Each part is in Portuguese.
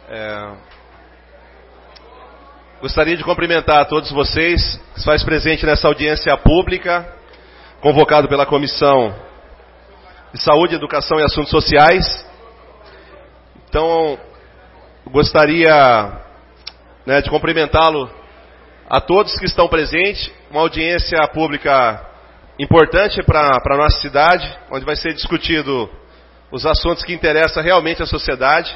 Gostaria de cumprimentar a todos vocês que se faz presente nessa audiência pública, convocado pela Comissão de Saúde, Educação e Assuntos Sociais. Então, gostaria de cumprimentá-lo a todos que estão presentes. Uma audiência pública importante para a nossa cidade, onde vai ser discutido os assuntos que interessam realmente à sociedade.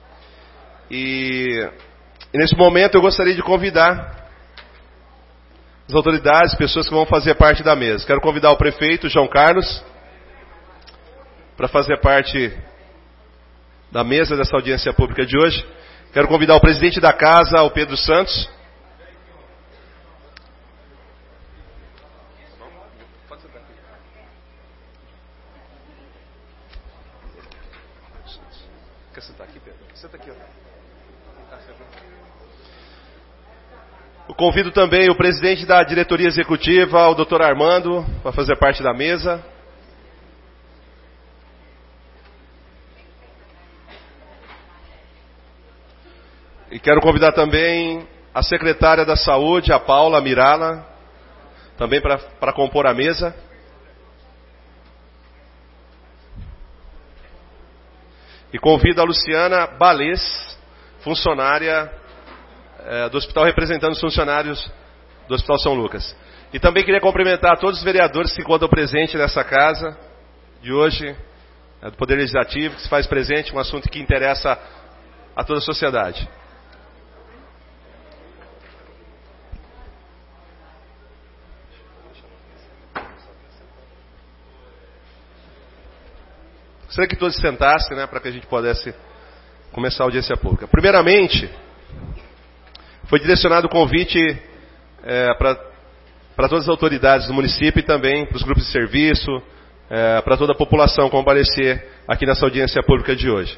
E nesse momento eu gostaria de convidar as autoridades, pessoas que vão fazer parte da mesa. Quero convidar o prefeito João Carlos para fazer parte da mesa dessa audiência pública de hoje. Quero convidar o presidente da casa, o Pedro Santos. Quer sentar aqui, Pedro? Senta aqui, ó. Eu convido também o presidente da diretoria executiva, o Dr. Armando, para fazer parte da mesa. E quero convidar também a secretária da Saúde, a Paula Mirala, também para compor a mesa. E convido a Luciana Balês, funcionária do hospital, representando os funcionários do Hospital São Lucas. E também queria cumprimentar todos os vereadores que se encontram presentes nessa casa de hoje, do Poder Legislativo, que se faz presente, um assunto que interessa a toda a sociedade. Gostaria que todos sentassem, para que a gente pudesse começar a audiência pública. Primeiramente, foi direcionado o convite para todas as autoridades do município e também para os grupos de serviço, para toda a população comparecer aqui nessa audiência pública de hoje.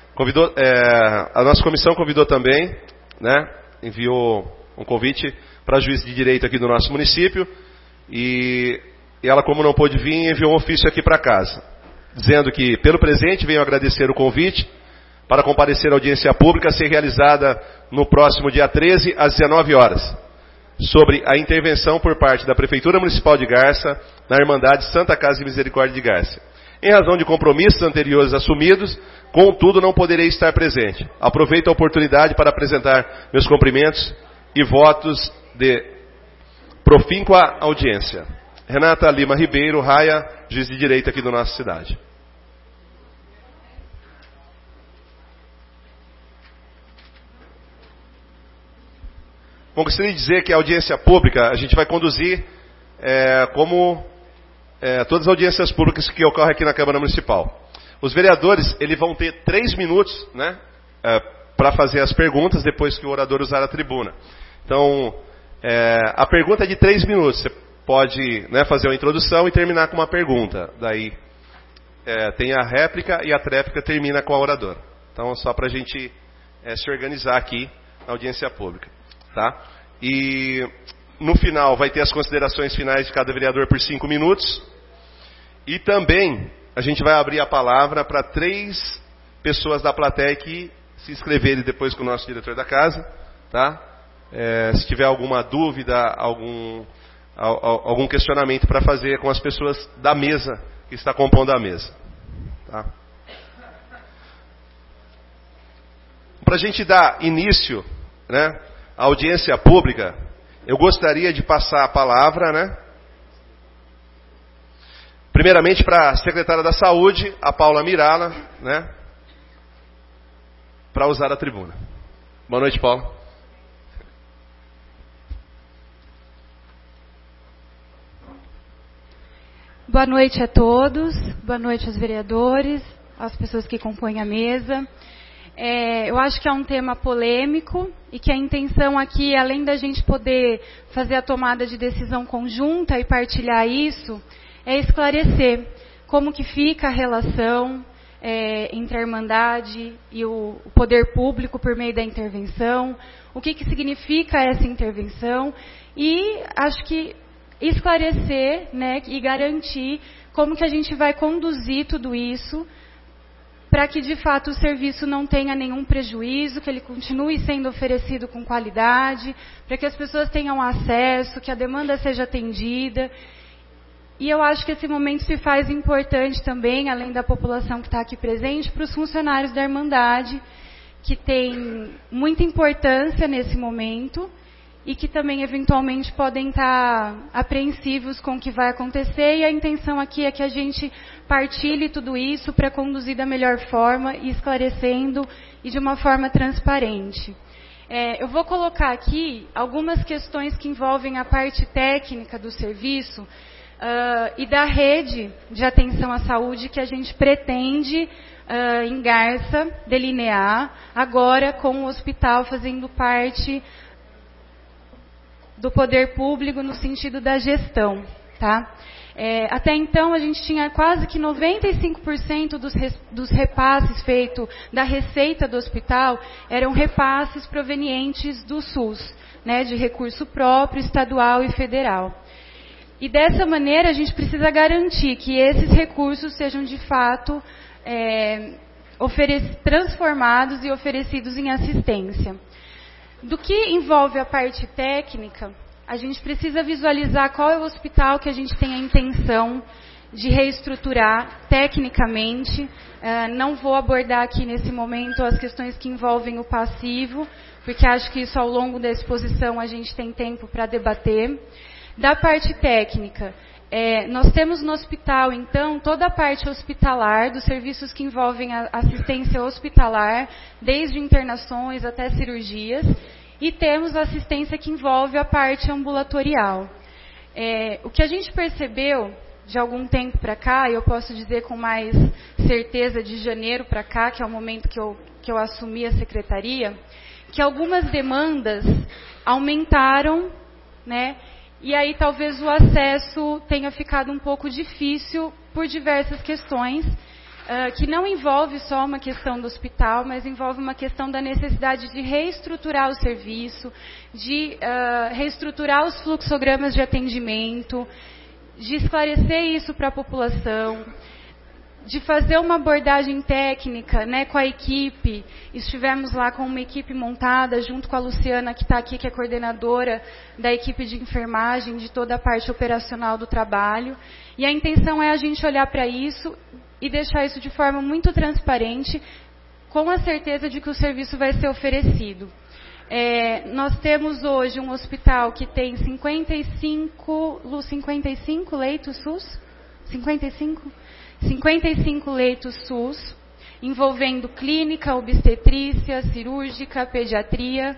A nossa comissão convidou também, enviou um convite para a juíza de direito aqui do nosso município e ela, como não pôde vir, enviou um ofício aqui para casa, dizendo que, pelo presente, venho agradecer o convite para comparecer à audiência pública a ser realizada no próximo dia 13, às 19 horas, sobre a intervenção por parte da Prefeitura Municipal de Garça na Irmandade Santa Casa de Misericórdia de Garça. Em razão de compromissos anteriores assumidos, contudo, não poderei estar presente. Aproveito a oportunidade para apresentar meus cumprimentos e votos de profínqua audiência. Renata Lima Ribeiro, Raia, juiz de direito aqui da nossa cidade. Bom, gostaria de dizer que a audiência pública a gente vai conduzir como todas as audiências públicas que ocorrem aqui na Câmara Municipal. Os vereadores eles vão ter 3 minutos para fazer as perguntas depois que o orador usar a tribuna. Então, a pergunta é de 3 minutos. Você pode fazer uma introdução e terminar com uma pergunta. Daí tem a réplica e a tréplica termina com a oradora. Então, só para a gente se organizar aqui na audiência pública. Tá? E no final vai ter as considerações finais de cada vereador por 5 minutos. E também a gente vai abrir a palavra para 3 pessoas da plateia que se inscreverem depois com o nosso diretor da casa. Tá? Se tiver alguma dúvida, algum questionamento para fazer com as pessoas da mesa que está compondo a mesa. Tá? Para a gente dar início, à audiência pública, eu gostaria de passar a palavra, primeiramente para a secretária da Saúde, a Paula Mirala, para usar a tribuna. Boa noite, Paula. Boa noite a todos, boa noite aos vereadores, às pessoas que compõem a mesa. Eu acho que é um tema polêmico e que a intenção aqui, além da gente poder fazer a tomada de decisão conjunta e partilhar isso, é esclarecer como que fica a relação entre a Irmandade e o poder público por meio da intervenção, o que significa essa intervenção e acho que esclarecer, e garantir como que a gente vai conduzir tudo isso para que de fato o serviço não tenha nenhum prejuízo, que ele continue sendo oferecido com qualidade, para que as pessoas tenham acesso, que a demanda seja atendida. E eu acho que esse momento se faz importante também, além da população que está aqui presente, para os funcionários da Irmandade, que tem muita importância nesse momento e que também eventualmente podem estar apreensivos com o que vai acontecer, e a intenção aqui é que a gente partilhe tudo isso para conduzir da melhor forma, esclarecendo e de uma forma transparente. Eu vou colocar aqui algumas questões que envolvem a parte técnica do serviço e da rede de atenção à saúde que a gente pretende em Garça delinear, agora com o hospital fazendo parte do poder público no sentido da gestão, tá? Até então a gente tinha quase que 95% dos repasses feitos da receita do hospital eram repasses provenientes do SUS, né, de recurso próprio, estadual e federal. E dessa maneira a gente precisa garantir que esses recursos sejam de fato transformados e oferecidos em assistência. Do que envolve a parte técnica, a gente precisa visualizar qual é o hospital que a gente tem a intenção de reestruturar tecnicamente. Não vou abordar aqui nesse momento as questões que envolvem o passivo, porque acho que isso ao longo da exposição a gente tem tempo para debater. Da parte técnica, nós temos no hospital, então, toda a parte hospitalar, dos serviços que envolvem a assistência hospitalar, desde internações até cirurgias, e temos a assistência que envolve a parte ambulatorial. O que a gente percebeu de algum tempo para cá, e eu posso dizer com mais certeza de janeiro para cá, que é o momento que eu assumi a secretaria, que algumas demandas aumentaram, né? E aí talvez o acesso tenha ficado um pouco difícil por diversas questões, que não envolve só uma questão do hospital, mas envolve uma questão da necessidade de reestruturar o serviço, de reestruturar os fluxogramas de atendimento, de esclarecer isso para a população, de fazer uma abordagem técnica, né, com a equipe. Estivemos lá com uma equipe montada, junto com a Luciana, que está aqui, que é coordenadora da equipe de enfermagem, de toda a parte operacional do trabalho. E a intenção é a gente olhar para isso e deixar isso de forma muito transparente, com a certeza de que o serviço vai ser oferecido. Nós temos hoje um hospital que tem 55 leitos SUS? 55 leitos SUS, envolvendo clínica, obstetrícia, cirúrgica, pediatria.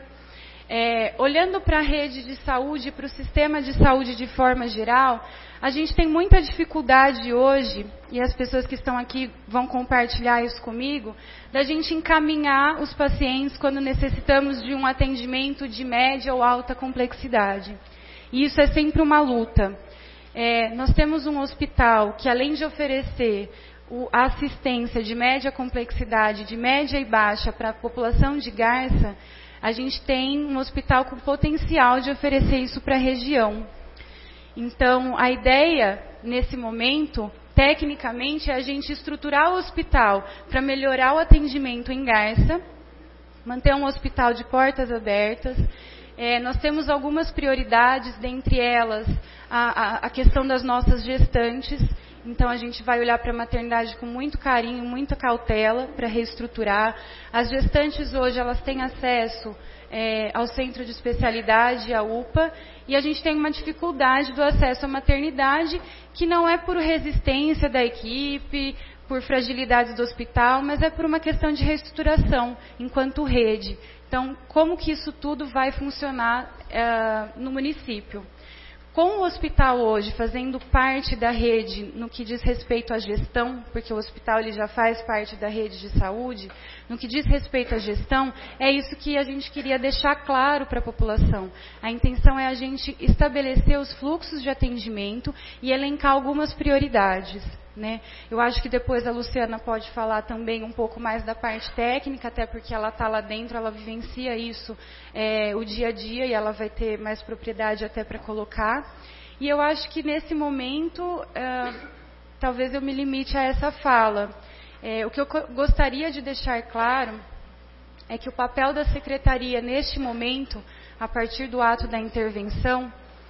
Olhando para a rede de saúde, para o sistema de saúde de forma geral, a gente tem muita dificuldade hoje, e as pessoas que estão aqui vão compartilhar isso comigo, da gente encaminhar os pacientes quando necessitamos de um atendimento de média ou alta complexidade. E isso é sempre uma luta. Nós temos um hospital que, além de oferecer a assistência de média complexidade, de média e baixa para a população de Garça, a gente tem um hospital com potencial de oferecer isso para a região. Então, a ideia, nesse momento, tecnicamente, é a gente estruturar o hospital para melhorar o atendimento em Garça, manter um hospital de portas abertas. Nós temos algumas prioridades, dentre elas a questão das nossas gestantes. Então, a gente vai olhar para a maternidade com muito carinho, muita cautela para reestruturar. As gestantes hoje, elas têm acesso ao centro de especialidade, à UPA, e a gente tem uma dificuldade do acesso à maternidade, que não é por resistência da equipe, por fragilidades do hospital, mas é por uma questão de reestruturação enquanto rede. Então, como que isso tudo vai funcionar no município? Com o hospital hoje fazendo parte da rede no que diz respeito à gestão, porque o hospital ele já faz parte da rede de saúde, no que diz respeito à gestão, é isso que a gente queria deixar claro para a população. A intenção é a gente estabelecer os fluxos de atendimento e elencar algumas prioridades. Né? Eu acho que depois a Luciana pode falar também um pouco mais da parte técnica, até porque ela está lá dentro, ela vivencia isso o dia a dia e ela vai ter mais propriedade até para colocar. E eu acho que nesse momento, talvez eu me limite a essa fala. O que eu gostaria de deixar claro é que o papel da Secretaria neste momento, a partir do ato da intervenção,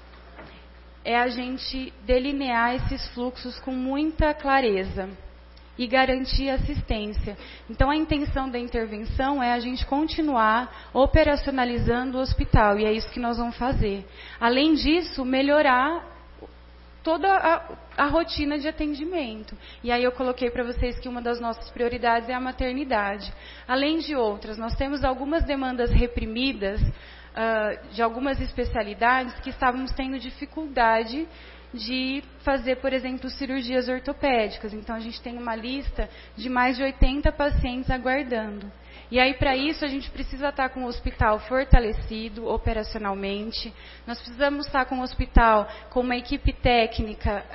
é a gente delinear esses fluxos com muita clareza e garantir assistência. Então, a intenção da intervenção é a gente continuar operacionalizando o hospital, e é isso que nós vamos fazer. Além disso, melhorar toda a rotina de atendimento. E aí eu coloquei para vocês que uma das nossas prioridades é a maternidade. Além de outras, nós temos algumas demandas reprimidas de algumas especialidades que estávamos tendo dificuldade de fazer, por exemplo, cirurgias ortopédicas. Então, a gente tem uma lista de mais de 80 pacientes aguardando. E aí, para isso, a gente precisa estar com o hospital fortalecido operacionalmente. Nós precisamos estar com o hospital com uma equipe técnica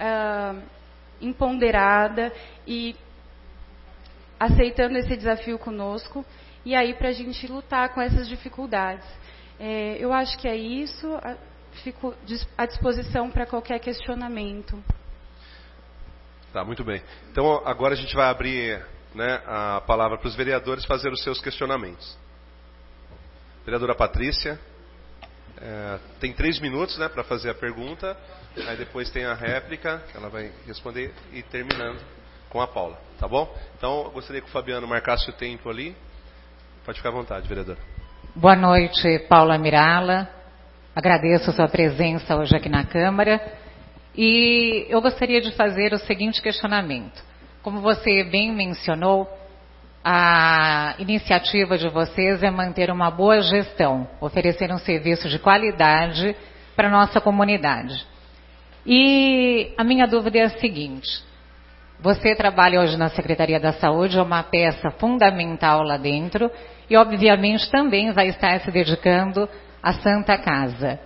empoderada e aceitando esse desafio conosco. E aí, para a gente lutar com essas dificuldades. Eu acho que é isso. Fico à disposição para qualquer questionamento. Tá, muito bem. Então, agora a gente vai abrir, né, a palavra para os vereadores fazer os seus questionamentos. Vereadora Patrícia, tem 3 minutos, né, para fazer a pergunta, aí depois tem a réplica, ela vai responder, e terminando com a Paula, tá bom? Então, eu gostaria que o Fabiano marcasse o tempo ali. Pode ficar à vontade, vereadora. Boa noite, Paula Mirala. Agradeço a sua presença hoje aqui na Câmara. E eu gostaria de fazer o seguinte questionamento. Como você bem mencionou, a iniciativa de vocês é manter uma boa gestão, oferecer um serviço de qualidade para a nossa comunidade. E a minha dúvida é a seguinte. Você trabalha hoje na Secretaria da Saúde, é uma peça fundamental lá dentro e, obviamente, também vai estar se dedicando à Santa Casa.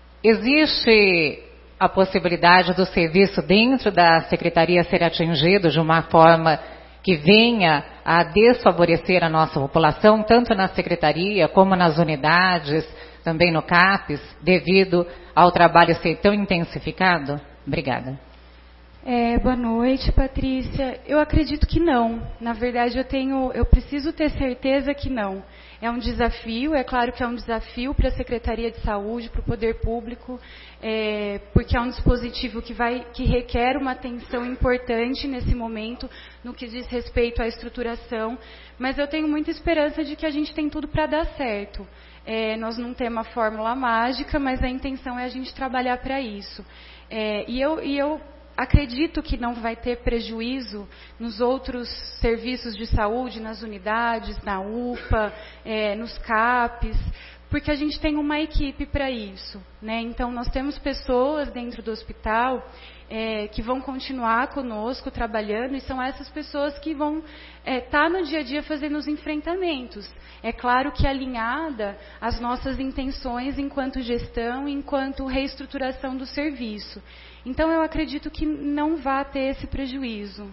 Existe a possibilidade do serviço dentro da Secretaria ser atingido de uma forma que venha a desfavorecer a nossa população, tanto na Secretaria como nas unidades, também no CAPES, devido ao trabalho ser tão intensificado? Obrigada. Boa noite, Patrícia. Eu acredito que não. Na verdade, eu preciso ter certeza que não. É um desafio, é claro que é um desafio para a Secretaria de Saúde, para o Poder Público, porque é um dispositivo que requer uma atenção importante nesse momento, no que diz respeito à estruturação, mas eu tenho muita esperança de que a gente tem tudo para dar certo. Nós não temos uma fórmula mágica, mas a intenção é a gente trabalhar para isso. E eu acredito que não vai ter prejuízo nos outros serviços de saúde, nas unidades, na UPA, nos CAPs, porque a gente tem uma equipe para isso, né? Então, nós temos pessoas dentro do hospital que vão continuar conosco trabalhando, e são essas pessoas que vão estar no dia a dia fazendo os enfrentamentos. É claro que alinhada às nossas intenções enquanto gestão, enquanto reestruturação do serviço. Então, eu acredito que não vai ter esse prejuízo.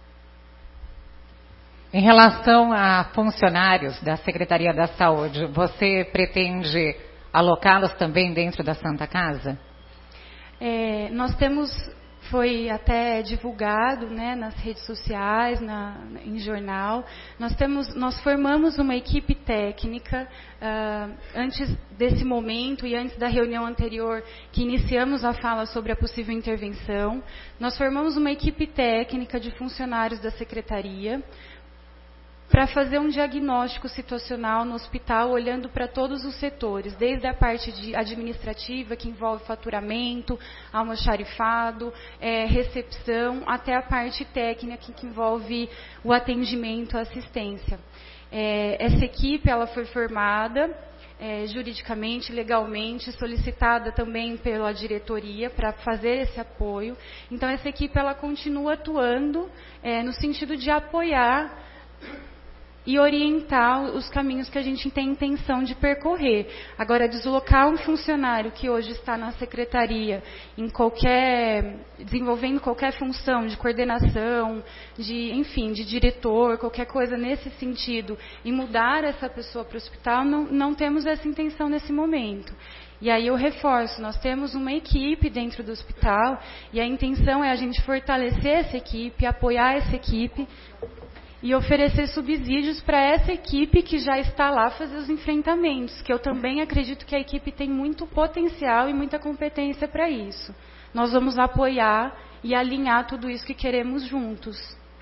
Em relação a funcionários da Secretaria da Saúde, você pretende alocá-los também dentro da Santa Casa? Nós temos, foi até divulgado, né, nas redes sociais, em jornal, nós formamos uma equipe técnica antes desse momento e antes da reunião anterior que iniciamos a fala sobre a possível intervenção. Nós formamos uma equipe técnica de funcionários da Secretaria para fazer um diagnóstico situacional no hospital, olhando para todos os setores, desde a parte administrativa, que envolve faturamento, almoxarifado, recepção, até a parte técnica, que envolve o atendimento, a assistência. Essa equipe ela foi formada juridicamente, legalmente, solicitada também pela diretoria para fazer esse apoio. Então, essa equipe ela continua atuando no sentido de apoiar e orientar os caminhos que a gente tem intenção de percorrer. Agora, deslocar um funcionário que hoje está na secretaria, desenvolvendo qualquer função de coordenação, de diretor, qualquer coisa nesse sentido, e mudar essa pessoa para o hospital, não temos essa intenção nesse momento. E aí eu reforço, nós temos uma equipe dentro do hospital, e a intenção é a gente fortalecer essa equipe, apoiar essa equipe, e oferecer subsídios para essa equipe que já está lá fazer os enfrentamentos, que eu também acredito que a equipe tem muito potencial e muita competência para isso. Nós vamos apoiar e alinhar tudo isso que queremos juntos.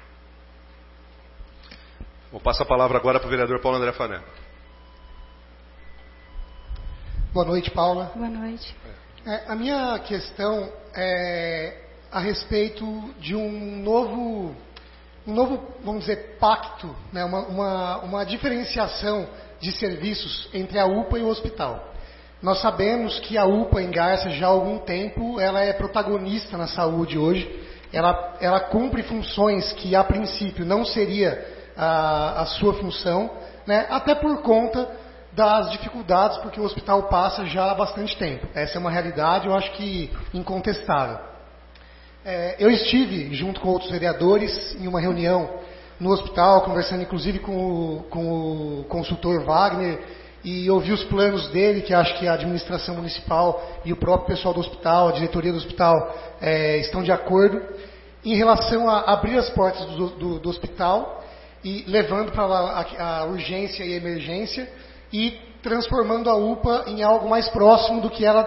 Vou passar a palavra agora para o vereador Paulo André Fané. Boa noite, Paula. Boa noite. A minha questão é a respeito de um novo, vamos dizer, pacto, né? uma diferenciação de serviços entre a UPA e o hospital. Nós sabemos que a UPA em Garça já há algum tempo ela é protagonista na saúde hoje. Ela cumpre funções que a princípio não seria a sua função, né? Até por conta das dificuldades, porque o hospital passa já há bastante tempo. Essa é uma realidade, eu acho que incontestável. Eu estive, junto com outros vereadores, em uma reunião no hospital, conversando inclusive com o consultor Wagner, e ouvi os planos dele, que acho que a administração municipal e o próprio pessoal do hospital, a diretoria do hospital, estão de acordo, em relação a abrir as portas do hospital, e levando para lá a urgência e a emergência, e transformando a UPA em algo mais próximo do que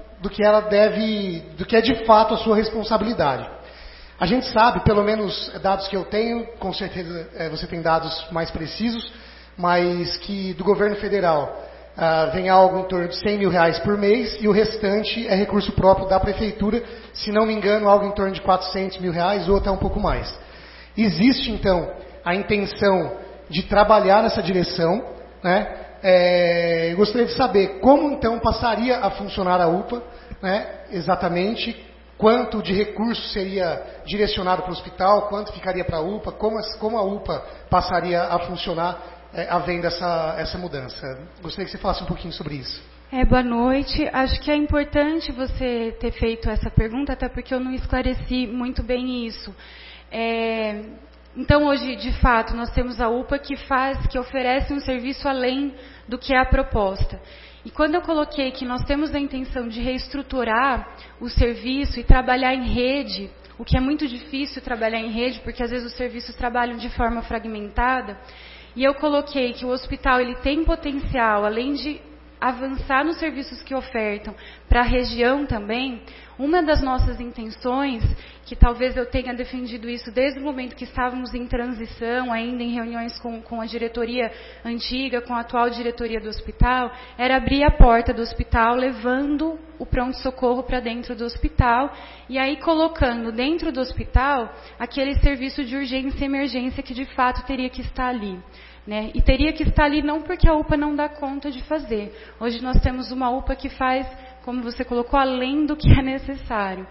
é de fato a sua responsabilidade. A gente sabe, pelo menos dados que eu tenho, com certeza você tem dados mais precisos, mas que do governo federal vem algo em torno de R$100 mil por mês e o restante é recurso próprio da prefeitura, se não me engano, algo em torno de R$400 mil ou até um pouco mais. Existe, então, a intenção de trabalhar nessa direção, né? Eu gostaria de saber como então passaria a funcionar a UPA, né? Exatamente, quanto de recurso seria direcionado para o hospital, quanto ficaria para a UPA, como a UPA passaria a funcionar havendo essa mudança. Gostaria que você falasse um pouquinho sobre isso. Boa noite. Acho que é importante você ter feito essa pergunta, até porque eu não esclareci muito bem isso. Então, hoje, de fato, nós temos a UPA que oferece um serviço além do que é a proposta. E quando eu coloquei que nós temos a intenção de reestruturar o serviço e trabalhar em rede, o que é muito difícil trabalhar em rede, porque às vezes os serviços trabalham de forma fragmentada, e eu coloquei que o hospital ele tem potencial, além de avançar nos serviços que ofertam para a região também. Uma das nossas intenções, que talvez eu tenha defendido isso desde o momento que estávamos em transição, ainda em reuniões com a diretoria antiga, com a atual diretoria do hospital, era abrir a porta do hospital, levando o pronto-socorro para dentro do hospital, e aí colocando dentro do hospital aquele serviço de urgência e emergência que de fato teria que estar ali. Né? E teria que estar ali não porque a UPA não dá conta de fazer. Hoje nós temos uma UPA que faz, como você colocou, além do que é necessário.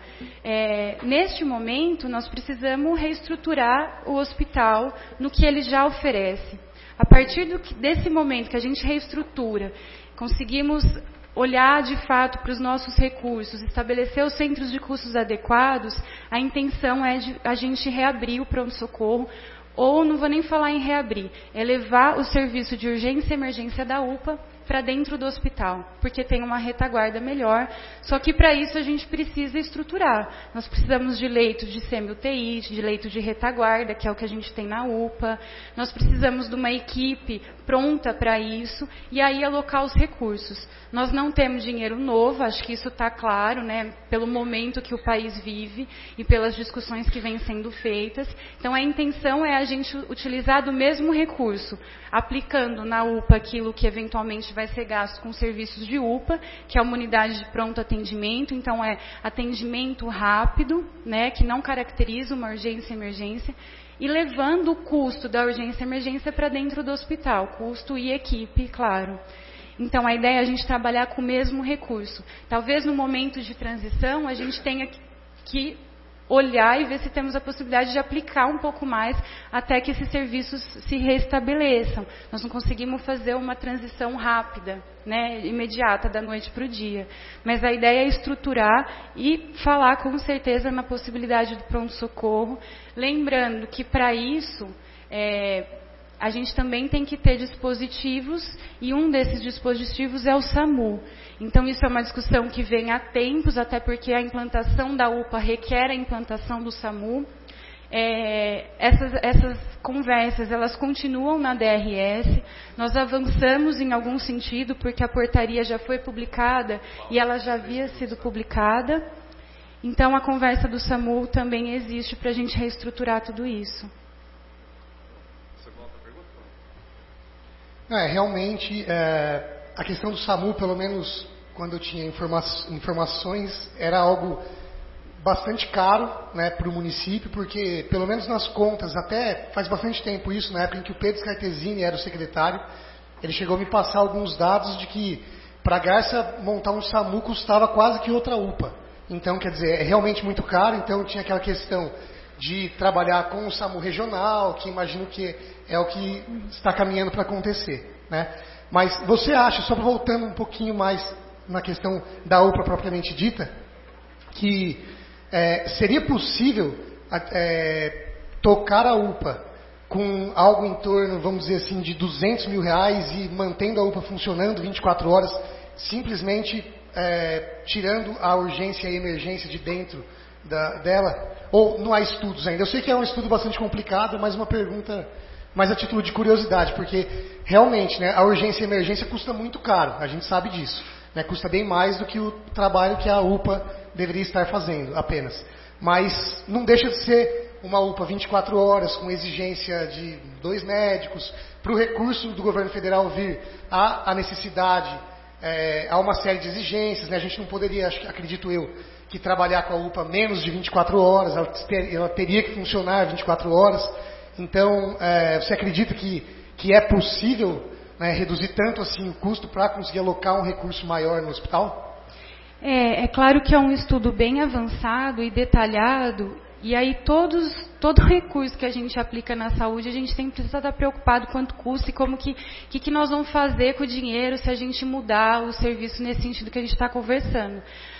Neste momento, nós precisamos reestruturar o hospital no que ele já oferece. A partir desse momento que a gente reestrutura, conseguimos olhar de fato para os nossos recursos, estabelecer os centros de custos adequados, a intenção é de a gente reabrir o pronto-socorro, ou não vou nem falar em reabrir, é levar o serviço de urgência e emergência da UPA para dentro do hospital, porque tem uma retaguarda melhor, só que para isso a gente precisa estruturar. Nós precisamos de leitos de semi-UTI, de leito de retaguarda, que é o que a gente tem na UPA, nós precisamos de uma equipe pronta para isso, e aí alocar os recursos. Nós não temos dinheiro novo, acho que isso está claro, né, pelo momento que o país vive e pelas discussões que vêm sendo feitas. Então a intenção é a gente utilizar do mesmo recurso, aplicando na UPA aquilo que eventualmente vai ser gasto com serviços de UPA, que é uma unidade de pronto atendimento, então é atendimento rápido, né, que não caracteriza uma urgência e emergência, e levando o custo da urgência e emergência para dentro do hospital, custo e equipe, claro. Então a ideia é a gente trabalhar com o mesmo recurso. Talvez no momento de transição a gente tenha que olhar e ver se temos a possibilidade de aplicar um pouco mais até que esses serviços se restabeleçam. Nós não conseguimos fazer uma transição rápida, né, imediata, da noite para o dia. Mas a ideia é estruturar e falar com certeza na possibilidade do pronto-socorro, lembrando que para isso a gente também tem que ter dispositivos, e um desses dispositivos é o SAMU. Então isso é uma discussão que vem há tempos, até porque a implantação da UPA requer a implantação do SAMU. essas conversas, elas continuam na DRS. Nós avançamos em algum sentido, porque a portaria já foi publicada e ela já havia sido publicada. Então, a conversa do SAMU também existe para a gente reestruturar tudo isso. Você volta a pergunta? Realmente, a questão do SAMU, pelo menos quando eu tinha informações, era algo bastante caro, né, para o município, porque, pelo menos nas contas, até faz bastante tempo isso, na época em que o Pedro Scartesini era o secretário, ele chegou a me passar alguns dados de que para Garça montar um SAMU custava quase que outra UPA. Então, quer dizer, é realmente muito caro, então tinha aquela questão de trabalhar com o SAMU regional, que imagino que é o que está caminhando para acontecer, né? Mas você acha, só voltando um pouquinho mais na questão da UPA propriamente dita, que seria possível tocar a UPA com algo em torno, vamos dizer assim, de R$200 mil e mantendo a UPA funcionando 24 horas, simplesmente tirando a urgência e a emergência de dentro dela? Ou não há estudos ainda? Eu sei que é um estudo bastante complicado, mas uma pergunta mais a título de curiosidade, porque realmente, né, a urgência e a emergência custa muito caro, a gente sabe disso, né, custa bem mais do que o trabalho que a UPA deveria estar fazendo apenas. Mas não deixa de ser uma UPA 24 horas, com exigência de 2 médicos, para o recurso do governo federal vir a necessidade, há uma série de exigências, né? A gente não poderia, acredito eu, que trabalhar com a UPA menos de 24 horas, ela teria que funcionar 24 horas. Então, você acredita que é possível, né, reduzir tanto assim o custo para conseguir alocar um recurso maior no hospital? É claro que é um estudo bem avançado e detalhado, e aí todo recurso que a gente aplica na saúde, a gente sempre precisa estar preocupado quanto custa e como que nós vamos fazer com o dinheiro se a gente mudar o serviço nesse sentido que a gente está conversando.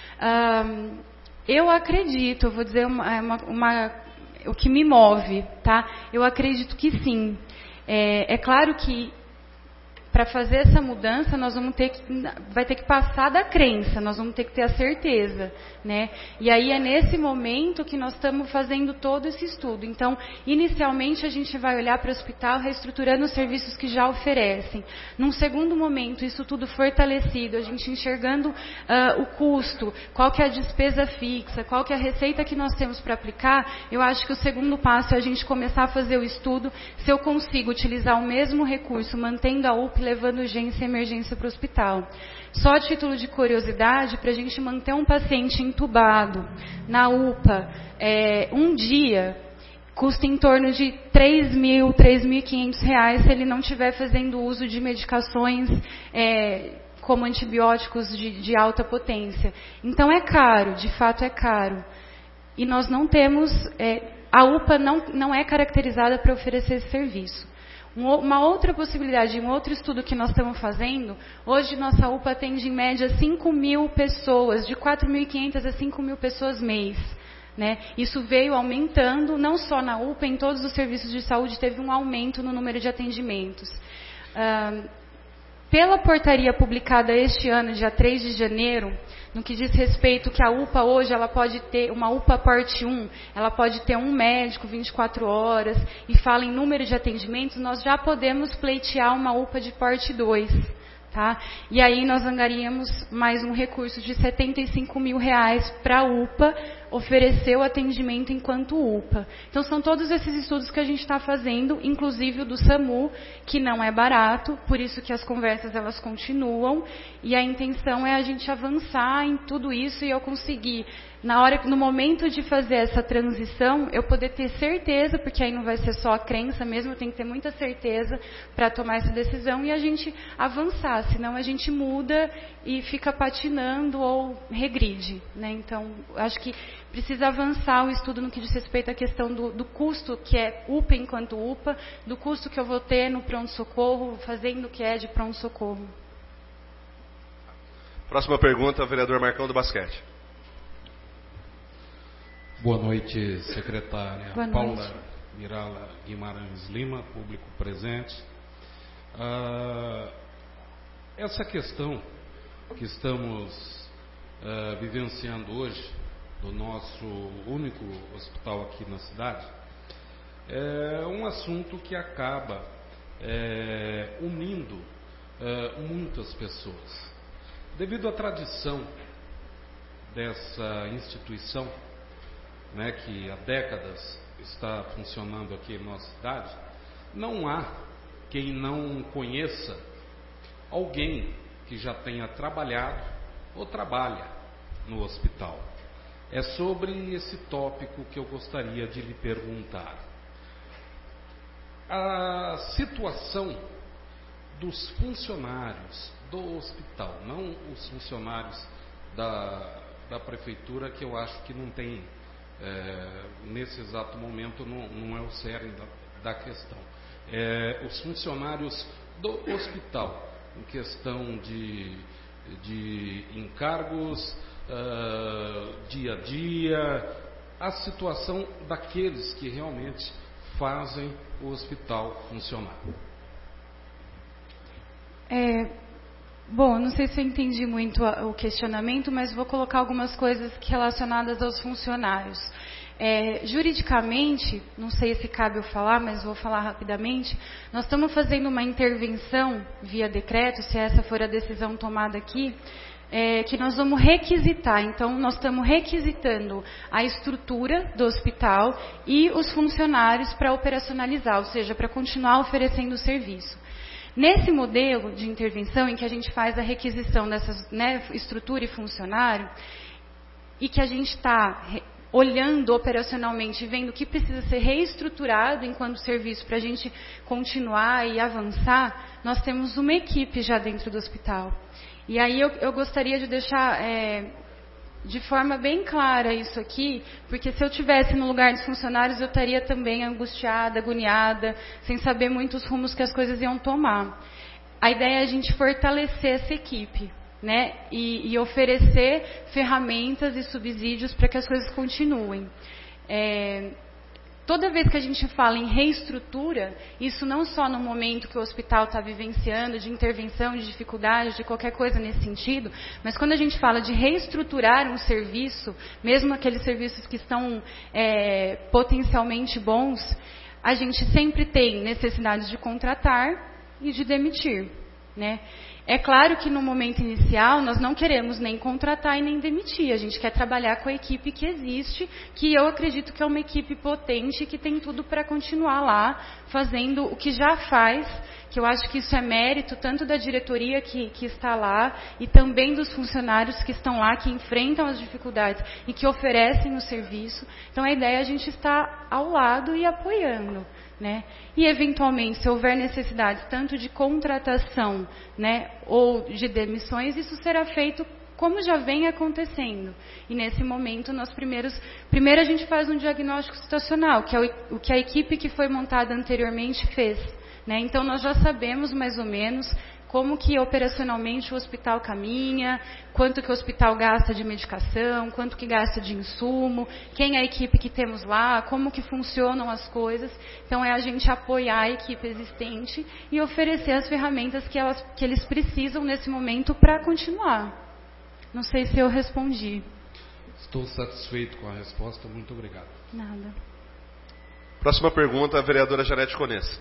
Eu acredito, eu vou dizer o que me move, tá? Eu acredito que sim. É claro que para fazer essa mudança, vai ter que passar da crença, nós vamos ter que ter a certeza, né? E aí é nesse momento que nós estamos fazendo todo esse estudo. Então, inicialmente a gente vai olhar para o hospital reestruturando os serviços que já oferecem. Num segundo momento, isso tudo fortalecido, a gente enxergando o custo, qual que é a despesa fixa, qual que é a receita que nós temos para aplicar, eu acho que o segundo passo é a gente começar a fazer o estudo se eu consigo utilizar o mesmo recurso, mantendo a UPA, levando urgência e emergência para o hospital. Só a título de curiosidade, para a gente manter um paciente entubado na UPA, um dia custa em torno de R$3.000, R$3.500 se ele não estiver fazendo uso de medicações como antibióticos de alta potência. Então é caro, de fato é caro. E nós não temos, a UPA não é caracterizada para oferecer esse serviço. Uma outra possibilidade, um outro estudo que nós estamos fazendo, hoje nossa UPA atende em média 5.000 pessoas, de 4.500 a 5.000 pessoas mês. Né? Isso veio aumentando, não só na UPA, em todos os serviços de saúde teve um aumento no número de atendimentos. Pela portaria publicada este ano, dia 3 de janeiro, no que diz respeito que a UPA hoje, ela pode ter, uma UPA Porte 1, ela pode ter um médico 24 horas, e fala em número de atendimentos, nós já podemos pleitear uma UPA de Porte 2. Tá? E aí nós angariamos mais um recurso de R$75 mil para a UPA oferecer o atendimento enquanto UPA. Então são todos esses estudos que a gente está fazendo, inclusive o do SAMU, que não é barato, por isso que as conversas elas continuam, e a intenção é a gente avançar em tudo isso e eu conseguir, no momento de fazer essa transição, eu poder ter certeza, porque aí não vai ser só a crença mesmo, eu tenho que ter muita certeza para tomar essa decisão e a gente avançar, senão a gente muda e fica patinando ou regride, né? Então, acho que precisa avançar o estudo no que diz respeito à questão do custo, que é UPA enquanto UPA, do custo que eu vou ter no pronto-socorro, fazendo o que é de pronto-socorro. Próxima pergunta, vereador Marcão do Basquete. Boa noite, secretária. Boa noite. Paula Mirala Guimarães Lima, público presente. Essa questão que estamos vivenciando hoje, do nosso único hospital aqui na cidade, é um assunto que acaba unindo muitas pessoas. Devido à tradição dessa instituição, né, que há décadas está funcionando aqui em nossa cidade, não há quem não conheça alguém que já tenha trabalhado ou trabalha no hospital. É sobre esse tópico que eu gostaria de lhe perguntar. A situação dos funcionários do hospital, não os funcionários da prefeitura, que eu acho que não tem, nesse exato momento, não é o cerne da questão. Os funcionários do hospital, em questão de encargos, dia a dia, a situação daqueles que realmente fazem o hospital funcionar. Bom, não sei se eu entendi muito o questionamento, mas vou colocar algumas coisas relacionadas aos funcionários. Juridicamente, não sei se cabe eu falar, mas vou falar rapidamente, nós estamos fazendo uma intervenção via decreto, se essa for a decisão tomada aqui, que nós vamos requisitar. Então, nós estamos requisitando a estrutura do hospital e os funcionários para operacionalizar, ou seja, para continuar oferecendo o serviço. Nesse modelo de intervenção em que a gente faz a requisição dessas, né, estrutura e funcionário, e que a gente está olhando operacionalmente, vendo o que precisa ser reestruturado enquanto serviço para a gente continuar e avançar, nós temos uma equipe já dentro do hospital. E aí eu gostaria de deixar de forma bem clara isso aqui, porque se eu estivesse no lugar dos funcionários, eu estaria também angustiada, agoniada, sem saber muito os rumos que as coisas iam tomar. A ideia é a gente fortalecer essa equipe, né? E oferecer ferramentas e subsídios para que as coisas continuem. Toda vez que a gente fala em reestrutura, isso não só no momento que o hospital está vivenciando, de intervenção, de dificuldade, de qualquer coisa nesse sentido, mas quando a gente fala de reestruturar um serviço, mesmo aqueles serviços que estão potencialmente bons, a gente sempre tem necessidade de contratar e de demitir, né? É claro que no momento inicial nós não queremos nem contratar e nem demitir, a gente quer trabalhar com a equipe que existe, que eu acredito que é uma equipe potente, que tem tudo para continuar lá, fazendo o que já faz, que eu acho que isso é mérito tanto da diretoria que está lá, e também dos funcionários que estão lá, que enfrentam as dificuldades e que oferecem o serviço. Então a ideia é a gente estar ao lado e apoiando, né? E eventualmente, se houver necessidades tanto de contratação, né, ou de demissões, isso será feito como já vem acontecendo. E nesse momento, primeiro a gente faz um diagnóstico situacional, que é o que a equipe que foi montada anteriormente fez, né? Então nós já sabemos mais ou menos como que operacionalmente o hospital caminha, quanto que o hospital gasta de medicação, quanto que gasta de insumo, quem é a equipe que temos lá, como que funcionam as coisas. Então é a gente apoiar a equipe existente e oferecer as ferramentas que eles precisam nesse momento para continuar. Não sei se eu respondi. Estou satisfeito com a resposta, muito obrigado. Nada. Próxima pergunta, a vereadora Janete Conessa.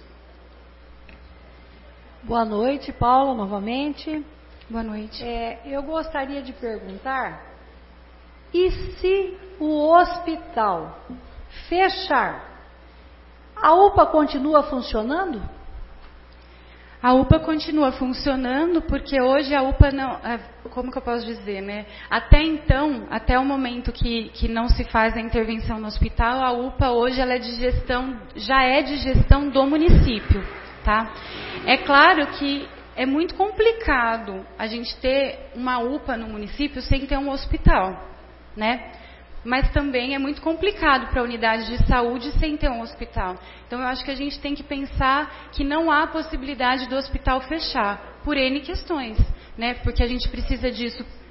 Boa noite, Paula, novamente. Boa noite. Eu gostaria de perguntar, e se o hospital fechar, a UPA continua funcionando? A UPA continua funcionando porque hoje a UPA não... Como que eu posso dizer, né? Até então, até o momento que não se faz a intervenção no hospital, a UPA hoje ela já é de gestão do município, tá? É claro que é muito complicado a gente ter uma UPA no município sem ter um hospital, né? Mas também é muito complicado para a unidade de saúde sem ter um hospital. Então eu acho que a gente tem que pensar que não há possibilidade do hospital fechar, por N questões, né? Porque a gente precisa disso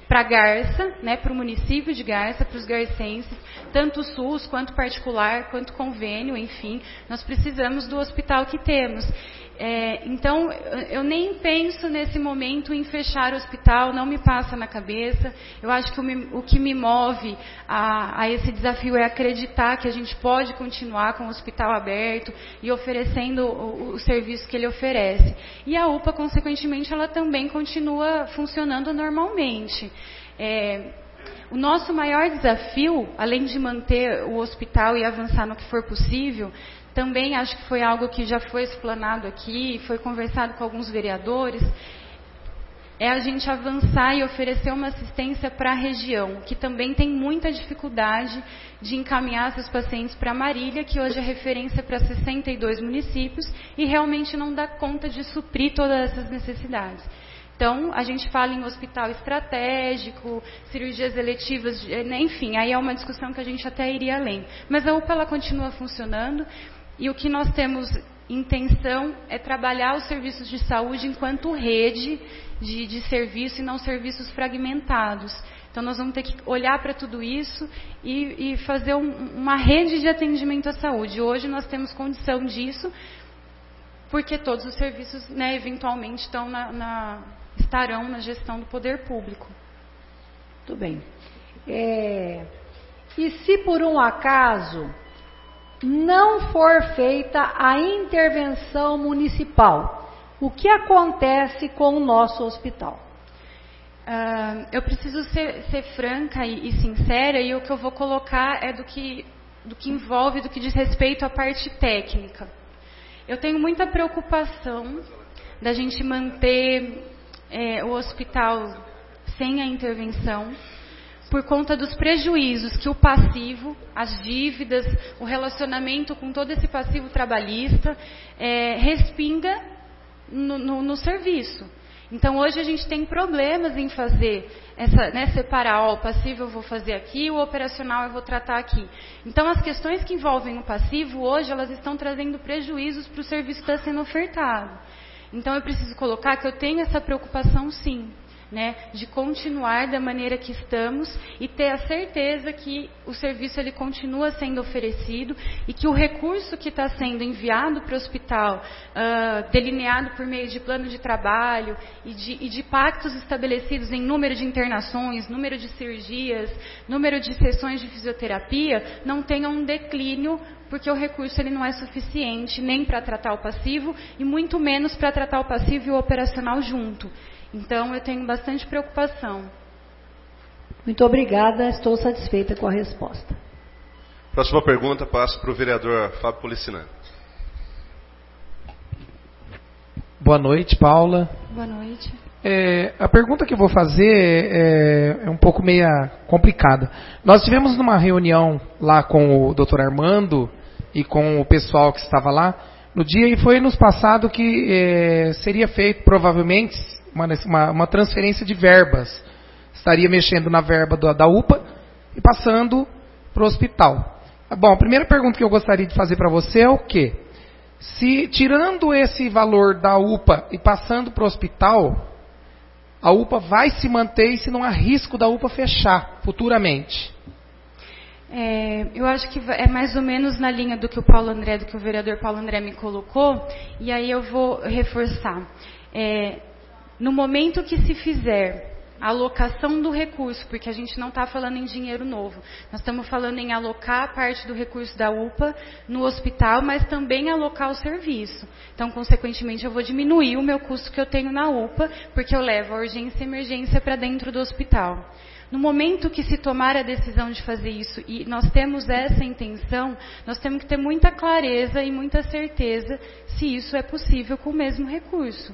para Garça, né, para o município de Garça, para os garcenses, tanto o SUS, quanto particular, quanto convênio, enfim, nós precisamos do hospital que temos. Então, eu nem penso nesse momento em fechar o hospital, não me passa na cabeça. Eu acho que o que me move a esse desafio é acreditar que a gente pode continuar com o hospital aberto e oferecendo o serviço que ele oferece. E a UPA, consequentemente, ela também continua funcionando normalmente. O nosso maior desafio, além de manter o hospital e avançar no que for possível, também acho que foi algo que já foi explanado aqui, foi conversado com alguns vereadores, é a gente avançar e oferecer uma assistência para a região, que também tem muita dificuldade de encaminhar seus pacientes para Marília, que hoje é referência para 62 municípios, e realmente não dá conta de suprir todas essas necessidades. Então, a gente fala em hospital estratégico, cirurgias eletivas, enfim, aí é uma discussão que a gente até iria além. Mas a UPA, ela continua funcionando, e o que nós temos intenção é trabalhar os serviços de saúde enquanto rede de serviço e não serviços fragmentados. Então, nós vamos ter que olhar para tudo isso e fazer uma rede de atendimento à saúde. Hoje nós temos condição disso, porque todos os serviços, né, eventualmente estarão na gestão do poder público. Muito bem. E se por um acaso não for feita a intervenção municipal, o que acontece com o nosso hospital? Eu preciso ser franca e sincera, e o que eu vou colocar é do que envolve, do que diz respeito à parte técnica. Eu tenho muita preocupação da gente manter o hospital sem a intervenção, por conta dos prejuízos que o passivo, as dívidas, o relacionamento com todo esse passivo trabalhista respinga no serviço. Então, hoje a gente tem problemas em fazer separar, o passivo eu vou fazer aqui, o operacional eu vou tratar aqui. Então, as questões que envolvem o passivo, hoje, elas estão trazendo prejuízos para o serviço que está sendo ofertado. Então, eu preciso colocar que eu tenho essa preocupação, sim, né, de continuar da maneira que estamos e ter a certeza que o serviço ele continua sendo oferecido e que o recurso que está sendo enviado para o hospital, delineado por meio de plano de trabalho e de pactos estabelecidos em número de internações, número de cirurgias, número de sessões de fisioterapia, não tenha um declínio, porque o recurso ele não é suficiente nem para tratar o passivo e muito menos para tratar o passivo e o operacional junto. Então, eu tenho bastante preocupação. Muito obrigada, estou satisfeita com a resposta. Próxima pergunta, passo para o vereador Fábio Policinã. Boa noite, Paula. Boa noite. A pergunta que eu vou fazer é um pouco meia complicada. Nós tivemos uma reunião lá com o Dr. Armando e com o pessoal que estava lá no dia, e foi nos passado que seria feito provavelmente uma transferência de verbas. Estaria mexendo na verba da UPA e passando para o hospital. Bom, a primeira pergunta que eu gostaria de fazer para você é o quê? Se tirando esse valor da UPA e passando para o hospital, a UPA vai se manter e se não há risco da UPA fechar futuramente? Eu acho que é mais ou menos na linha do que o vereador Paulo André me colocou, e aí eu vou reforçar. No momento que se fizer a alocação do recurso, porque a gente não está falando em dinheiro novo, nós estamos falando em alocar parte do recurso da UPA no hospital, mas também alocar o serviço. Então, consequentemente, eu vou diminuir o meu custo que eu tenho na UPA, porque eu levo a urgência e emergência para dentro do hospital. No momento que se tomar a decisão de fazer isso, e nós temos essa intenção, nós temos que ter muita clareza e muita certeza se isso é possível com o mesmo recurso.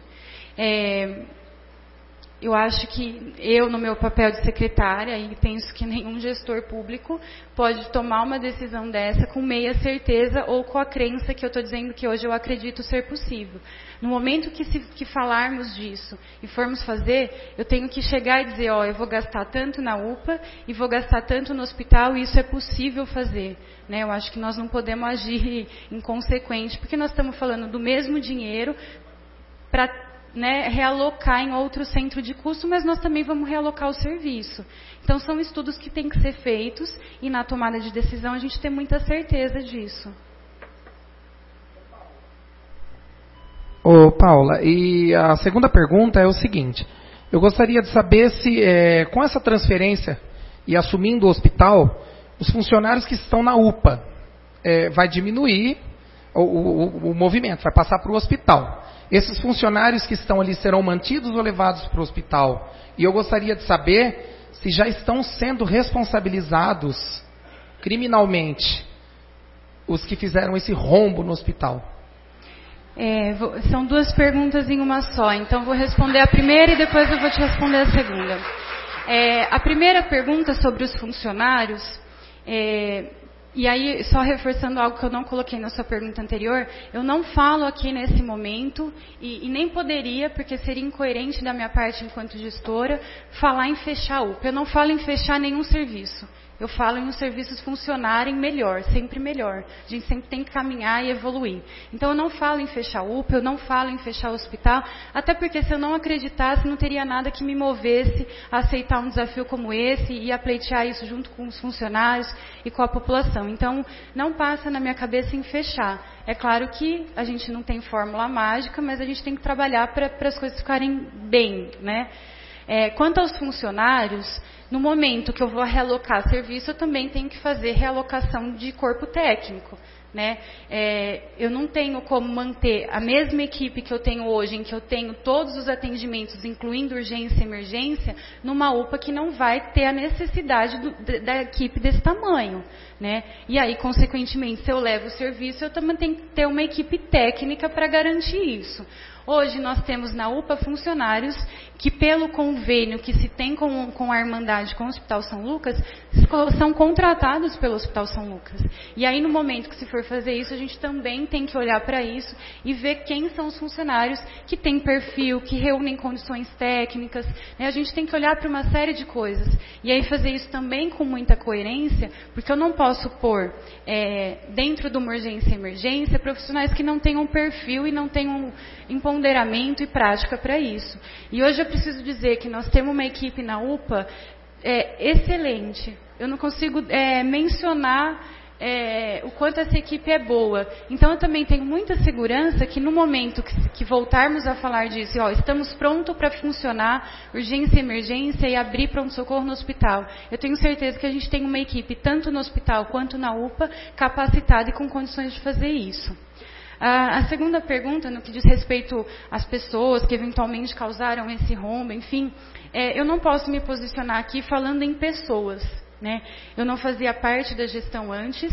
Eu acho que eu, no meu papel de secretária, e penso que nenhum gestor público pode tomar uma decisão dessa com meia certeza ou com a crença que eu estou dizendo que hoje eu acredito ser possível. No momento que falarmos disso e formos fazer, eu tenho que chegar e dizer, eu vou gastar tanto na UPA e vou gastar tanto no hospital, e isso é possível fazer. Né? Eu acho que nós não podemos agir inconsequente, porque nós estamos falando do mesmo dinheiro para né, realocar em outro centro de custo, mas nós também vamos realocar o serviço. Então, são estudos que têm que ser feitos e na tomada de decisão a gente tem muita certeza disso. Ô, Paula, e a segunda pergunta é o seguinte: eu gostaria de saber se, com essa transferência e assumindo o hospital, os funcionários que estão na UPA vai diminuir o movimento, vai passar para o hospital. Esses funcionários que estão ali serão mantidos ou levados para o hospital? E eu gostaria de saber se já estão sendo responsabilizados criminalmente os que fizeram esse rombo no hospital. São duas perguntas em uma só, então vou responder a primeira e depois eu vou te responder a segunda. A primeira pergunta sobre os funcionários, e aí só reforçando algo que eu não coloquei na sua pergunta anterior, eu não falo aqui nesse momento, e nem poderia, porque seria incoerente da minha parte enquanto gestora, falar em fechar a UPA. Eu não falo em fechar nenhum serviço. Eu falo em os serviços funcionarem melhor, sempre melhor. A gente sempre tem que caminhar e evoluir. Então, eu não falo em fechar o UPA, eu não falo em fechar o hospital, até porque se eu não acreditasse, não teria nada que me movesse a aceitar um desafio como esse e a pleitear isso junto com os funcionários e com a população. Então, não passa na minha cabeça em fechar. É claro que a gente não tem fórmula mágica, mas a gente tem que trabalhar para as coisas ficarem bem, né? Quanto aos funcionários, no momento que eu vou realocar serviço, eu também tenho que fazer realocação de corpo técnico, né? Eu não tenho como manter a mesma equipe que eu tenho hoje, em que eu tenho todos os atendimentos, incluindo urgência e emergência, numa UPA que não vai ter a necessidade da equipe desse tamanho, né? E aí, consequentemente, se eu levo o serviço, eu também tenho que ter uma equipe técnica para garantir isso. Hoje nós temos na UPA funcionários que, pelo convênio que se tem com a Irmandade, com o Hospital São Lucas, são contratados pelo Hospital São Lucas. E aí, no momento que se for fazer isso, a gente também tem que olhar para isso e ver quem são os funcionários que têm perfil, que reúnem condições técnicas, né? A gente tem que olhar para uma série de coisas. E aí fazer isso também com muita coerência, porque eu não posso pôr dentro de uma urgência e emergência profissionais que não tenham perfil e não tenham empoderamento e prática para isso. E hoje eu preciso dizer que nós temos uma equipe na UPA excelente. Eu não consigo mencionar o quanto essa equipe é boa. Então eu também tenho muita segurança que no momento que voltarmos a falar disso, estamos prontos para funcionar urgência e emergência e abrir pronto-socorro no hospital. Eu tenho certeza que a gente tem uma equipe, tanto no hospital quanto na UPA, capacitada e com condições de fazer isso. A segunda pergunta, no que diz respeito às pessoas que eventualmente causaram esse rombo, enfim, eu não posso me posicionar aqui falando em pessoas, né? Eu não fazia parte da gestão antes.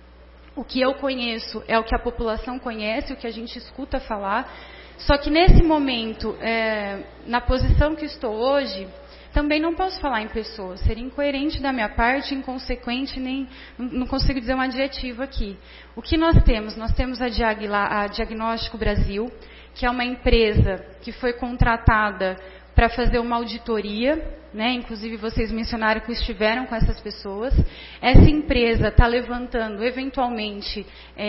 O que eu conheço é o que a população conhece, o que a gente escuta falar. Só que nesse momento, na posição que estou hoje, também não posso falar em pessoas. Seria incoerente da minha parte, inconsequente, não consigo dizer um adjetivo aqui. O que nós temos? Nós temos a Diagnóstico Brasil, que é uma empresa que foi contratada para fazer uma auditoria, né? Inclusive vocês mencionaram que estiveram com essas pessoas. Essa empresa está levantando, eventualmente,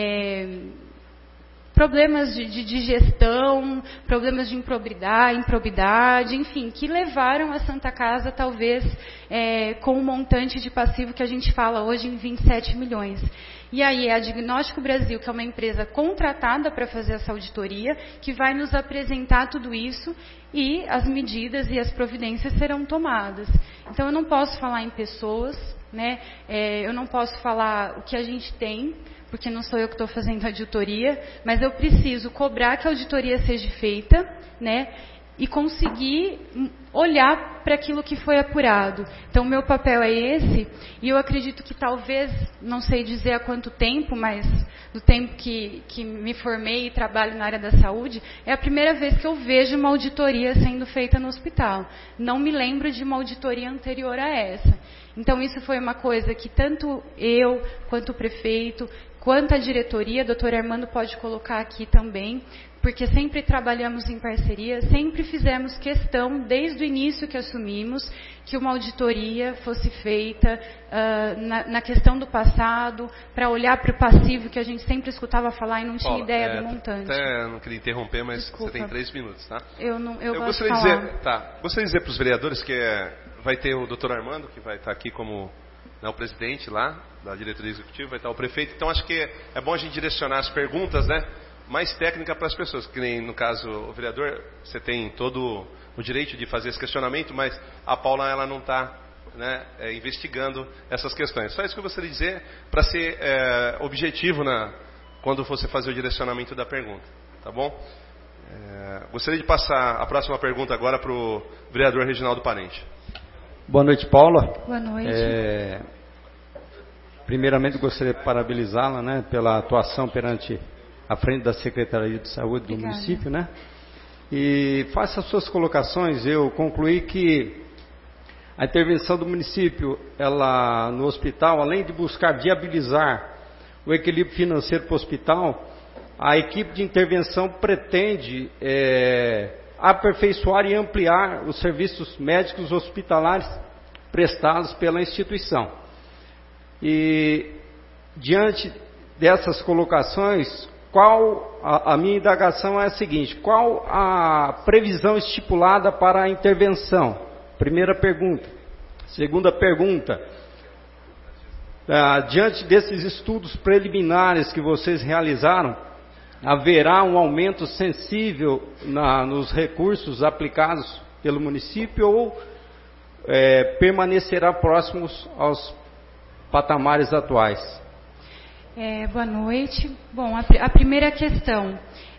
problemas de gestão, problemas de improbidade, enfim, que levaram a Santa Casa, talvez, com um montante de passivo que a gente fala hoje em 27 milhões. E aí é a Diagnóstico Brasil, que é uma empresa contratada para fazer essa auditoria, que vai nos apresentar tudo isso e as medidas e as providências serão tomadas. Então eu não posso falar em pessoas, né? Eu não posso falar o que a gente tem, porque não sou eu que estou fazendo a auditoria, mas eu preciso cobrar que a auditoria seja feita, né? E conseguir olhar para aquilo que foi apurado. Então, o meu papel é esse, e eu acredito que talvez, não sei dizer há quanto tempo, mas do tempo que me formei e trabalho na área da saúde, é a primeira vez que eu vejo uma auditoria sendo feita no hospital. Não me lembro de uma auditoria anterior a essa. Então, isso foi uma coisa que tanto eu, quanto o prefeito, quanto à diretoria, doutor Armando pode colocar aqui também, porque sempre trabalhamos em parceria, sempre fizemos questão, desde o início que assumimos, que uma auditoria fosse feita na questão do passado, para olhar para o passivo, que a gente sempre escutava falar e não tinha ideia do montante. Até não queria interromper, mas Desculpa. você tem 3 minutos, tá? Eu gostaria de dizer, gostaria de dizer para os vereadores que vai ter o doutor Armando, que vai estar aqui como o presidente lá, da diretoria executiva, vai estar o prefeito. Então acho que é bom a gente direcionar as perguntas, né, mais técnica para as pessoas, que nem no caso o vereador, você tem todo o direito de fazer esse questionamento, mas a Paula ela não está, né, investigando essas questões. Só isso que eu gostaria de dizer, para ser objetivo quando você fazer o direcionamento da pergunta, tá bom? Gostaria de passar a próxima pergunta agora para o vereador Reginaldo Parente. Boa noite, Paula. Boa noite. Primeiramente, gostaria de parabenizá-la, né, pela atuação perante a frente da Secretaria de Saúde do município, né? E faça as suas colocações. Eu concluí que a intervenção do município, ela no hospital, além de buscar viabilizar o equilíbrio financeiro para o hospital, a equipe de intervenção pretende aperfeiçoar e ampliar os serviços médicos hospitalares prestados pela instituição. E diante dessas colocações, a minha indagação é a seguinte: qual a previsão estipulada para a intervenção? Primeira pergunta. Segunda pergunta: diante desses estudos preliminares que vocês realizaram, haverá um aumento sensível nos recursos aplicados pelo município ou permanecerá próximos aos patamares atuais? Boa noite. Bom, a primeira questão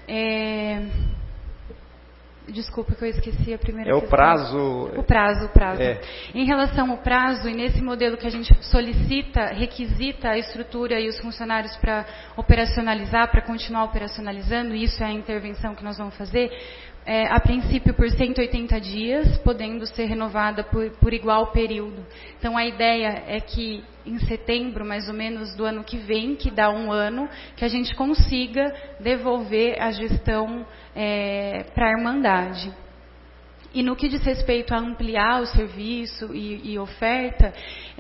desculpa que eu esqueci a primeira questão. O prazo. O prazo. Em relação ao prazo, e nesse modelo que a gente requisita a estrutura e os funcionários para operacionalizar, para continuar operacionalizando, isso é a intervenção que nós vamos fazer, a princípio por 180 dias, podendo ser renovada por igual período. Então a ideia é que em setembro, mais ou menos, do ano que vem, que dá um ano, que a gente consiga devolver a gestão para a Irmandade. E no que diz respeito a ampliar o serviço e oferta,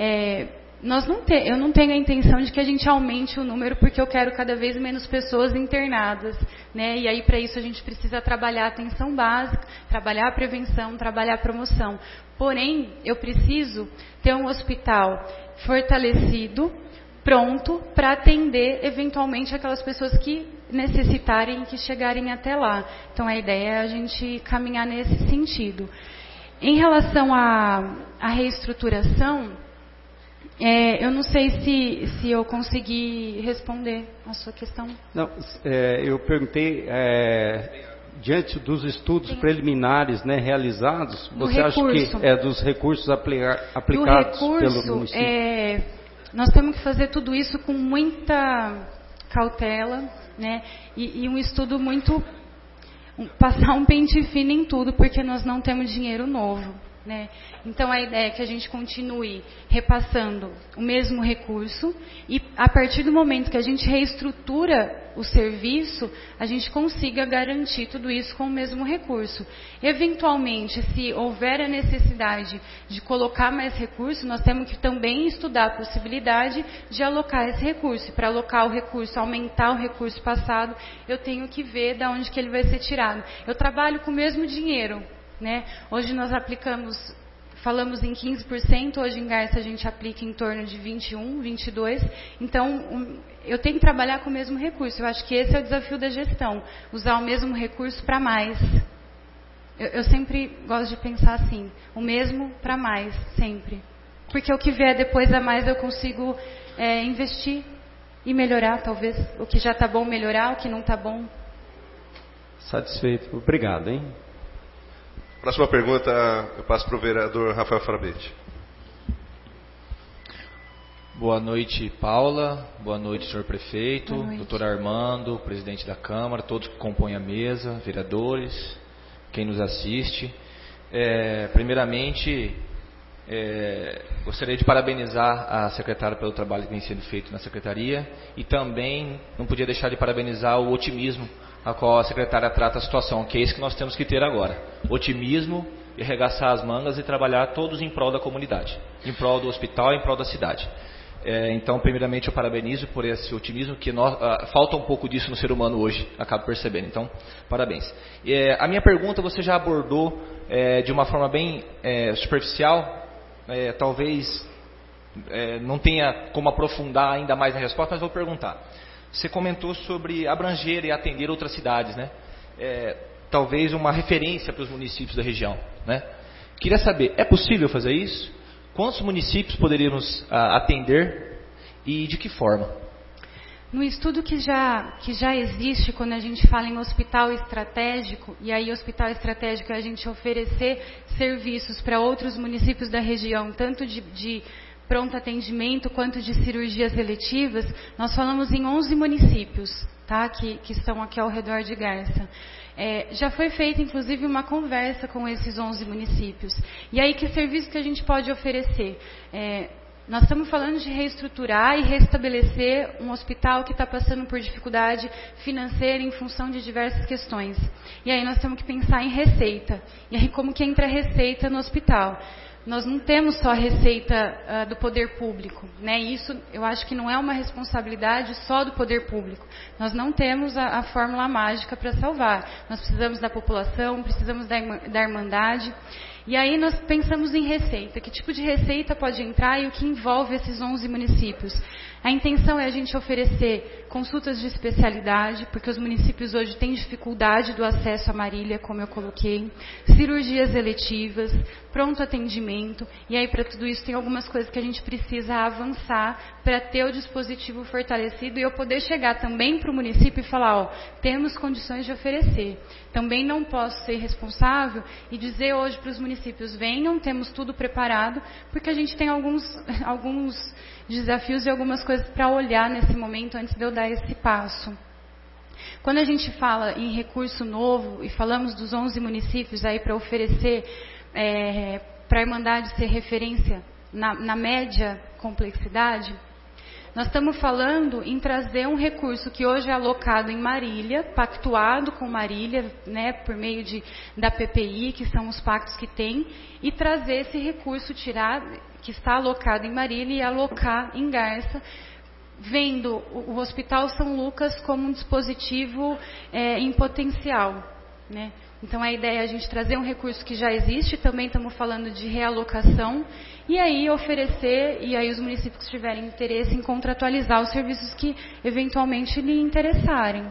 eu não tenho a intenção de que a gente aumente o número, porque eu quero cada vez menos pessoas internadas, né? E aí para isso a gente precisa trabalhar a atenção básica, trabalhar a prevenção, trabalhar a promoção. Porém, eu preciso ter um hospital fortalecido, pronto para atender eventualmente aquelas pessoas que necessitarem, que chegarem até lá. Então a ideia é a gente caminhar nesse sentido. Em relação à reestruturação, eu não sei se eu consegui responder a sua questão. Não, eu perguntei, diante dos estudos preliminares, né, realizados, você acha que dos recursos aplicados pelo município? Nós temos que fazer tudo isso com muita cautela, né, e um estudo muito... passar um pente fino em tudo, porque nós não temos dinheiro novo, né? Então a ideia é que a gente continue repassando o mesmo recurso e a partir do momento que a gente reestrutura o serviço, a gente consiga garantir tudo isso com o mesmo recurso. Eventualmente, se houver a necessidade de colocar mais recurso, nós temos que também estudar a possibilidade de alocar esse recurso. E para alocar o recurso, aumentar o recurso passado, eu tenho que ver de onde que ele vai ser tirado. Eu trabalho com o mesmo dinheiro, né? Hoje nós falamos em 15%, hoje em Garça a gente aplica em torno de 21%, 22%. Então, eu tenho que trabalhar com o mesmo recurso. Eu acho que esse é o desafio da gestão, usar o mesmo recurso para mais. Eu sempre gosto de pensar assim, o mesmo para mais, sempre. Porque o que vier depois a mais eu consigo investir e melhorar, talvez. O que já está bom melhorar, o que não está bom. Satisfeito. Obrigado, hein? Próxima pergunta eu passo para o vereador Rafael Frabete. Boa noite, Paula. Boa noite, senhor prefeito, doutor Armando, presidente da Câmara, todos que compõem a mesa, vereadores, quem nos assiste. Primeiramente, Gostaria de parabenizar a secretária pelo trabalho que vem sendo feito na secretaria e também não podia deixar de parabenizar o otimismo a qual a secretária trata a situação, que é isso que nós temos que ter agora. Otimismo e arregaçar as mangas e trabalhar todos em prol da comunidade, em prol do hospital, em prol da cidade. Então, primeiramente, eu parabenizo por esse otimismo, que falta um pouco disso no ser humano hoje, acabo percebendo. Então, parabéns. A minha pergunta você já abordou de uma forma bem superficial, talvez não tenha como aprofundar ainda mais a resposta, mas vou perguntar. Você comentou sobre abranger e atender outras cidades, né? Talvez uma referência para os municípios da região, né? Queria saber, é possível fazer isso? Quantos municípios poderíamos atender e de que forma? No estudo que já existe, quando a gente fala em hospital estratégico, e aí hospital estratégico é a gente oferecer serviços para outros municípios da região, tanto de pronto atendimento quanto de cirurgias eletivas, nós falamos em 11 municípios, tá? que estão aqui ao redor de Garça. Já foi feita, inclusive, uma conversa com esses 11 municípios. E aí, que serviço que a gente pode oferecer? Nós estamos falando de reestruturar e restabelecer um hospital que está passando por dificuldade financeira em função de diversas questões. E aí nós temos que pensar em receita. E aí, como que entra a receita no hospital? Nós não temos só a receita do poder público, né? Isso eu acho que não é uma responsabilidade só do poder público. Nós não temos a fórmula mágica para salvar. Nós precisamos da população, precisamos da irmandade. E aí nós pensamos em receita. Que tipo de receita pode entrar e o que envolve esses 11 municípios? A intenção é a gente oferecer consultas de especialidade, porque os municípios hoje têm dificuldade do acesso à Marília, como eu coloquei, cirurgias eletivas, pronto atendimento, e aí para tudo isso tem algumas coisas que a gente precisa avançar para ter o dispositivo fortalecido e eu poder chegar também para o município e falar, ó, temos condições de oferecer. Também não posso ser responsável e dizer hoje para os municípios, venham, temos tudo preparado, porque a gente tem alguns desafios e algumas coisas para olhar nesse momento antes de eu dar esse passo. Quando a gente fala em recurso novo e falamos dos 11 municípios aí para oferecer, para a Irmandade ser referência na média complexidade, nós estamos falando em trazer um recurso que hoje é alocado em Marília, pactuado com Marília, né, por meio da PPI, que são os pactos que tem, e trazer esse recurso, que está alocado em Marília e alocar em Garça, vendo o Hospital São Lucas como um dispositivo em potencial, né? Então a ideia é a gente trazer um recurso que já existe, também estamos falando de realocação, e aí oferecer, e aí os municípios que tiverem interesse em contratualizar os serviços que eventualmente lhe interessarem.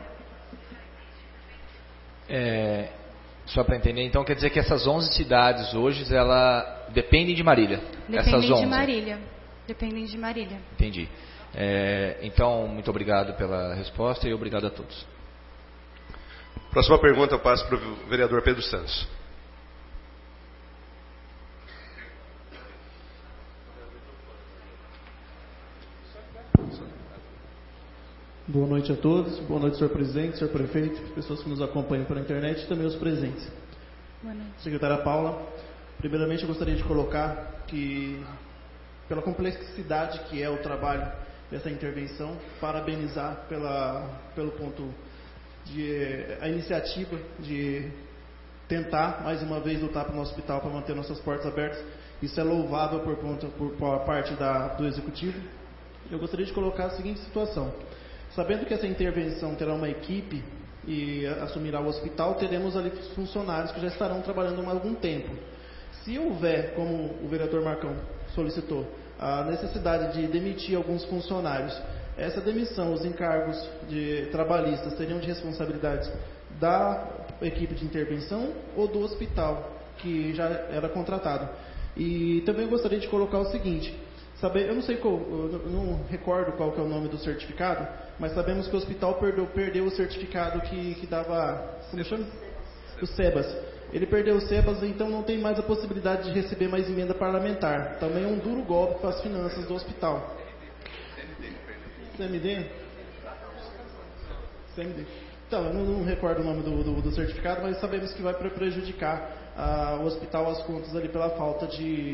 Só para entender, então quer dizer que essas 11 cidades hoje, ela dependem de Marília? Dependem de Marília. Dependem de Marília. Entendi. Então, muito obrigado pela resposta e obrigado a todos. Próxima pergunta eu passo para o vereador Pedro Santos. Boa noite a todos, boa noite, senhor presidente, senhor prefeito, pessoas que nos acompanham pela internet e também os presentes. Boa noite. Secretária Paula, primeiramente eu gostaria de colocar que, pela complexidade que é o trabalho dessa intervenção, parabenizar pelo ponto a iniciativa de tentar mais uma vez lutar para o nosso hospital para manter nossas portas abertas. Isso é louvável por parte do executivo. Eu gostaria de colocar a seguinte situação: sabendo que essa intervenção terá uma equipe e assumirá o hospital, teremos ali funcionários que já estarão trabalhando há algum tempo. Se houver, como o vereador Marcão solicitou, a necessidade de demitir alguns funcionários, essa demissão, os encargos trabalhistas seriam de responsabilidade da equipe de intervenção ou do hospital que já era contratado? E também gostaria de colocar o seguinte: eu não sei eu não recordo qual que é o nome do certificado, mas sabemos que o hospital perdeu o certificado que dava, como chama? O SEBAS. Ele perdeu o SEBAS, então não tem mais a possibilidade de receber mais emenda parlamentar. Também é um duro golpe para as finanças do hospital. CMD? CMD. Então, eu não recordo o nome do certificado, mas sabemos que vai prejudicar o hospital às contas ali pela falta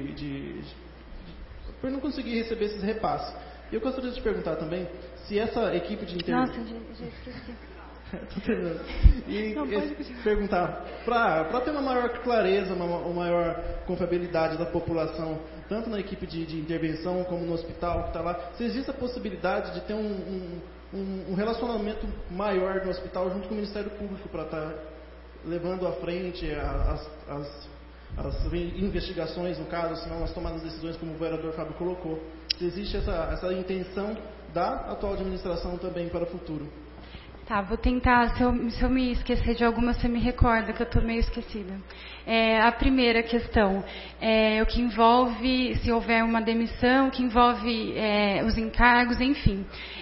por não conseguir receber esses repasses. Eu gostaria de te perguntar também se essa equipe de intervenção... Nossa, já esqueci. Tô terminando. E perguntar, para ter uma maior clareza, uma maior confiabilidade da população, tanto na equipe de intervenção como no hospital que está lá, se existe a possibilidade de ter um relacionamento maior no hospital junto com o Ministério Público para estar levando à frente as investigações, no caso, senão as tomadas de decisões, como o vereador Fábio colocou. Se existe essa intenção da atual administração também para o futuro. Tá, vou tentar, se eu me esquecer de alguma, você me recorda, que eu estou meio esquecida. A primeira questão, o que envolve, se houver uma demissão, o que envolve os encargos, enfim.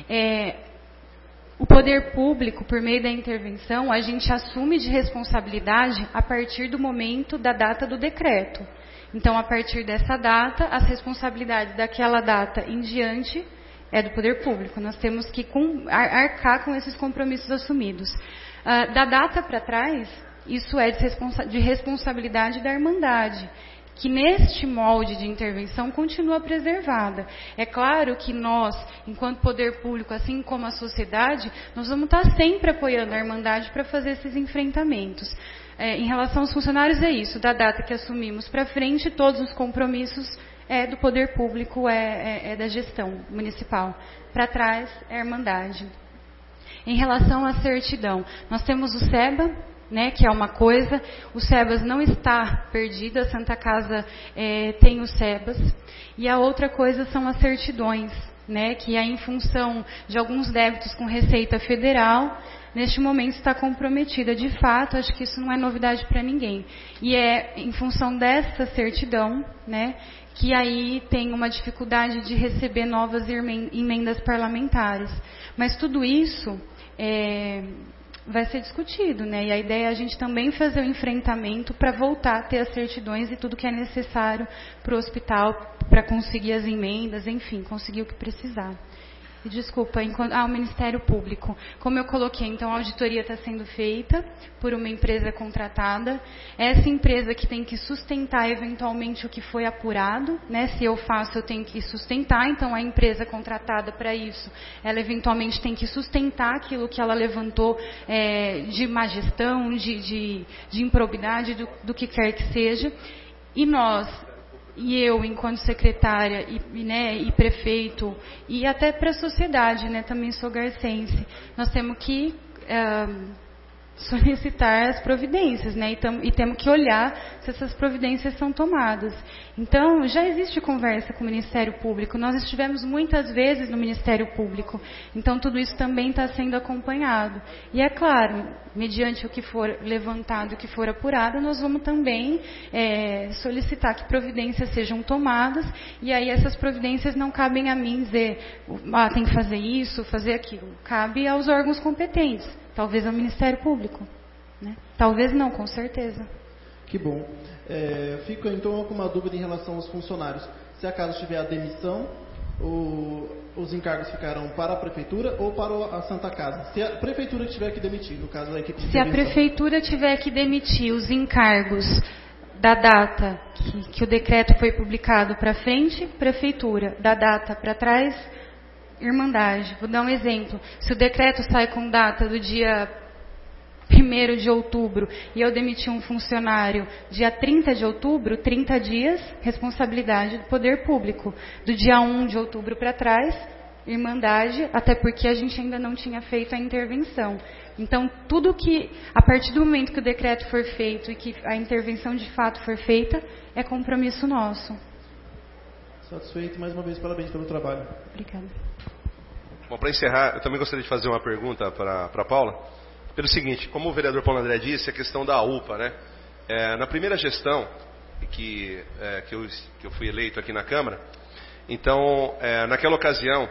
O poder público, por meio da intervenção, a gente assume de responsabilidade a partir do momento da data do decreto. Então, a partir dessa data, as responsabilidades daquela data em diante é do poder público. Nós temos que arcar com esses compromissos assumidos. Da data para trás, isso é de responsabilidade da Irmandade, que neste molde de intervenção continua preservada. É claro que nós, enquanto poder público, assim como a sociedade, nós vamos estar sempre apoiando a Irmandade para fazer esses enfrentamentos. Em relação aos funcionários, é isso. Da data que assumimos para frente, todos os compromissos do poder público, da gestão municipal. Para trás, é a Irmandade. Em relação à certidão, nós temos o SEBA, que é uma coisa, o SEBAS não está perdido, a Santa Casa tem os SEBAS, e a outra coisa são as certidões, que é em função de alguns débitos com Receita Federal, neste momento está comprometida. De fato, acho que isso não é novidade para ninguém. E é em função dessa certidão, que aí tem uma dificuldade de receber novas emendas parlamentares. Mas tudo isso vai ser discutido, E a ideia é a gente também fazer o enfrentamento para voltar a ter as certidões e tudo que é necessário para o hospital, para conseguir as emendas, enfim, conseguir o que precisar. E desculpa, o Ministério Público. Como eu coloquei, então a auditoria está sendo feita por uma empresa contratada. Essa empresa que tem que sustentar eventualmente o que foi apurado, Se eu faço, eu tenho que sustentar. Então a empresa contratada para isso, ela eventualmente tem que sustentar aquilo que ela levantou de má gestão, de improbidade, do que quer que seja. E eu, enquanto secretária e prefeito, e até para a sociedade, também sou garcense, nós temos que solicitar as providências, e temos que olhar se essas providências são tomadas. Então, já existe conversa com o Ministério Público, nós estivemos muitas vezes no Ministério Público, então tudo isso também está sendo acompanhado. E é claro, mediante o que for levantado, o que for apurado, nós vamos também solicitar que providências sejam tomadas, e aí essas providências não cabem a mim dizer, tem que fazer isso, fazer aquilo. Cabe aos órgãos competentes, talvez ao Ministério Público. Talvez não, com certeza. Que bom. Fico então com uma dúvida em relação aos funcionários. Se acaso tiver a demissão, os encargos ficarão para a Prefeitura ou para a Santa Casa? Se a Prefeitura tiver que demitir, no caso da equipe de intervenção. Se a Prefeitura tiver que demitir os encargos da data que o decreto foi publicado para frente, Prefeitura. Da data para trás, Irmandade. Vou dar um exemplo. Se o decreto sai com data do dia 1º de outubro e eu demitir um funcionário dia 30 de outubro, 30 dias, responsabilidade do poder público. Do dia 1 de outubro para trás, Irmandade, até porque a gente ainda não tinha feito a intervenção. Então, tudo que, a partir do momento que o decreto for feito e que a intervenção de fato for feita, é compromisso nosso. Satisfeito, mais uma vez, parabéns pelo trabalho. Obrigada. Bom, para encerrar, eu também gostaria de fazer uma pergunta para a Paula. Pelo seguinte, como o vereador Paulo André disse, a questão da UPA, na primeira gestão que eu fui eleito aqui na Câmara, então, naquela ocasião,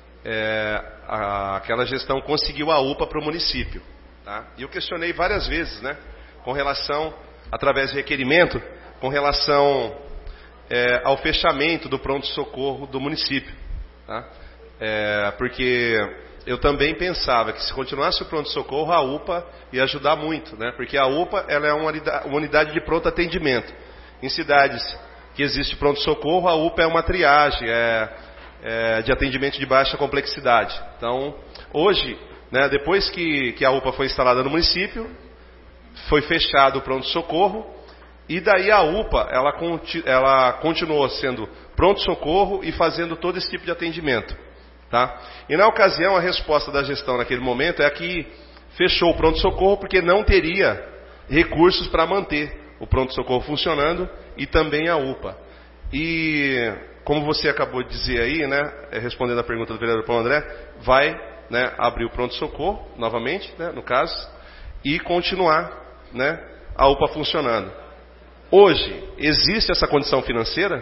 aquela gestão conseguiu a UPA para o município. Tá? E eu questionei várias vezes, com relação, através de requerimento, com relação ao fechamento do pronto-socorro do município. Tá? Porque eu também pensava que se continuasse o pronto-socorro, a UPA ia ajudar muito, né? Porque a UPA ela é uma unidade de pronto atendimento. Em cidades que existe pronto-socorro, a UPA é uma triagem, de atendimento de baixa complexidade. Então, hoje, né, depois que a UPA foi instalada no município, foi fechado o pronto-socorro, e daí a UPA ela continuou sendo pronto-socorro e fazendo todo esse tipo de atendimento. Tá? E na ocasião, a resposta da gestão naquele momento é que fechou o pronto-socorro porque não teria recursos para manter o pronto-socorro funcionando e também a UPA. E como você acabou de dizer aí, né, respondendo a pergunta do vereador Paulo André, vai, né, abrir o pronto-socorro novamente, né, no caso, e continuar, né, a UPA funcionando. Hoje, existe essa condição financeira?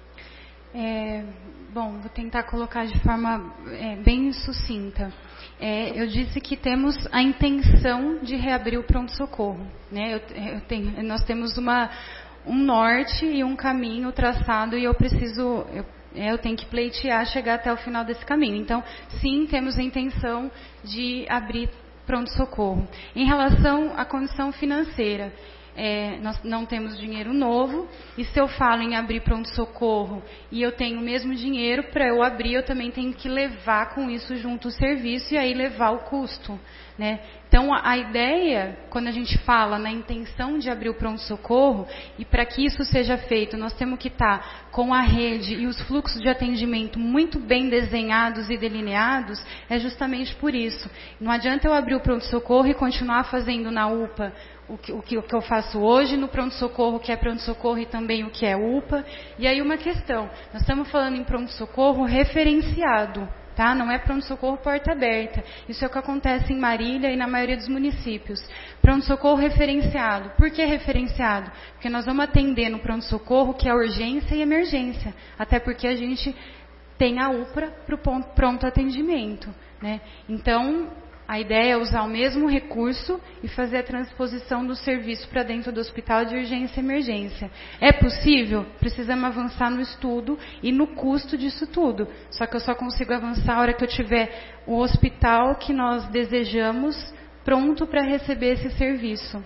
Bom, vou tentar colocar de forma bem sucinta. Eu disse que temos a intenção de reabrir o pronto-socorro, né? Nós temos um norte e um caminho traçado e eu tenho que pleitear chegar até o final desse caminho. Então, sim, temos a intenção de abrir pronto-socorro. Em relação à condição financeira, nós não temos dinheiro novo, e se eu falo em abrir pronto-socorro e eu tenho o mesmo dinheiro, para eu abrir eu também tenho que levar com isso junto o serviço e aí levar o custo, né? Então a ideia, quando a gente fala na intenção de abrir o pronto-socorro, e para que isso seja feito, nós temos que estar com a rede e os fluxos de atendimento muito bem desenhados e delineados, é justamente por isso. Não adianta eu abrir o pronto-socorro e continuar fazendo na UPA o que eu faço hoje, no pronto-socorro, que é pronto-socorro, e também o que é UPA. E aí uma questão, nós estamos falando em pronto-socorro referenciado, tá? Não é pronto-socorro porta aberta. Isso é o que acontece em Marília e na maioria dos municípios. Pronto-socorro referenciado. Por que referenciado? Porque nós vamos atender no pronto-socorro que é urgência e emergência. Até porque a gente tem a UPA para o pronto atendimento, né? Então, a ideia é usar o mesmo recurso e fazer a transposição do serviço para dentro do hospital de urgência e emergência. É possível? Precisamos avançar no estudo e no custo disso tudo. Só que eu só consigo avançar a hora que eu tiver o hospital que nós desejamos pronto para receber esse serviço.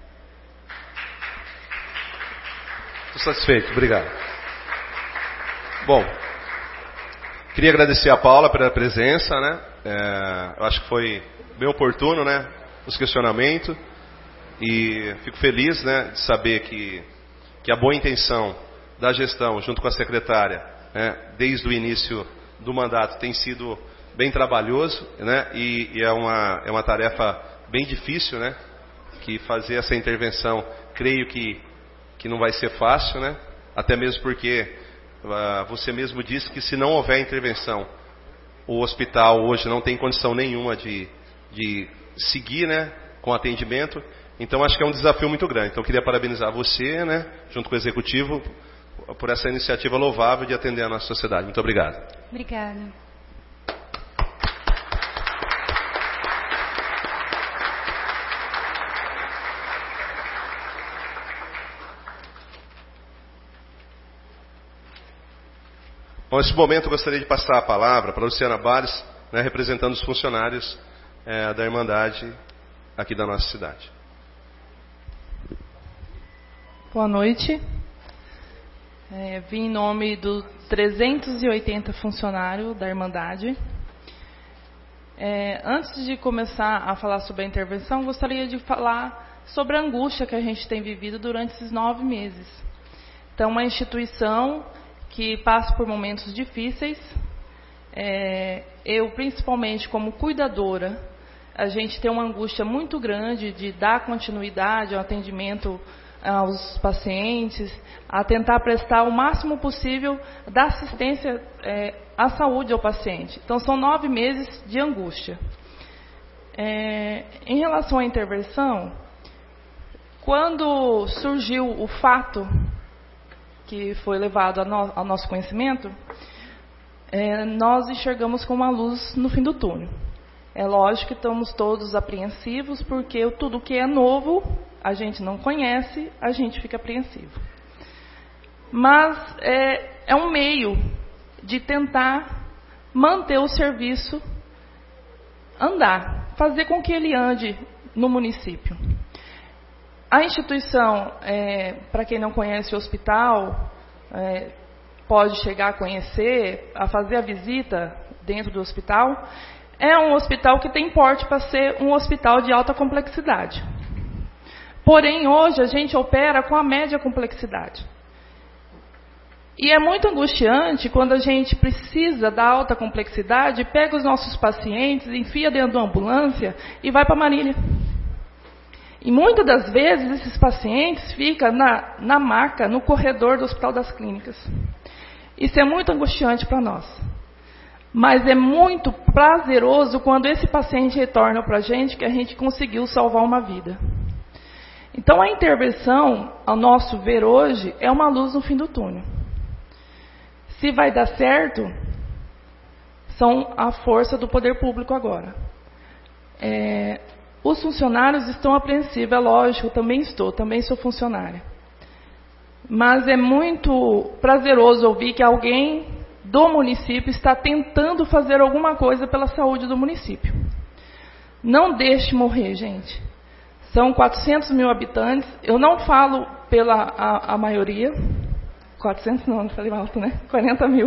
Estou satisfeito, obrigado. Bom, queria agradecer a Paula pela presença, né? Eu acho que foi bem oportuno, né, os questionamentos, e fico feliz, né, de saber que a boa intenção da gestão junto com a secretária, né, desde o início do mandato tem sido bem trabalhoso, né, e é uma tarefa bem difícil, né, que fazer essa intervenção, creio que não vai ser fácil, né, até mesmo porque você mesmo disse que se não houver intervenção, o hospital hoje não tem condição nenhuma de seguir, né, com atendimento. Então acho que é um desafio muito grande. Então queria parabenizar você, né, junto com o executivo, por essa iniciativa louvável de atender a nossa sociedade. Muito obrigado. Obrigada. Bom, nesse momento eu gostaria de passar a palavra para a Luciana Barres, né, representando os funcionários da Irmandade aqui da nossa cidade. Boa noite. Vim em nome dos 380 funcionários da Irmandade. Antes de começar a falar sobre a intervenção, gostaria de falar sobre a angústia que a gente tem vivido durante esses 9 meses. Então, uma instituição que passa por momentos difíceis. Eu, principalmente como cuidadora, a gente tem uma angústia muito grande de dar continuidade ao atendimento aos pacientes, a tentar prestar o máximo possível da assistência à saúde ao paciente. Então, são 9 meses de angústia. Em relação à intervenção, quando surgiu o fato que foi levado ao nosso conhecimento, nós enxergamos com uma luz no fim do túnel. É lógico que estamos todos apreensivos, porque tudo que é novo, a gente não conhece, a gente fica apreensivo. Mas é um meio de tentar manter o serviço andar, fazer com que ele ande no município. A instituição, para quem não conhece o hospital, pode chegar a conhecer, a fazer a visita dentro do hospital. É um hospital que tem porte para ser um hospital de alta complexidade. Porém, hoje a gente opera com a média complexidade. E é muito angustiante quando a gente precisa da alta complexidade, pega os nossos pacientes, enfia dentro de uma ambulância e vai para Marília. E muitas das vezes esses pacientes ficam na maca, no corredor do Hospital das Clínicas. Isso é muito angustiante para nós. Mas é muito prazeroso quando esse paciente retorna para a gente que a gente conseguiu salvar uma vida. Então a intervenção, ao nosso ver hoje, é uma luz no fim do túnel. Se vai dar certo, são a força do poder público agora. Os funcionários estão apreensivos, é lógico, também sou funcionária. Mas é muito prazeroso ouvir que alguém do município está tentando fazer alguma coisa pela saúde do município. Não deixe morrer, gente. São 400 mil habitantes, eu não falo pela a maioria, 400 não falei alto, né? 40 mil.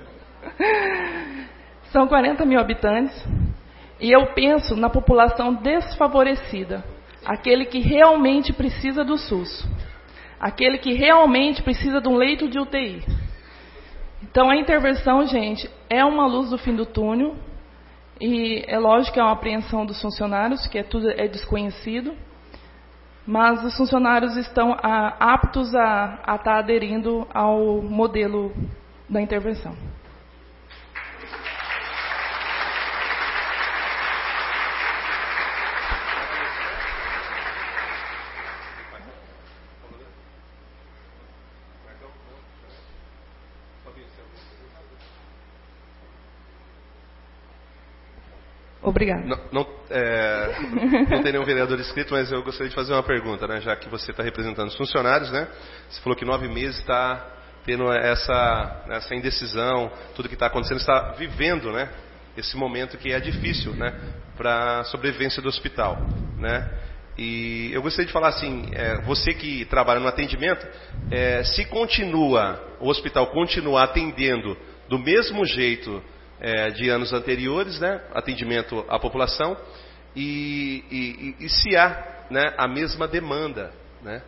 São 40 mil habitantes. E eu penso na população desfavorecida, aquele que realmente precisa do SUS, aquele que realmente precisa de um leito de UTI. Então a intervenção, gente, é uma luz do fim do túnel, e é lógico que é uma apreensão dos funcionários, que tudo é desconhecido, mas os funcionários estão aptos a estar aderindo ao modelo da intervenção. Obrigada. Não tem nenhum vereador inscrito, mas eu gostaria de fazer uma pergunta, né? Já que você está representando os funcionários, né? Você falou que 9 meses está tendo essa indecisão, tudo que está acontecendo, está vivendo, né? Esse momento que é difícil, né? Para a sobrevivência do hospital, né? E eu gostaria de falar assim, você que trabalha no atendimento, se o hospital continuar atendendo do mesmo jeito de anos anteriores, né, atendimento à população, e se há, né, a mesma demanda, né,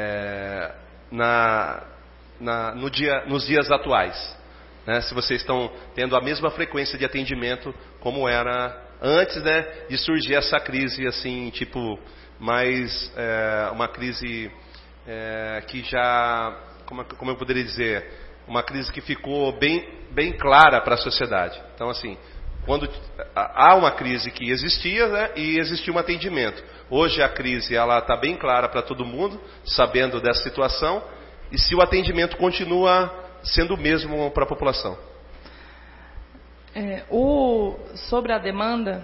nos dias atuais, né, se vocês estão tendo a mesma frequência de atendimento como era antes, né, de surgir essa crise, assim, tipo, mais uma crise que já, como eu poderia dizer, uma crise que ficou bem clara para a sociedade. Então, assim, quando há uma crise que existia, né, e existia um atendimento. Hoje a crise está bem clara para todo mundo, sabendo dessa situação, e se o atendimento continua sendo o mesmo para a população. Sobre a demanda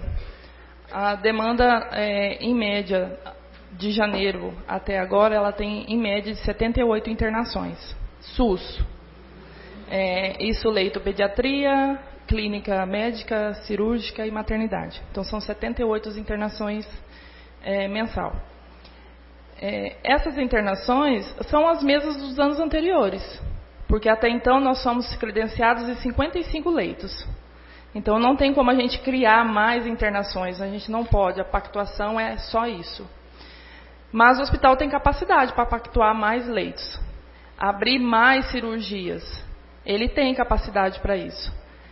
em média, de janeiro até agora, ela tem em média de 78 internações. SUS. Isso leito pediatria, clínica médica, cirúrgica e maternidade. Então são 78 internações mensal. Essas internações são as mesmas dos anos anteriores, porque até então nós somos credenciados em 55 leitos. Então não tem como a gente criar mais internações, a gente não pode, a pactuação é só isso. Mas o hospital tem capacidade para pactuar mais leitos, abrir mais cirurgias. Ele tem capacidade para isso.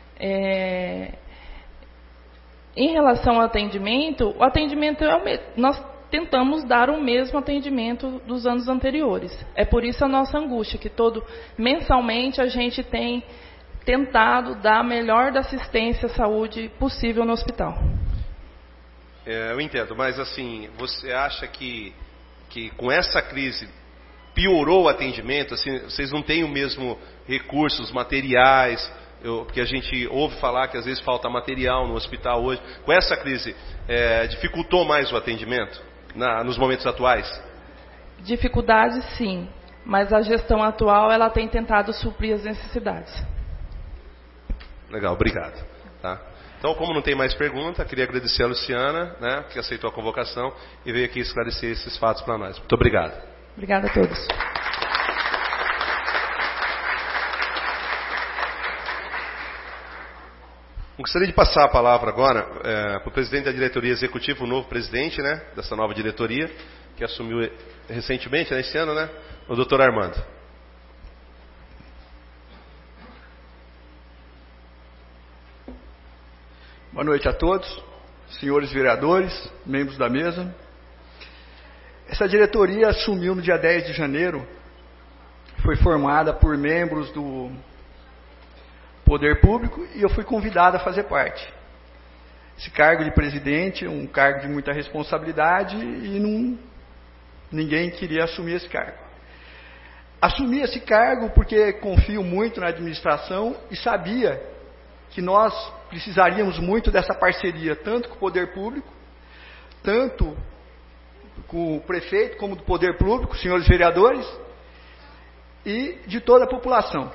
Em relação ao atendimento, o atendimento é o mesmo. Nós tentamos dar o mesmo atendimento dos anos anteriores. É por isso a nossa angústia, que mensalmente a gente tem tentado dar a melhor da assistência à saúde possível no hospital. Eu entendo, mas assim, você acha que com essa crise piorou o atendimento? Assim, vocês não têm o mesmo recursos, materiais, porque a gente ouve falar que às vezes falta material no hospital hoje. Com essa crise, dificultou mais o atendimento nos momentos atuais? Dificuldade, sim, mas a gestão atual ela tem tentado suprir as necessidades. Legal, obrigado. Tá? Então, como não tem mais pergunta, queria agradecer a Luciana, né, que aceitou a convocação e veio aqui esclarecer esses fatos para nós. Muito obrigado. Obrigada a todos. Gostaria de passar a palavra agora para o presidente da diretoria executiva, o novo presidente, né, dessa nova diretoria, que assumiu recentemente, né, esse ano, né, o Dr. Armando. Boa noite a todos, senhores vereadores, membros da mesa. Essa diretoria assumiu no dia 10 de janeiro, foi formada por membros do Poder Público e eu fui convidado a fazer parte. Esse cargo de presidente é um cargo de muita responsabilidade e ninguém queria assumir esse cargo. Assumi esse cargo porque confio muito na administração e sabia que nós precisaríamos muito dessa parceria, tanto com o Poder Público, tanto com o prefeito, como do Poder Público, senhores vereadores, e de toda a população.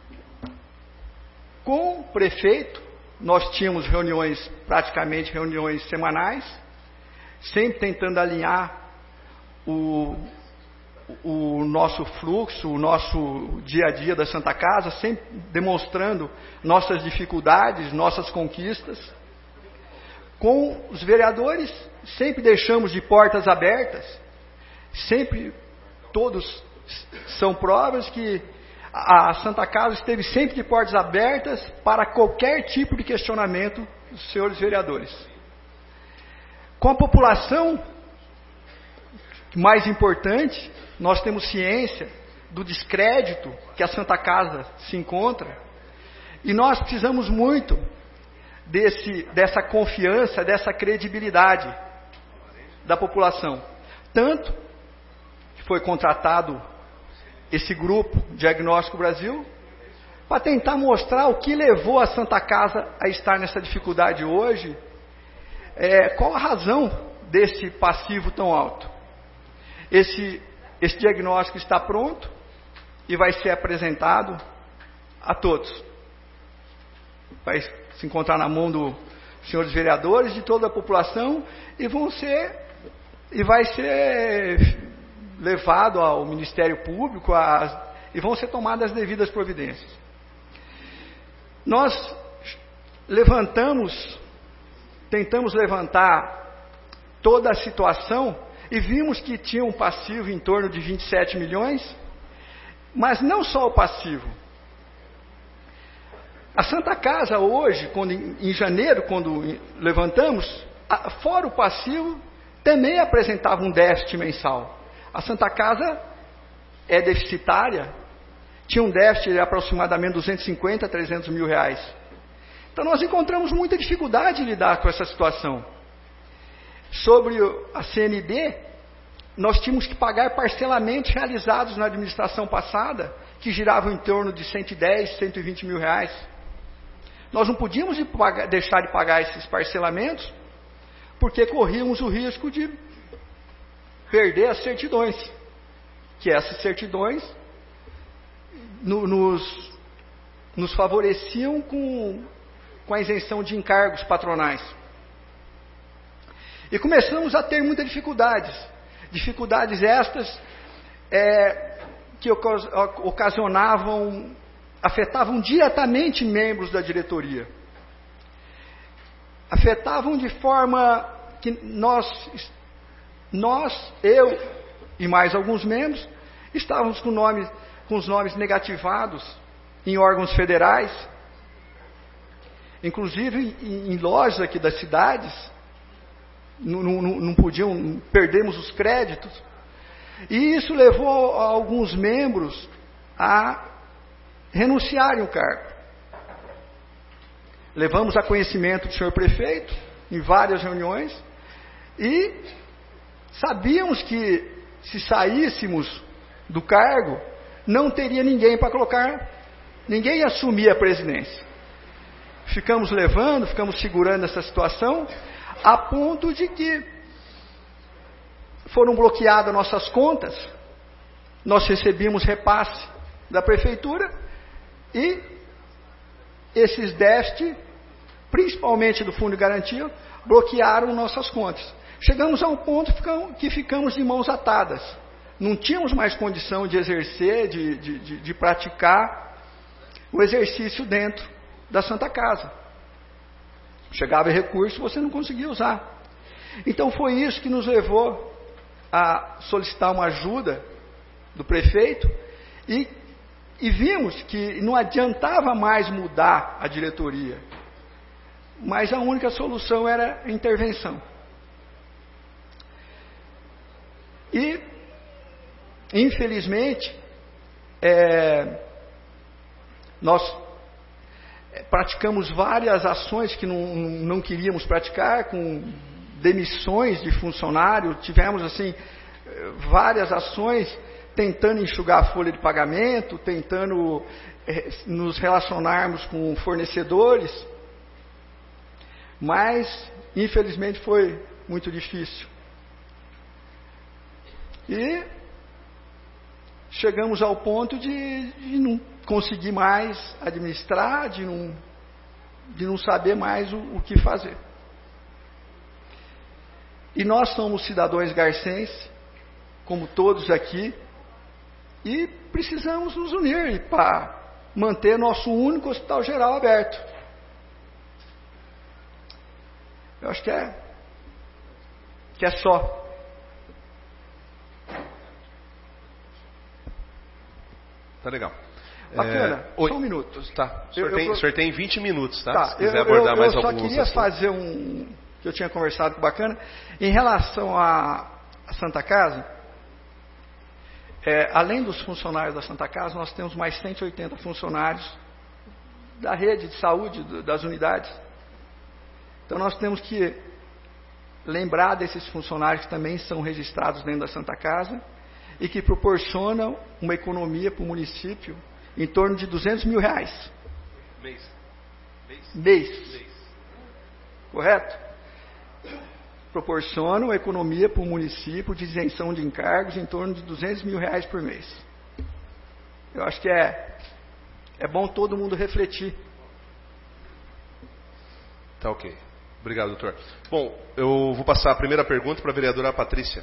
Com o prefeito, nós tínhamos praticamente reuniões semanais, sempre tentando alinhar o nosso fluxo, o nosso dia a dia da Santa Casa, sempre demonstrando nossas dificuldades, nossas conquistas. Com os vereadores, sempre deixamos de portas abertas, sempre, todos são provas que a Santa Casa esteve sempre de portas abertas para qualquer tipo de questionamento dos senhores vereadores. Com a população, mais importante, nós temos ciência do descrédito que a Santa Casa se encontra e nós precisamos muito dessa confiança, dessa credibilidade da população. Tanto que foi contratado esse grupo Diagnóstico Brasil para tentar mostrar o que levou a Santa Casa a estar nessa dificuldade hoje, qual a razão desse passivo tão alto. Esse diagnóstico está pronto e vai ser apresentado a todos. Vai se encontrar na mão dos senhores vereadores, de toda a população, e vai ser levado ao Ministério Público e vão ser tomadas as devidas providências. Nós tentamos levantar toda a situação e vimos que tinha um passivo em torno de 27 milhões, mas não só o passivo. A Santa Casa hoje, em janeiro, quando levantamos, fora o passivo, também apresentava um déficit mensal. A Santa Casa é deficitária, tinha um déficit de aproximadamente 250 a 300 mil reais. Então nós encontramos muita dificuldade em lidar com essa situação. Sobre a CND, nós tínhamos que pagar parcelamentos realizados na administração passada, que giravam em torno de 110, 120 mil reais. Nós não podíamos deixar de pagar esses parcelamentos, porque corríamos o risco de perder as certidões, que essas certidões nos favoreciam com a isenção de encargos patronais. E começamos a ter muitas dificuldades. Dificuldades estas que afetavam diretamente membros da diretoria. Afetavam de forma que eu e mais alguns membros, estávamos com os nomes negativados em órgãos federais, inclusive em lojas aqui das cidades, não podiam, perdemos os créditos, e isso levou alguns membros a renunciarem ao cargo. Levamos a conhecimento do senhor prefeito em várias reuniões e sabíamos que se saíssemos do cargo não teria ninguém para colocar, ninguém assumia a presidência. Ficamos segurando essa situação a ponto de que foram bloqueadas nossas contas, nós recebíamos repasse da prefeitura e esses déficits principalmente do Fundo de Garantia, bloquearam nossas contas. Chegamos a um ponto que ficamos de mãos atadas. Não tínhamos mais condição de exercer, de praticar o exercício dentro da Santa Casa. Chegava recurso, você não conseguia usar. Então foi isso que nos levou a solicitar uma ajuda do prefeito e vimos que não adiantava mais mudar a diretoria, mas a única solução era a intervenção. E, infelizmente, nós praticamos várias ações que não queríamos praticar, com demissões de funcionário, tivemos assim várias ações tentando enxugar a folha de pagamento, tentando nos relacionarmos com fornecedores, mas infelizmente foi muito difícil. E chegamos ao ponto de não conseguir mais administrar, de não saber mais o que fazer. E nós somos cidadãos garcenses, como todos aqui, e precisamos nos unir para manter nosso único hospital geral aberto. Eu acho que é só. Tá legal. Bacana, só um minuto. Tá. O senhor tem 20 minutos, tá? Tá, se quiser abordar mais alguns. Eu só queria fazer que eu tinha conversado com o Bacana, em relação à Santa Casa. Além dos funcionários da Santa Casa, nós temos mais 180 funcionários da rede de saúde, das unidades. Então nós temos que lembrar desses funcionários que também são registrados dentro da Santa Casa e que proporcionam uma economia para o município em torno de R$200 mil. Mês. Correto? Proporcionam uma economia para o município de isenção de encargos em torno de R$200 mil por mês. Eu acho que é bom todo mundo refletir. Tá ok. Obrigado, doutor. Bom, eu vou passar a primeira pergunta para a vereadora Patrícia.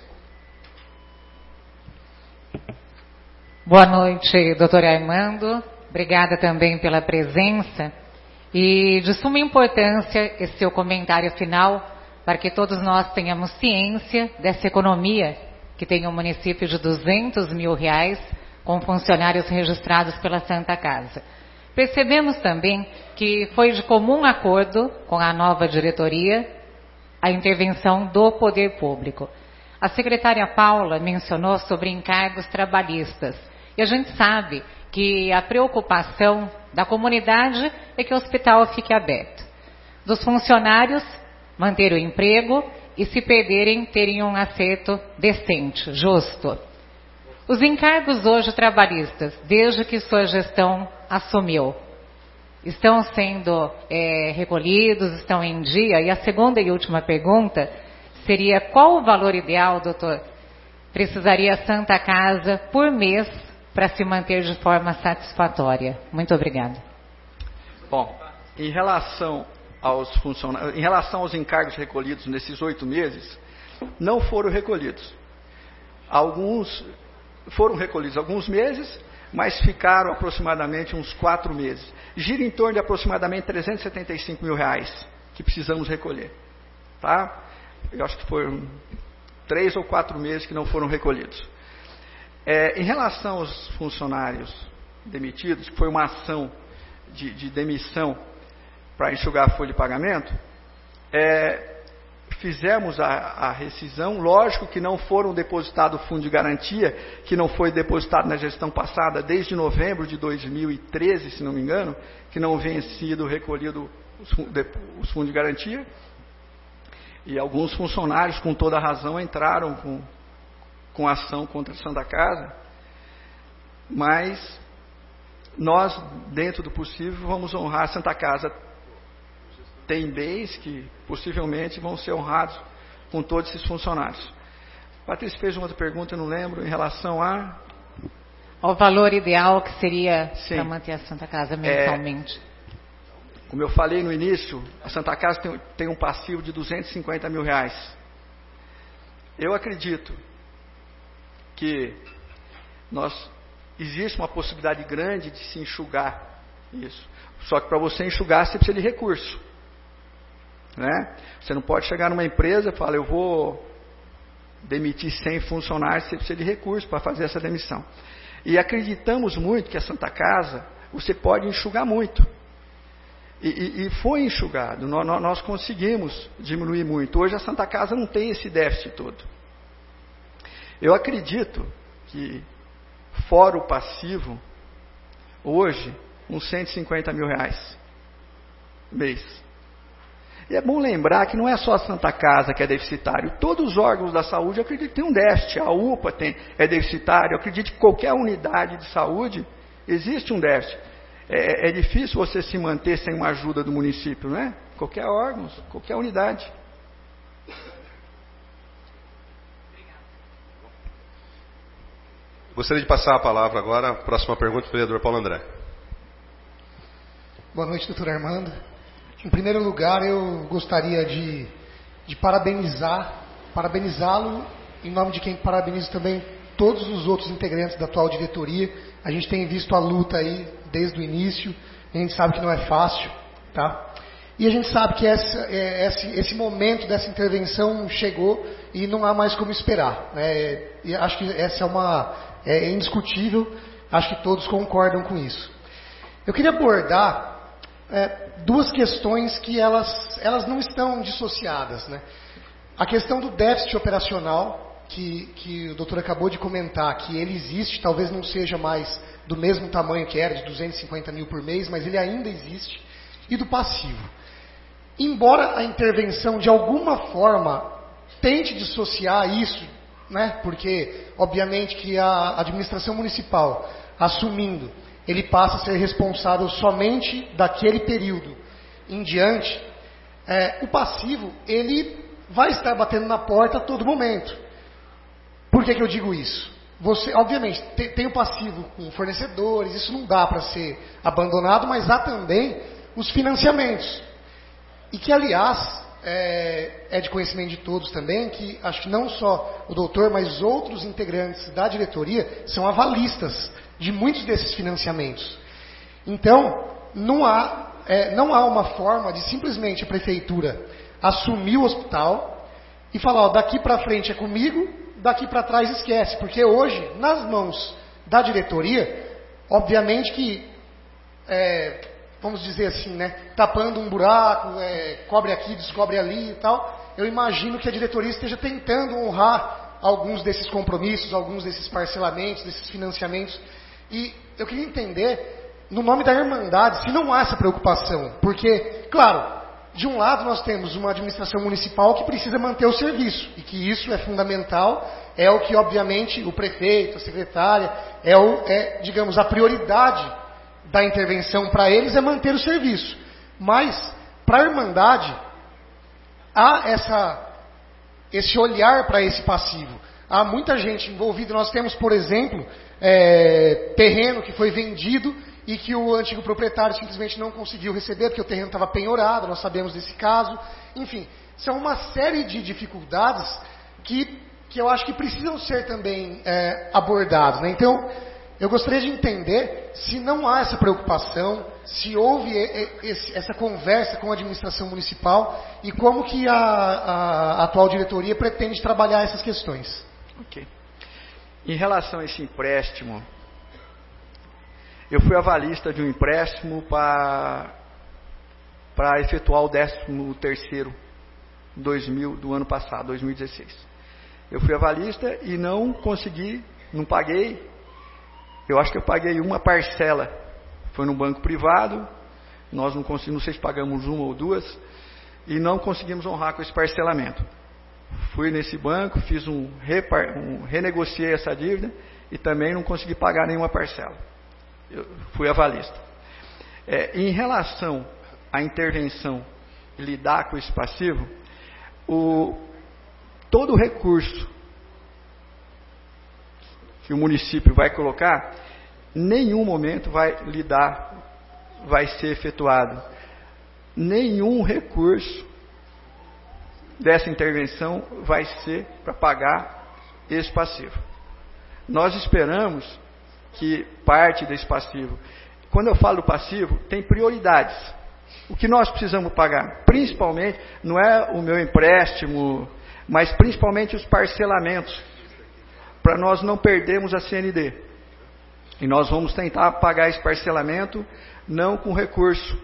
Boa noite, doutor Armando. Obrigada também pela presença. E de suma importância esse seu comentário final, para que todos nós tenhamos ciência dessa economia que tem um município de R$200 mil com funcionários registrados pela Santa Casa. Percebemos também que foi de comum acordo com a nova diretoria a intervenção do poder público. A secretária Paula mencionou sobre encargos trabalhistas. E a gente sabe que a preocupação da comunidade é que o hospital fique aberto. Dos funcionários, manter o emprego e, se perderem, terem um acerto decente, justo. Os encargos hoje trabalhistas, desde que sua gestão assumiu, estão sendo recolhidos, estão em dia? E a segunda e última pergunta seria: qual o valor ideal, doutor, precisaria a Santa Casa por mês para se manter de forma satisfatória? Muito obrigada. Bom, em relação aos encargos recolhidos nesses 8 meses, não foram recolhidos. Alguns foram recolhidos alguns meses, mas ficaram aproximadamente uns 4 meses. Gira em torno de aproximadamente R$375 mil que precisamos recolher. Tá? Eu acho que foram 3 ou 4 meses que não foram recolhidos. Em relação aos funcionários demitidos, que foi uma ação de demissão para enxugar a folha de pagamento, fizemos a rescisão. Lógico que não foram depositados o fundo de garantia, que não foi depositado na gestão passada desde novembro de 2013, se não me engano, que não vem sido recolhido os fundos de garantia. E alguns funcionários, com toda a razão, entraram com ação contra a Santa Casa, mas nós, dentro do possível, vamos honrar a Santa Casa. Tem bens que possivelmente vão ser honrados com todos esses funcionários. Patrícia fez uma outra pergunta, eu não lembro, em relação ao valor ideal que seria para manter a Santa Casa mensalmente. Como eu falei no início, a Santa Casa tem um passivo de R$250 mil. Eu acredito que existe uma possibilidade grande de se enxugar isso. Só que para você enxugar, você precisa de recurso. Né? Você não pode chegar numa empresa e falar, eu vou demitir 100 funcionários, você precisa de recurso para fazer essa demissão. E acreditamos muito que a Santa Casa, você pode enxugar muito. E foi enxugado, nós conseguimos diminuir muito. Hoje a Santa Casa não tem esse déficit todo. Eu acredito que, fora o passivo, hoje, uns R$150 mil mês. E é bom lembrar que não é só a Santa Casa que é deficitário. Todos os órgãos da saúde, eu acredito que tem um déficit. A UPA é deficitária. Eu acredito que qualquer unidade de saúde existe um déficit. É difícil você se manter sem uma ajuda do município, não é? Qualquer órgão, qualquer unidade. Gostaria de passar a palavra agora, a próxima pergunta, o vereador Paulo André. Boa noite, doutor Armando. Em primeiro lugar, eu gostaria de parabenizá-lo, em nome de quem parabenizo também todos os outros integrantes da atual diretoria. A gente tem visto a luta aí desde o início, a gente sabe que não é fácil, tá? E a gente sabe que esse momento dessa intervenção chegou e não há mais como esperar, né? E acho que essa é indiscutível, acho que todos concordam com isso. Eu queria abordar duas questões que elas não estão dissociadas, né? A questão do déficit operacional, que o doutor acabou de comentar, que ele existe, talvez não seja mais do mesmo tamanho que era, de 250 mil por mês, mas ele ainda existe, e do passivo. Embora a intervenção, de alguma forma, tente dissociar isso, né? Porque, obviamente, que a administração municipal, assumindo, ele passa a ser responsável somente daquele período em diante, o passivo, ele vai estar batendo na porta a todo momento. Por que eu digo isso? Você, obviamente, tem o passivo com fornecedores, isso não dá para ser abandonado, mas há também os financiamentos. E que, aliás, é de conhecimento de todos também, que acho que não só o doutor, mas outros integrantes da diretoria são avalistas de muitos desses financiamentos. Então, não há uma forma de simplesmente a prefeitura assumir o hospital e falar, ó, daqui para frente é comigo, daqui para trás esquece, porque hoje, nas mãos da diretoria, obviamente que, vamos dizer assim, né, tapando um buraco, cobre aqui, descobre ali e tal, eu imagino que a diretoria esteja tentando honrar alguns desses compromissos, alguns desses parcelamentos, desses financiamentos, e eu queria entender, no nome da Irmandade, se não há essa preocupação, porque, claro, de um lado nós temos uma administração municipal que precisa manter o serviço, e que isso é fundamental, é o que obviamente o prefeito, a secretária, digamos, a prioridade da intervenção para eles é manter o serviço. Mas, para a Irmandade, há esse olhar para esse passivo. Há muita gente envolvida, nós temos, por exemplo, terreno que foi vendido e que o antigo proprietário simplesmente não conseguiu receber, porque o terreno estava penhorado, nós sabemos desse caso. Enfim, são uma série de dificuldades que eu acho que precisam ser também abordadas, né? Então, eu gostaria de entender se não há essa preocupação, se houve essa conversa com a administração municipal e como que a atual diretoria pretende trabalhar essas questões. Ok. Em relação a esse empréstimo, eu fui avalista de um empréstimo para efetuar o 13º do ano passado, 2016. Eu fui avalista e não consegui, não paguei. Eu acho que eu paguei uma parcela. Foi no banco privado, nós não conseguimos, não sei se pagamos uma ou duas, e não conseguimos honrar com esse parcelamento. Fui nesse banco, renegociei essa dívida e também não consegui pagar nenhuma parcela. Eu fui avalista. Em relação à intervenção e lidar com esse passivo, todo o recurso que o município vai colocar, nenhum momento vai ser efetuado nenhum recurso dessa intervenção vai ser para pagar esse passivo. Nós esperamos que parte desse passivo, quando eu falo passivo, tem prioridades. O que nós precisamos pagar, principalmente, não é o meu empréstimo, mas principalmente os parcelamentos, para nós não perdermos a CND. E nós vamos tentar pagar esse parcelamento não com recurso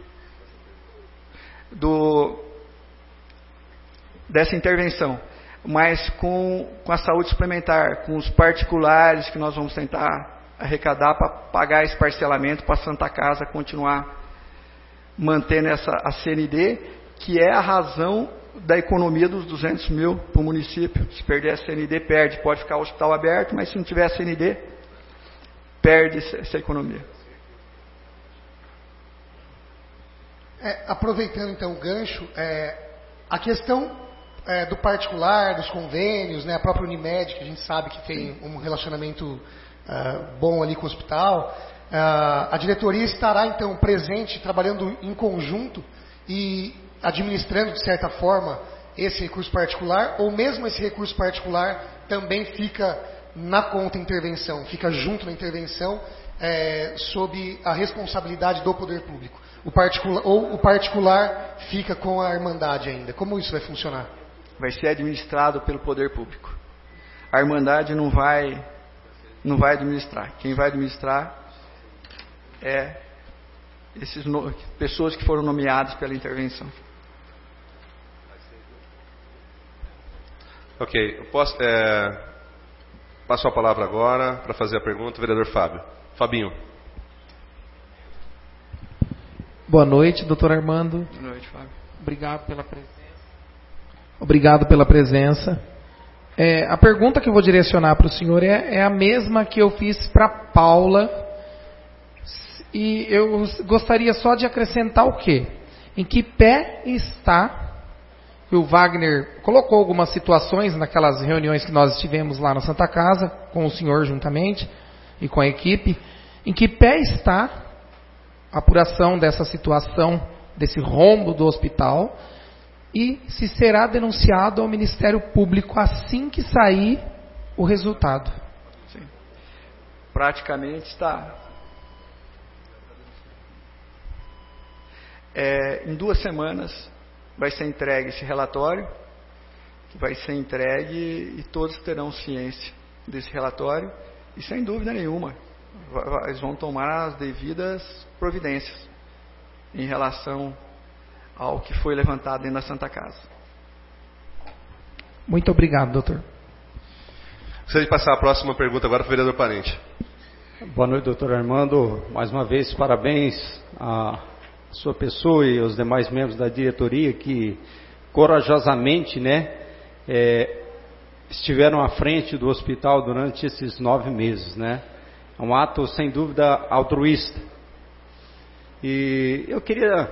dessa intervenção, mas com a saúde suplementar, com os particulares que nós vamos tentar arrecadar para pagar esse parcelamento para a Santa Casa continuar mantendo a CND, que é a razão da economia dos 200 mil para o município. Se perder a CND, perde. Pode ficar o hospital aberto, mas se não tiver a CND, perde essa economia. Aproveitando então o gancho, a questão do particular, dos convênios, né, a própria Unimed, que a gente sabe que tem um relacionamento bom ali com o hospital, a diretoria estará então presente, trabalhando em conjunto e administrando de certa forma esse recurso particular, ou mesmo esse recurso particular também fica na conta intervenção, fica junto na intervenção, sob a responsabilidade do poder público. O particular fica com a Irmandade ainda. Como isso vai funcionar? Vai ser administrado pelo poder público. A Irmandade não vai administrar. Quem vai administrar é essas pessoas que foram nomeadas pela intervenção. Ok, eu posso, passo a palavra agora para fazer a pergunta, o vereador Fábio. Fabinho. Boa noite, doutor Armando. Boa noite, Fábio. Obrigado pela presença. Obrigado pela presença. A pergunta que eu vou direcionar para o senhor é a mesma que eu fiz para Paula. E eu gostaria só de acrescentar o quê? Em que pé está... O Wagner colocou algumas situações naquelas reuniões que nós estivemos lá na Santa Casa, com o senhor juntamente e com a equipe. Em que pé está a apuração dessa situação, desse rombo do hospital, e se será denunciado ao Ministério Público assim que sair o resultado? Sim. Praticamente está. Em 2 semanas vai ser entregue esse relatório, que vai ser entregue e todos terão ciência desse relatório e sem dúvida nenhuma eles vão tomar as devidas providências em relação ao que foi levantado dentro da Santa Casa. Muito obrigado, doutor. Gostaria de passar a próxima pergunta agora para o vereador Parente. Boa noite, doutor Armando. Mais uma vez, parabéns a sua pessoa e os demais membros da diretoria que corajosamente, estiveram à frente do hospital durante esses 9 meses, É um ato sem dúvida altruísta. E eu queria,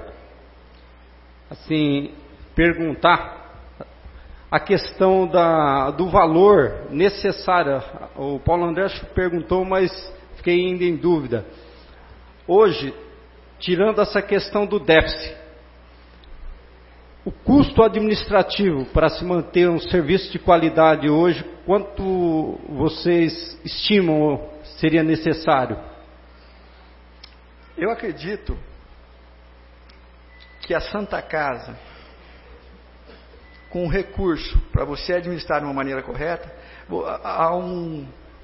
perguntar a questão do valor necessário. O Paulo André perguntou, mas fiquei ainda em dúvida. Hoje, tirando essa questão do déficit, o custo administrativo para se manter um serviço de qualidade hoje, quanto vocês estimam seria necessário? Eu acredito que a Santa Casa, com recurso para você administrar de uma maneira correta, há um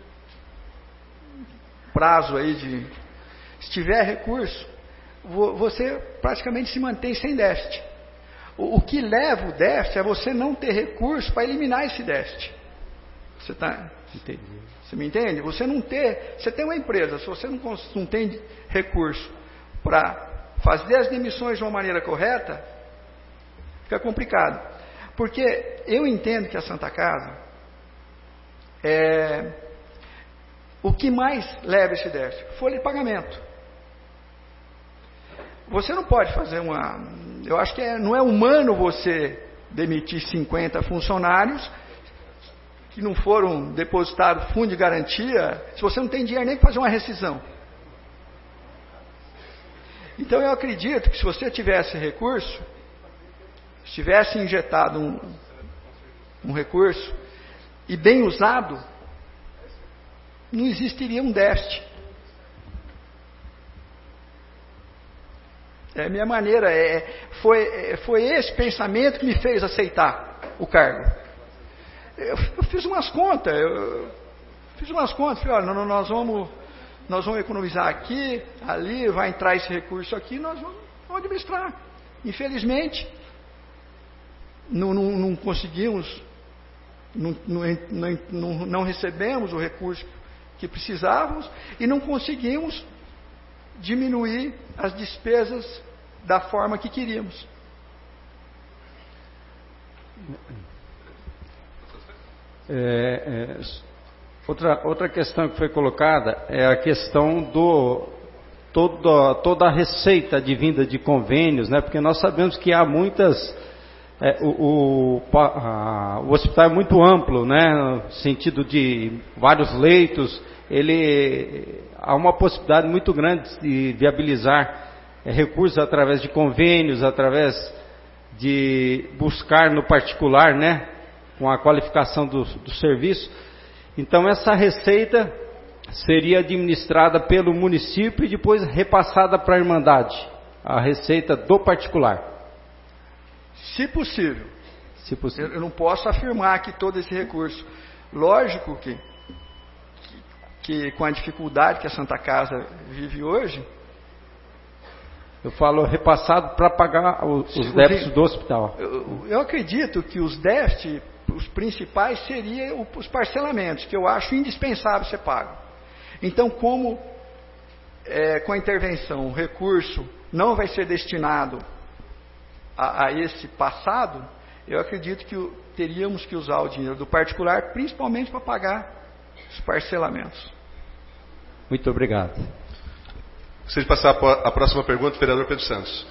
prazo aí se tiver recurso, você praticamente se mantém sem déficit. O que leva o déficit é você não ter recurso para eliminar esse déficit. Você me entende? Você tem uma empresa, se você não tem recurso para fazer as demissões de uma maneira correta, fica complicado. Porque eu entendo que a Santa Casa o que mais leva esse déficit? Folha de pagamento. Você não pode fazer eu acho que não é humano você demitir 50 funcionários que não foram depositados fundo de garantia, se você não tem dinheiro nem para fazer uma rescisão. Então eu acredito que se você tivesse recurso, se tivesse injetado um recurso e bem usado, não existiria um déficit. É a minha maneira, foi esse pensamento que me fez aceitar o cargo. Eu fiz umas contas, falei, olha, nós vamos economizar aqui, ali, vai entrar esse recurso aqui, nós vamos administrar. Infelizmente, não conseguimos, não recebemos o recurso que precisávamos e não conseguimos diminuir as despesas da forma que queríamos. Outra questão que foi colocada é a questão toda a receita de vinda de convênios, né? Porque nós sabemos que há muitas. O hospital é muito amplo, né? No sentido de vários leitos, há uma possibilidade muito grande de viabilizar recursos através de convênios, através de buscar no particular, né? Com a qualificação do serviço. Então essa receita seria administrada pelo município e depois repassada para a Irmandade, a receita do particular. Se possível. Eu não posso afirmar que todo esse recurso, lógico que com a dificuldade que a Santa Casa vive hoje, eu falo repassado para pagar os débitos do hospital. Eu acredito que os débitos, os principais seriam os parcelamentos, que eu acho indispensável ser pago. Então, como com a intervenção o recurso não vai ser destinado a esse passado, eu acredito que teríamos que usar o dinheiro do particular, principalmente para pagar os parcelamentos. Muito obrigado. Gostaria de passar a próxima pergunta, vereador Pedro Santos.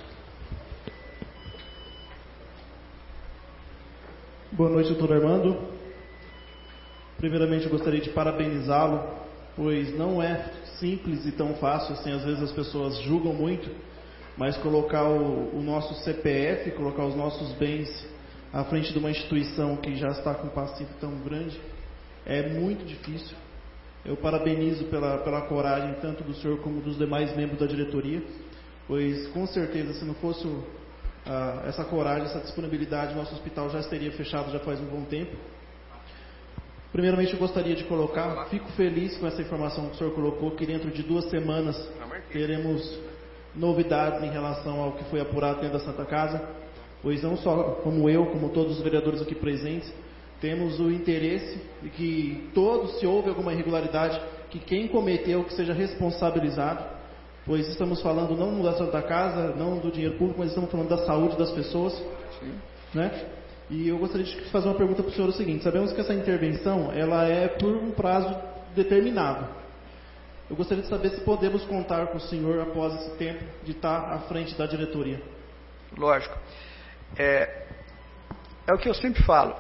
Boa noite, doutor Armando. Primeiramente, eu gostaria de parabenizá-lo, pois não é simples e tão fácil assim. Às vezes as pessoas julgam muito, mas colocar o nosso CPF, colocar os nossos bens à frente de uma instituição que já está com um passivo tão grande, é muito difícil. Eu parabenizo pela coragem, tanto do senhor como dos demais membros da diretoria, pois com certeza, se não fosse essa coragem, essa disponibilidade, nosso hospital já estaria fechado já faz um bom tempo. Primeiramente, eu gostaria de colocar, fico feliz com essa informação que o senhor colocou, que dentro de 2 semanas teremos novidades em relação ao que foi apurado dentro da Santa Casa, pois não só como eu, como todos os vereadores aqui presentes, temos o interesse de que todos, se houve alguma irregularidade, que quem cometeu que seja responsabilizado, pois estamos falando não da Santa Casa, não do dinheiro público, mas estamos falando da saúde das pessoas, né? E eu gostaria de fazer uma pergunta para o senhor o seguinte: sabemos que essa intervenção ela é por um prazo determinado. Eu gostaria de saber se podemos contar com o senhor após esse tempo de estar à frente da diretoria. Lógico. É o que eu sempre falo.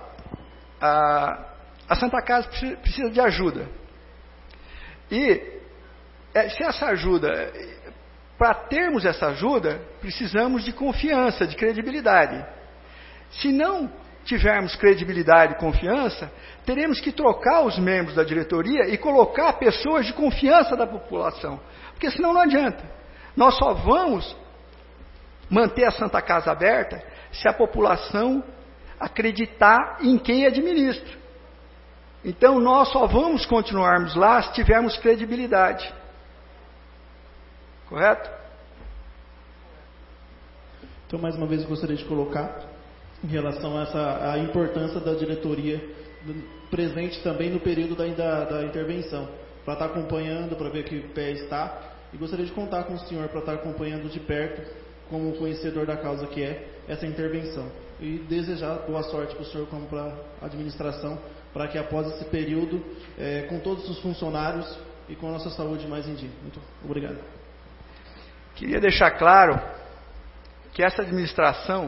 A Santa Casa precisa de ajuda. E se essa ajuda, para termos essa ajuda, precisamos de confiança, de credibilidade. Se não tivermos credibilidade e confiança, teremos que trocar os membros da diretoria e colocar pessoas de confiança da população. Porque senão não adianta. Nós só vamos manter a Santa Casa aberta se a população acreditar em quem administra. Então nós só vamos continuarmos lá se tivermos credibilidade. Correto? Então, mais uma vez, eu gostaria de colocar em relação a a importância da diretoria presente também no período da intervenção, para estar acompanhando, para ver que pé está, e gostaria de contar com o senhor para estar acompanhando de perto, como conhecedor da causa que é essa intervenção, e desejar boa sorte para o senhor como para a administração, para que após esse período, com todos os funcionários e com a nossa saúde mais em dia. Muito obrigado. Queria deixar claro que essa administração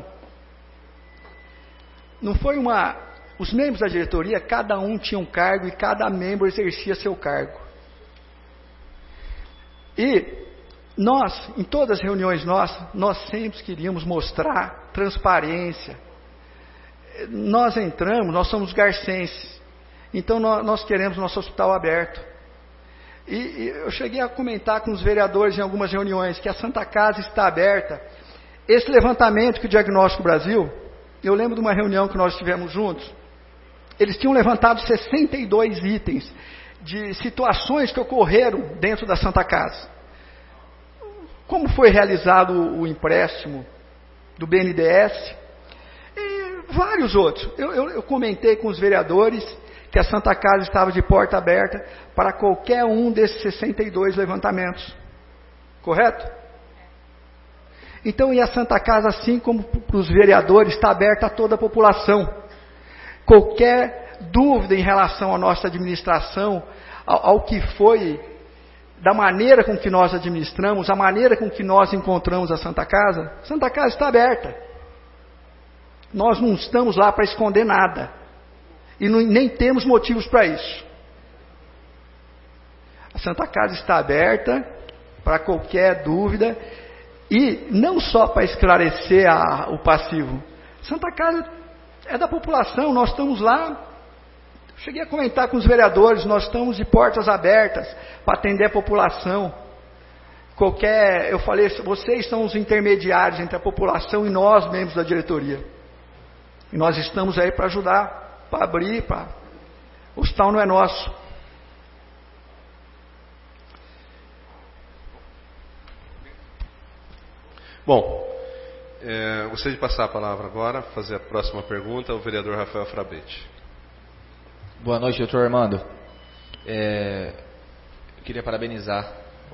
não foi os membros da diretoria, cada um tinha um cargo e cada membro exercia seu cargo. E nós, em todas as reuniões nossas, nós sempre queríamos mostrar transparência. Nós entramos, nós somos garcenses, então nós queremos nosso hospital aberto. E eu cheguei a comentar com os vereadores em algumas reuniões que a Santa Casa está aberta. Esse levantamento que o Diagnóstico Brasil, eu lembro de uma reunião que nós tivemos juntos, eles tinham levantado 62 itens de situações que ocorreram dentro da Santa Casa. Como foi realizado o empréstimo do BNDES e vários outros. Eu comentei com os vereadores que a Santa Casa estava de porta aberta para qualquer um desses 62 levantamentos. Correto? Então, e a Santa Casa, assim como para os vereadores, está aberta a toda a população. Qualquer dúvida em relação à nossa administração, ao que foi, da maneira com que nós administramos, a maneira com que nós encontramos a Santa Casa está aberta. Nós não estamos lá para esconder nada. E nem temos motivos para isso. A Santa Casa está aberta para qualquer dúvida. E não só para esclarecer o passivo. Santa Casa é da população, nós estamos lá. Cheguei a comentar com os vereadores, nós estamos de portas abertas para atender a população. Eu falei, vocês são os intermediários entre a população e nós, membros da diretoria. E nós estamos aí para ajudar, para abrir, o hospital não é nosso. Bom, gostaria de passar a palavra agora, fazer a próxima pergunta ao vereador Rafael Frabete. Boa noite, doutor Armando. Eu queria parabenizar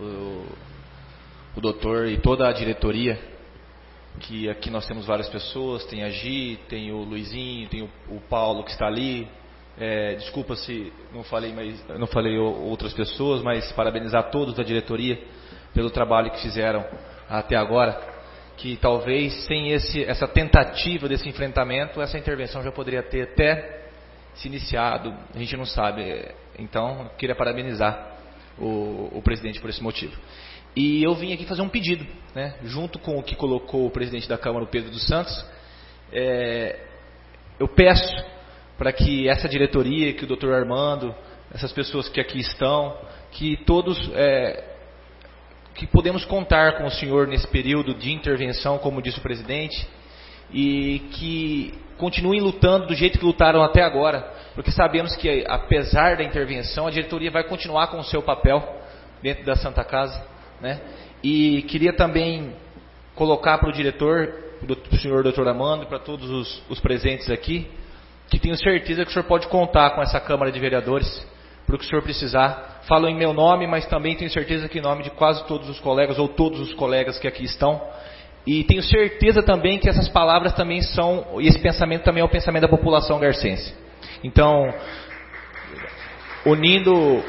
o doutor e toda a diretoria, que aqui nós temos várias pessoas, tem a Gi, tem o Luizinho, tem o Paulo que está ali. Desculpa se não falei outras pessoas, mas parabenizar todos da diretoria pelo trabalho que fizeram até agora. Que talvez sem essa tentativa desse enfrentamento, essa intervenção já poderia ter até se iniciado, a gente não sabe. Então, queria parabenizar o presidente por esse motivo. E eu vim aqui fazer um pedido, né, junto com o que colocou o presidente da Câmara, o Pedro dos Santos. Eu peço para que essa diretoria, que o doutor Armando, essas pessoas que aqui estão, que todos... que podemos contar com o senhor nesse período de intervenção, como disse o presidente, e que continuem lutando do jeito que lutaram até agora, porque sabemos que, apesar da intervenção, a diretoria vai continuar com o seu papel dentro da Santa Casa, né? E queria também colocar para o diretor, o senhor doutor Armando, para todos os presentes aqui, que tenho certeza que o senhor pode contar com essa Câmara de Vereadores, para o que o senhor precisar. Falo em meu nome, mas também tenho certeza que em nome de quase todos os colegas, ou todos os colegas que aqui estão. E tenho certeza também que essas palavras também são, e esse pensamento também é o pensamento da população garcense. Então, unindo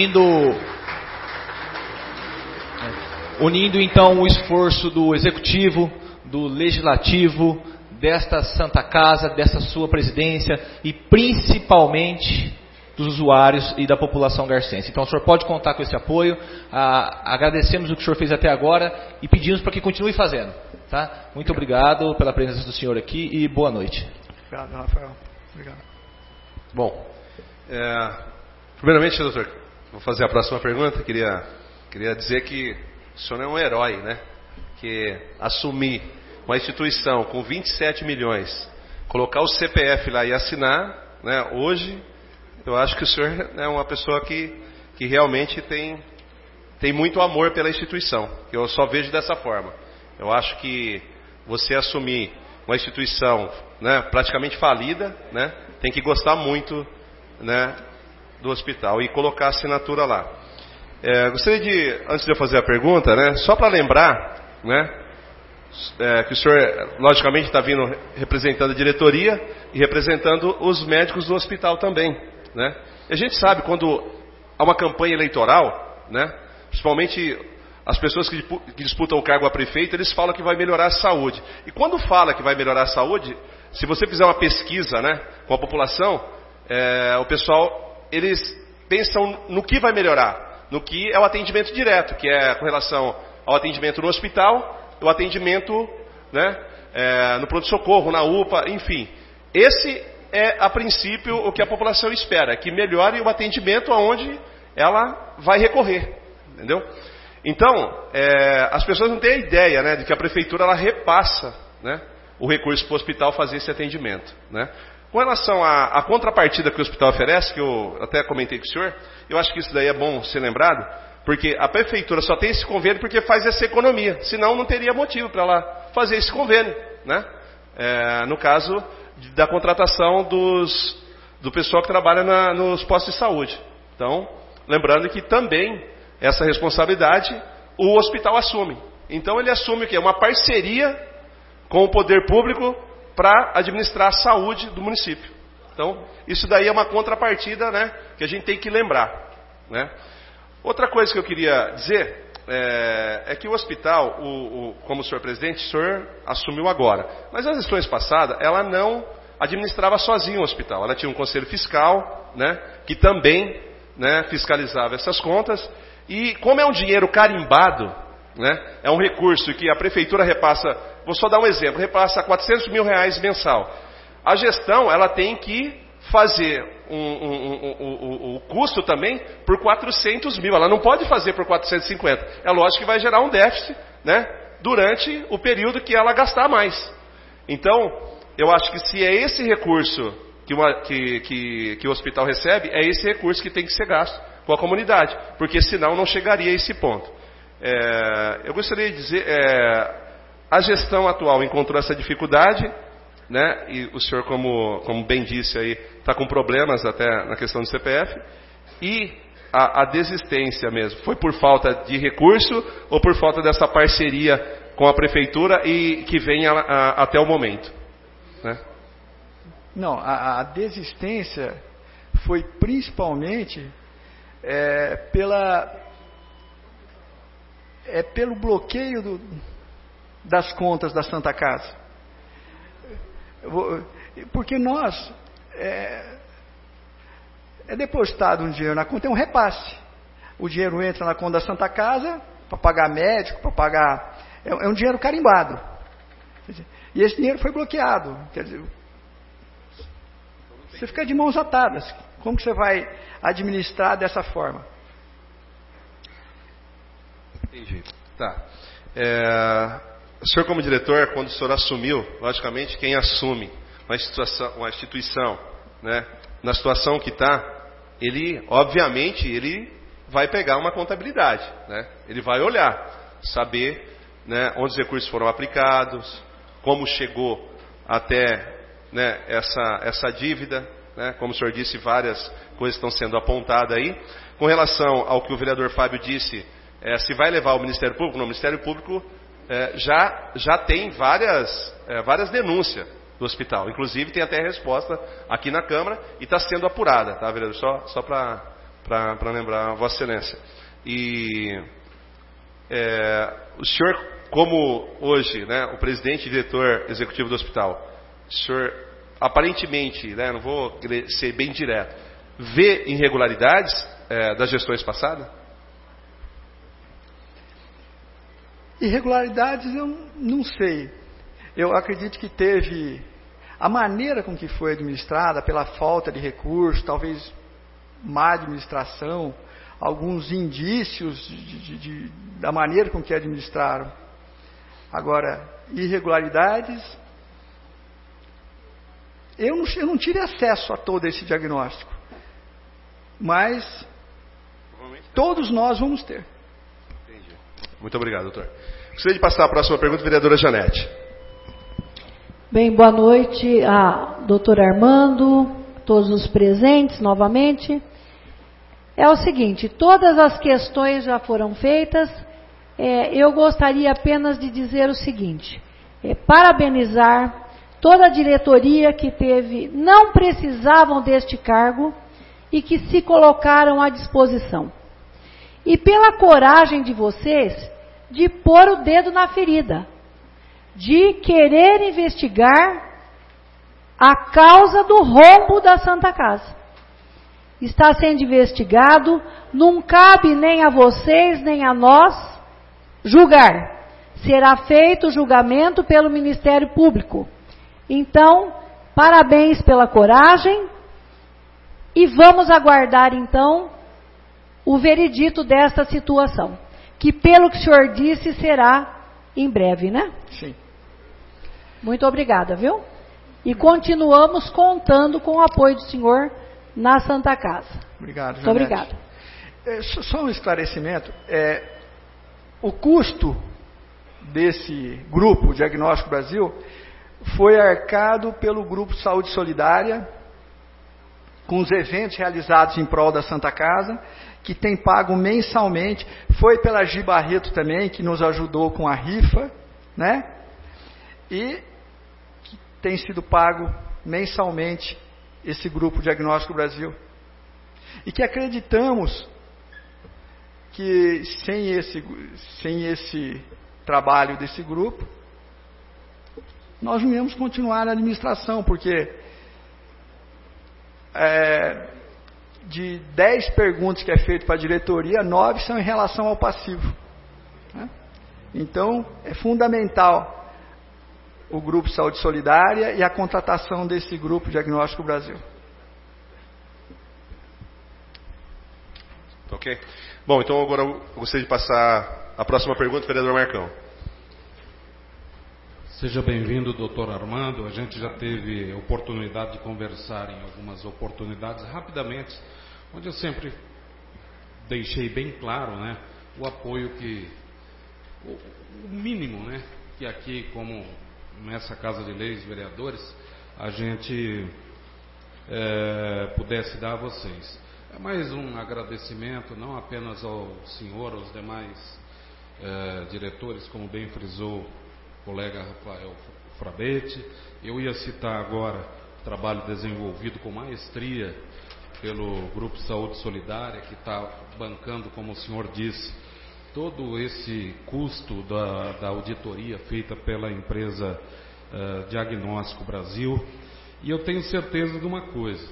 então o esforço do Executivo, do Legislativo, desta Santa Casa, dessa sua presidência, e principalmente dos usuários e da população garcense. Então o senhor pode contar com esse apoio. Agradecemos o que o senhor fez até agora e pedimos para que continue fazendo. Tá? Muito obrigado pela presença do senhor aqui e boa noite. Obrigado, Rafael. Obrigado. Bom, primeiramente, doutor, vou fazer a próxima pergunta. Queria dizer que o senhor é um herói, né? Que assumir uma instituição com 27 milhões, colocar o CPF lá e assinar, né? Hoje, eu acho que o senhor é uma pessoa que realmente tem muito amor pela instituição. Eu só vejo dessa forma. Eu acho que você assumir uma instituição, né, praticamente falida, né, tem que gostar muito, né, do hospital e colocar a assinatura lá. Gostaria de, antes de eu fazer a pergunta, né, só para lembrar, né, que o senhor logicamente está vindo representando a diretoria e representando os médicos do hospital também, né? E a gente sabe, quando há uma campanha eleitoral, né, principalmente as pessoas que disputam o cargo a prefeito, eles falam que vai melhorar a saúde. E quando fala que vai melhorar a saúde, se você fizer uma pesquisa, né, com a população, o pessoal, eles pensam no que vai melhorar, no que é o atendimento direto, que é com relação ao atendimento no hospital, o atendimento, né, no pronto-socorro, na UPA, enfim. Esse é, a princípio, o que a população espera, que melhore o atendimento aonde ela vai recorrer, entendeu? Então, as pessoas não têm a ideia, né, de que a prefeitura ela repassa, né, o recurso para o hospital fazer esse atendimento, né? Com relação à contrapartida que o hospital oferece, que eu até comentei com o senhor, eu acho que isso daí é bom ser lembrado, porque a prefeitura só tem esse convênio porque faz essa economia, senão não teria motivo para ela fazer esse convênio, né? No caso da contratação do pessoal que trabalha nos postos de saúde. Então, lembrando que também essa responsabilidade o hospital assume. Então ele assume o quê? Uma parceria com o poder público para administrar a saúde do município. Então, isso daí é uma contrapartida, né, que a gente tem que lembrar, né? Outra coisa que eu queria dizer é que o hospital, como o senhor presidente, o senhor assumiu agora. Mas nas gestões passadas, ela não administrava sozinha o hospital. Ela tinha um conselho fiscal, né, que também, né, fiscalizava essas contas. E como é um dinheiro carimbado, né, é um recurso que a prefeitura repassa, vou só dar um exemplo, repassa R$400 mil mensal. A gestão ela tem que fazer o custo também por 400 mil. Ela não pode fazer por 450. É lógico que vai gerar um déficit, né, durante o período que ela gastar mais. Então, eu acho que se é esse recurso que o hospital recebe, é esse recurso que tem que ser gasto com a comunidade, porque senão não chegaria a esse ponto. Eu gostaria de dizer, a gestão atual encontrou essa dificuldade, né, e o senhor, como bem disse aí, está com problemas até na questão do CPF, e a desistência mesmo, foi por falta de recurso ou por falta dessa parceria com a prefeitura e que vem até o momento, né? Não, a desistência foi principalmente pelo bloqueio das contas da Santa Casa. Porque nós é depositado um dinheiro na conta, é um repasse. O dinheiro entra na conta da Santa Casa para pagar médico, para pagar. É um dinheiro carimbado. E esse dinheiro foi bloqueado. Quer dizer, você fica de mãos atadas. Como que você vai administrar dessa forma? Entendi. Tá. O senhor, como diretor, quando o senhor assumiu, logicamente, quem assume uma instituição, né, na situação que está, obviamente, ele vai pegar uma contabilidade, né? Ele vai olhar, saber, né, onde os recursos foram aplicados, como chegou até, né, essa dívida, né? Como o senhor disse, várias coisas estão sendo apontadas aí. Com relação ao que o vereador Fábio disse, se vai levar ao Ministério Público, no Ministério Público já tem várias denúncias do hospital. Inclusive tem até resposta aqui na Câmara e está sendo apurada, tá, vereador? Só para lembrar a Vossa Excelência. E o senhor, como hoje, né, o presidente e diretor executivo do hospital, o senhor aparentemente, né, não vou ser bem direto, vê irregularidades das gestões passadas? Irregularidades eu não sei. Eu acredito que teve a maneira com que foi administrada, pela falta de recursos, talvez má administração, alguns indícios da maneira com que administraram. Agora, irregularidades, eu não tive acesso a todo esse diagnóstico, mas todos nós vamos ter. Entendi. Muito obrigado, doutor. Gostaria de passar a próxima pergunta, vereadora Janete. Bem, boa noite a doutor Armando, todos os presentes novamente. É o seguinte, todas as questões já foram feitas, eu gostaria apenas de dizer o seguinte, parabenizar toda a diretoria que não precisavam deste cargo e que se colocaram à disposição. E pela coragem de vocês de pôr o dedo na ferida, de querer investigar a causa do rombo da Santa Casa. Está sendo investigado, não cabe nem a vocês, nem a nós, julgar. Será feito o julgamento pelo Ministério Público. Então, parabéns pela coragem e vamos aguardar, então, o veredito desta situação, que pelo que o senhor disse será em breve, né? Sim. Muito obrigada, viu? E continuamos contando com o apoio do senhor na Santa Casa. Obrigado, Muito obrigada. Só um esclarecimento. O custo desse grupo, Diagnóstico Brasil, foi arcado pelo Grupo Saúde Solidária, com os eventos realizados em prol da Santa Casa, que tem pago mensalmente. Foi pela Gi Barreto também, que nos ajudou com a rifa, né? E que tem sido pago mensalmente esse Grupo Diagnóstico Brasil. E que acreditamos que sem esse trabalho desse grupo, nós não íamos continuar a administração, porque de 10 perguntas que é feito para a diretoria, 9 são em relação ao passivo, né? Então, é fundamental o Grupo Saúde Solidária e a contratação desse Grupo Diagnóstico Brasil. Ok. Bom, então agora eu gostaria de passar a próxima pergunta, vereador Marcão. Seja bem-vindo, doutor Armando. A gente já teve oportunidade de conversar em algumas oportunidades rapidamente, onde eu sempre deixei bem claro, né, o apoio o mínimo, né, que aqui, como nessa Casa de Leis, vereadores, a gente pudesse dar a vocês. É mais um agradecimento, não apenas ao senhor, aos demais diretores, como bem frisou o colega Rafael Frabetti. Eu ia citar agora o trabalho desenvolvido com maestria pelo Grupo Saúde Solidária, que está bancando, como o senhor disse, todo esse custo da auditoria feita pela empresa Diagnóstico Brasil. E eu tenho certeza de uma coisa.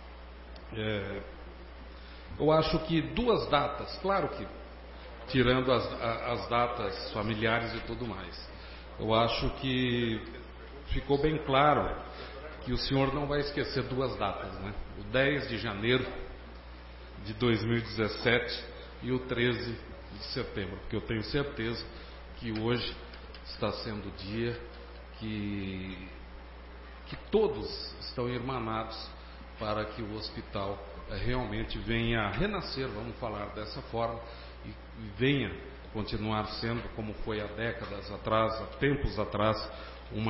Eu acho que 2 datas, claro que tirando as datas familiares e tudo mais, eu acho que ficou bem claro que o senhor não vai esquecer 2 datas, né? O 10 de janeiro de 2017 e o 13 de setembro, porque eu tenho certeza que hoje está sendo o dia que todos estão irmanados para que o hospital realmente venha a renascer, vamos falar dessa forma, e venha continuar sendo, como foi há décadas atrás, há tempos atrás, um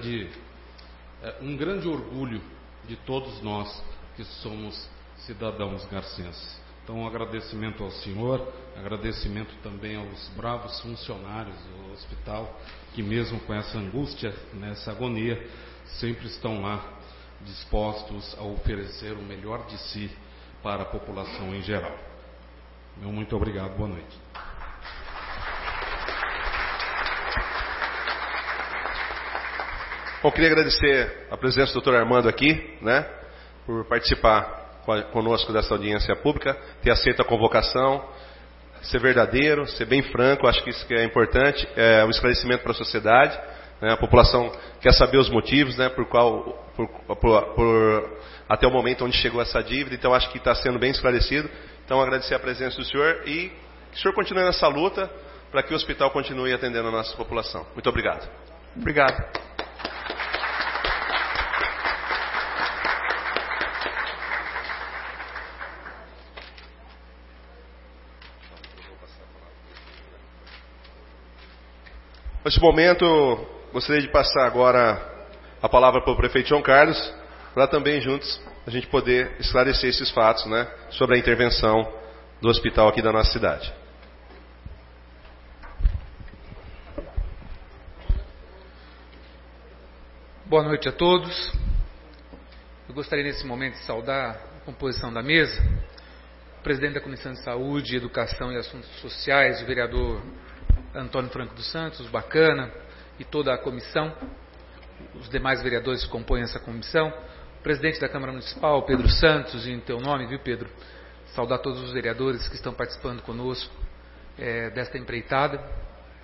grande orgulho de todos nós que somos cidadãos garcenses. Então, um agradecimento ao senhor, agradecimento também aos bravos funcionários do hospital, que mesmo com essa angústia, nessa agonia, sempre estão lá dispostos a oferecer o melhor de si para a população em geral. Meu muito obrigado, boa noite. Bom, queria agradecer a presença do Dr. Armando aqui, né, por participar conosco dessa audiência pública, ter aceito a convocação, ser verdadeiro, ser bem franco. Acho que isso que é importante, é um esclarecimento para a sociedade, né? A população quer saber os motivos, né, por até o momento onde chegou essa dívida. Então acho que está sendo bem esclarecido. Então agradecer a presença do senhor e que o senhor continue nessa luta para que o hospital continue atendendo a nossa população. Muito obrigado. Obrigado. Neste momento, gostaria de passar agora a palavra para o prefeito João Carlos, para também juntos a gente poder esclarecer esses fatos, né, sobre a intervenção do hospital aqui da nossa cidade. Boa noite a todos. Eu gostaria nesse momento de saudar a composição da mesa, o presidente da Comissão de Saúde, Educação e Assuntos Sociais, o vereador Antônio Franco dos Santos, Bacana, e toda a comissão, os demais vereadores que compõem essa comissão, o presidente da Câmara Municipal, Pedro Santos, em teu nome, viu, Pedro? Saudar todos os vereadores que estão participando conosco desta empreitada.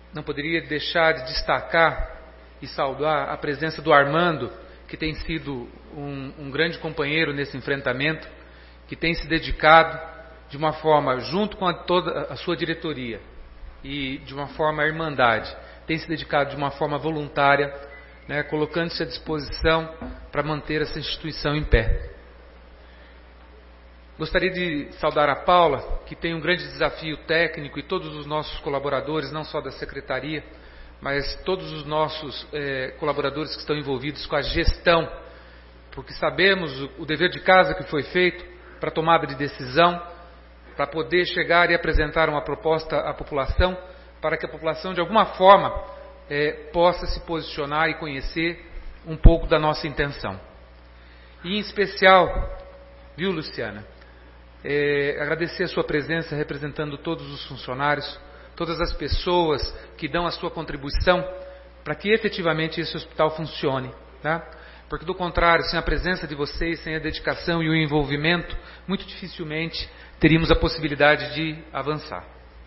não poderia deixar de destacar e saudar a presença do Armando, que tem sido um grande companheiro nesse enfrentamento, que tem se dedicado de uma forma, junto com toda a sua diretoria, e de uma forma irmandade, tem se dedicado de uma forma voluntária, né, colocando-se à disposição para manter essa instituição em pé. Gostaria de saudar a Paula, que tem um grande desafio técnico, e todos os nossos colaboradores, não só da Secretaria, mas todos os nossos colaboradores que estão envolvidos com a gestão, porque sabemos o dever de casa que foi feito para a tomada de decisão, para poder chegar e apresentar uma proposta à população, para que a população, de alguma forma, possa se posicionar e conhecer um pouco da nossa intenção. E, em especial, viu, Luciana, agradecer a sua presença representando todos os funcionários, todas as pessoas que dão a sua contribuição para que efetivamente esse hospital funcione, tá? Porque do contrário, sem a presença de vocês, sem a dedicação e o envolvimento, muito dificilmente teríamos a possibilidade de avançar.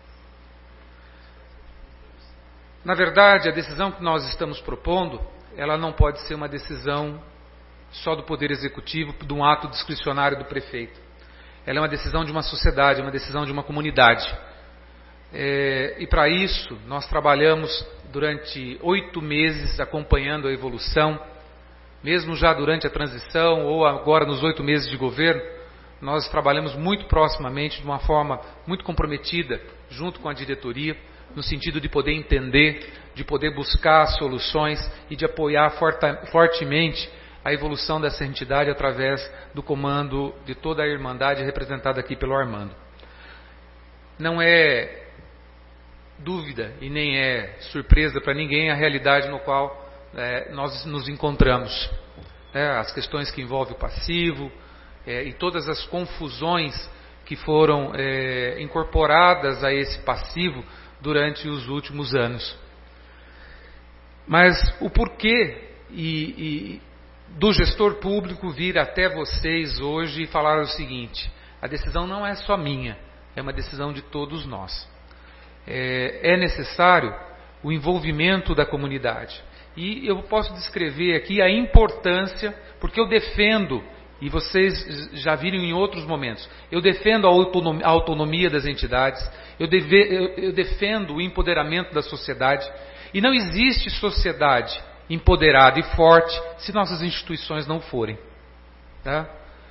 Na verdade, a decisão que nós estamos propondo, ela não pode ser uma decisão só do Poder Executivo, de um ato discricionário do prefeito. Ela é uma decisão de uma sociedade, uma decisão de uma comunidade. E para isso, nós trabalhamos durante 8 meses acompanhando a evolução, mesmo já durante a transição ou agora nos 8 meses de governo, nós trabalhamos muito proximamente, de uma forma muito comprometida, junto com a diretoria, no sentido de poder entender, de poder buscar soluções e de apoiar fortemente a evolução dessa entidade através do comando de toda a Irmandade representada aqui pelo Armando. Não é dúvida e nem é surpresa para ninguém a realidade no qual nós nos encontramos. As questões que envolvem o passivo e todas as confusões que foram incorporadas a esse passivo durante os últimos anos. Mas o porquê do gestor público vir até vocês hoje e falar o seguinte: a decisão não é só minha, é uma decisão de todos nós. É necessário o envolvimento da comunidade. E eu posso descrever aqui a importância, porque eu defendo, e vocês já viram em outros momentos, eu defendo a autonomia das entidades, eu defendo o empoderamento da sociedade, e não existe sociedade empoderada e forte se nossas instituições não forem. Tá?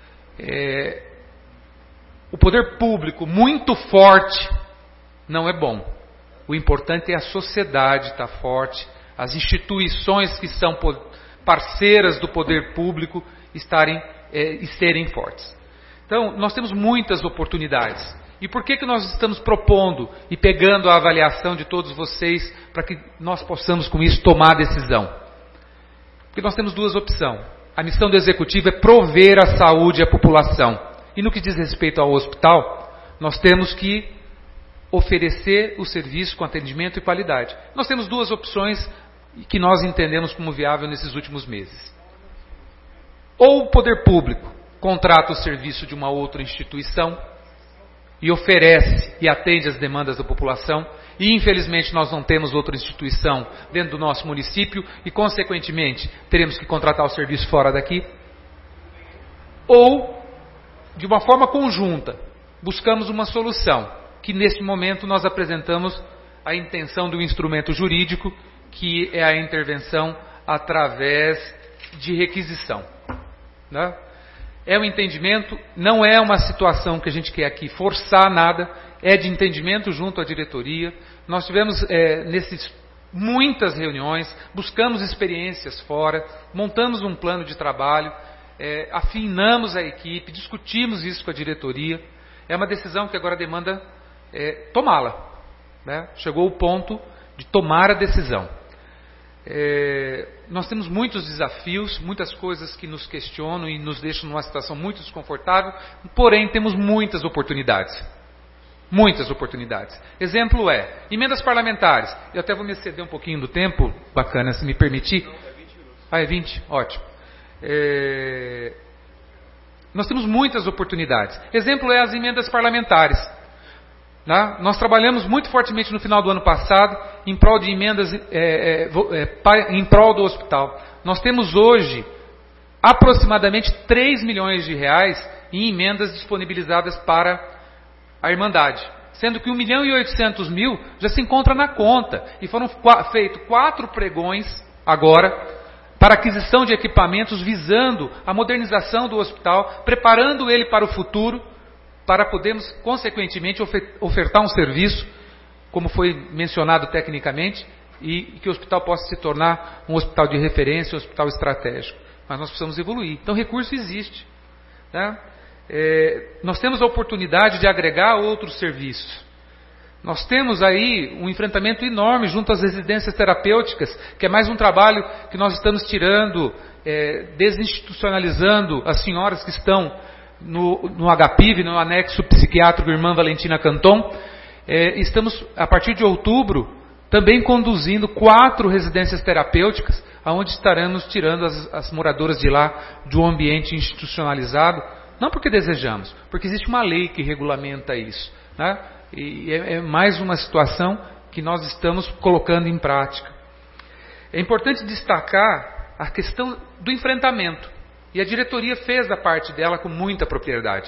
O poder público muito forte não é bom. O importante é a sociedade estar forte, as instituições que são parceiras do poder público e serem fortes. Então, nós temos muitas oportunidades. E por que nós estamos propondo e pegando a avaliação de todos vocês para que nós possamos, com isso, tomar a decisão? Porque nós temos 2 opções. A missão do Executivo é prover a saúde à população. E no que diz respeito ao hospital, nós temos que oferecer o serviço com atendimento e qualidade. Nós temos 2 opções que nós entendemos como viável nesses últimos meses. Ou o poder público contrata o serviço de uma outra instituição e oferece e atende às demandas da população, e infelizmente nós não temos outra instituição dentro do nosso município e consequentemente teremos que contratar o serviço fora daqui. Ou, de uma forma conjunta, buscamos uma solução, que neste momento nós apresentamos a intenção do instrumento jurídico, que é a intervenção através de requisição. Né? É um entendimento, não é uma situação que a gente quer aqui forçar nada, é de entendimento junto à diretoria. Nós tivemos muitas reuniões, buscamos experiências fora, montamos um plano de trabalho, afinamos a equipe, discutimos isso com a diretoria. É uma decisão que agora demanda tomá-la. Né? Chegou o ponto de tomar a decisão. Nós temos muitos desafios, muitas coisas que nos questionam e nos deixam numa situação muito desconfortável, porém temos muitas oportunidades. Muitas oportunidades. Exemplo emendas parlamentares. Eu até vou me exceder um pouquinho do tempo, bacana, se me permitir. É 20? Ótimo. Nós temos muitas oportunidades. Exemplo as emendas parlamentares. Tá? Nós trabalhamos muito fortemente no final do ano passado em prol de emendas, em prol do hospital. Nós temos hoje aproximadamente 3 milhões de reais em emendas disponibilizadas para a Irmandade, sendo que 1.800.000 já se encontra na conta, e foram feitos 4 pregões agora para aquisição de equipamentos visando a modernização do hospital, preparando ele para o futuro, para podermos consequentemente ofertar um serviço, como foi mencionado tecnicamente, e que o hospital possa se tornar um hospital de referência, um hospital estratégico. Mas nós precisamos evoluir. Então, recurso existe. Tá? Nós temos a oportunidade de agregar outros serviços. Nós temos aí um enfrentamento enorme junto às residências terapêuticas, que é mais um trabalho que nós estamos tirando, desinstitucionalizando as senhoras que estão no HPIV, no anexo psiquiátrico Irmã Valentina Canton. Estamos, a partir de outubro, também conduzindo 4 residências terapêuticas, onde estaremos tirando as moradoras de lá de um ambiente institucionalizado, não porque desejamos, porque existe uma lei que regulamenta isso, né? E é mais uma situação que nós estamos colocando em prática. É importante destacar a questão do enfrentamento, e a diretoria fez a parte dela com muita propriedade,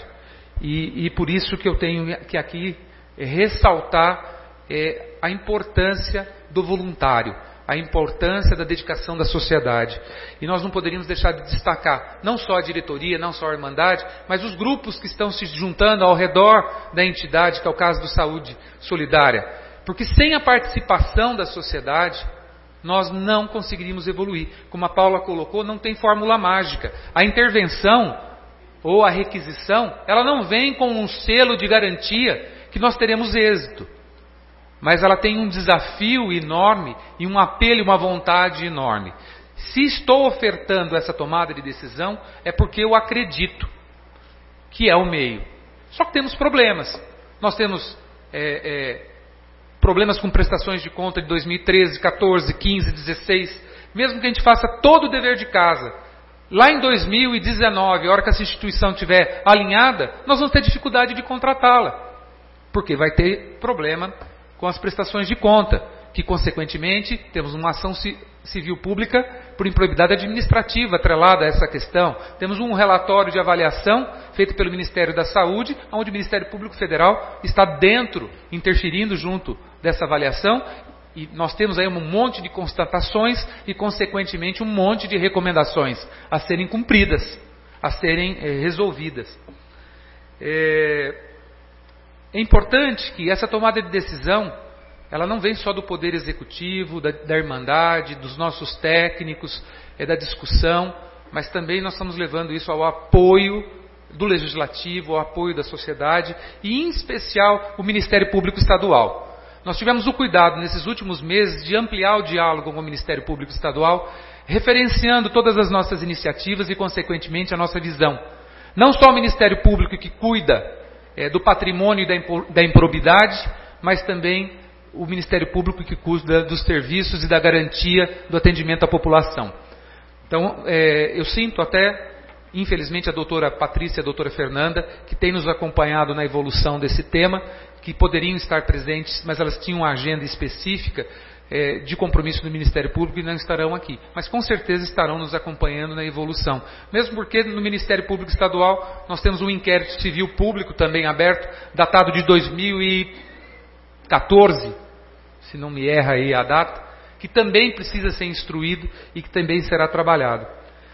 e por isso que eu tenho que aqui ressaltar a importância do voluntário, a importância da dedicação da sociedade. E nós não poderíamos deixar de destacar não só a diretoria, não só a Irmandade, mas os grupos que estão se juntando ao redor da entidade, que é o caso do Saúde Solidária. Porque sem a participação da sociedade, nós não conseguiríamos evoluir. Como a Paula colocou, não tem fórmula mágica. A intervenção ou a requisição, ela não vem com um selo de garantia que nós teremos êxito. Mas ela tem um desafio enorme e um apelo e uma vontade enorme. Se estou ofertando essa tomada de decisão, é porque eu acredito que é o meio. Só que temos problemas. Nós temos problemas com prestações de conta de 2013, 14, 15, 16. Mesmo que a gente faça todo o dever de casa, lá em 2019, a hora que essa instituição estiver alinhada, nós vamos ter dificuldade de contratá-la. Porque vai ter problema com as prestações de conta, que consequentemente temos uma ação civil pública por improbidade administrativa atrelada a essa questão. Temos um relatório de avaliação feito pelo Ministério da Saúde, onde o Ministério Público Federal está dentro, interferindo junto dessa avaliação, e nós temos aí um monte de constatações e consequentemente um monte de recomendações a serem cumpridas, a serem resolvidas. É importante que essa tomada de decisão, ela não vem só do Poder Executivo, da Irmandade, dos nossos técnicos, da discussão, mas também nós estamos levando isso ao apoio do Legislativo, ao apoio da sociedade e, em especial, o Ministério Público Estadual. Nós tivemos o cuidado, nesses últimos meses, de ampliar o diálogo com o Ministério Público Estadual, referenciando todas as nossas iniciativas e, consequentemente, a nossa visão. Não só o Ministério Público que cuida do patrimônio e da improbidade, mas também o Ministério Público que cuida dos serviços e da garantia do atendimento à população. Então, eu sinto até, infelizmente, a doutora Patrícia e a doutora Fernanda, que têm nos acompanhado na evolução desse tema, que poderiam estar presentes, mas elas tinham uma agenda específica de compromisso do Ministério Público e não estarão aqui. Mas com certeza estarão nos acompanhando na evolução. Mesmo porque no Ministério Público Estadual nós temos um inquérito civil público também aberto, datado de 2014, se não me erra aí a data, que também precisa ser instruído e que também será trabalhado.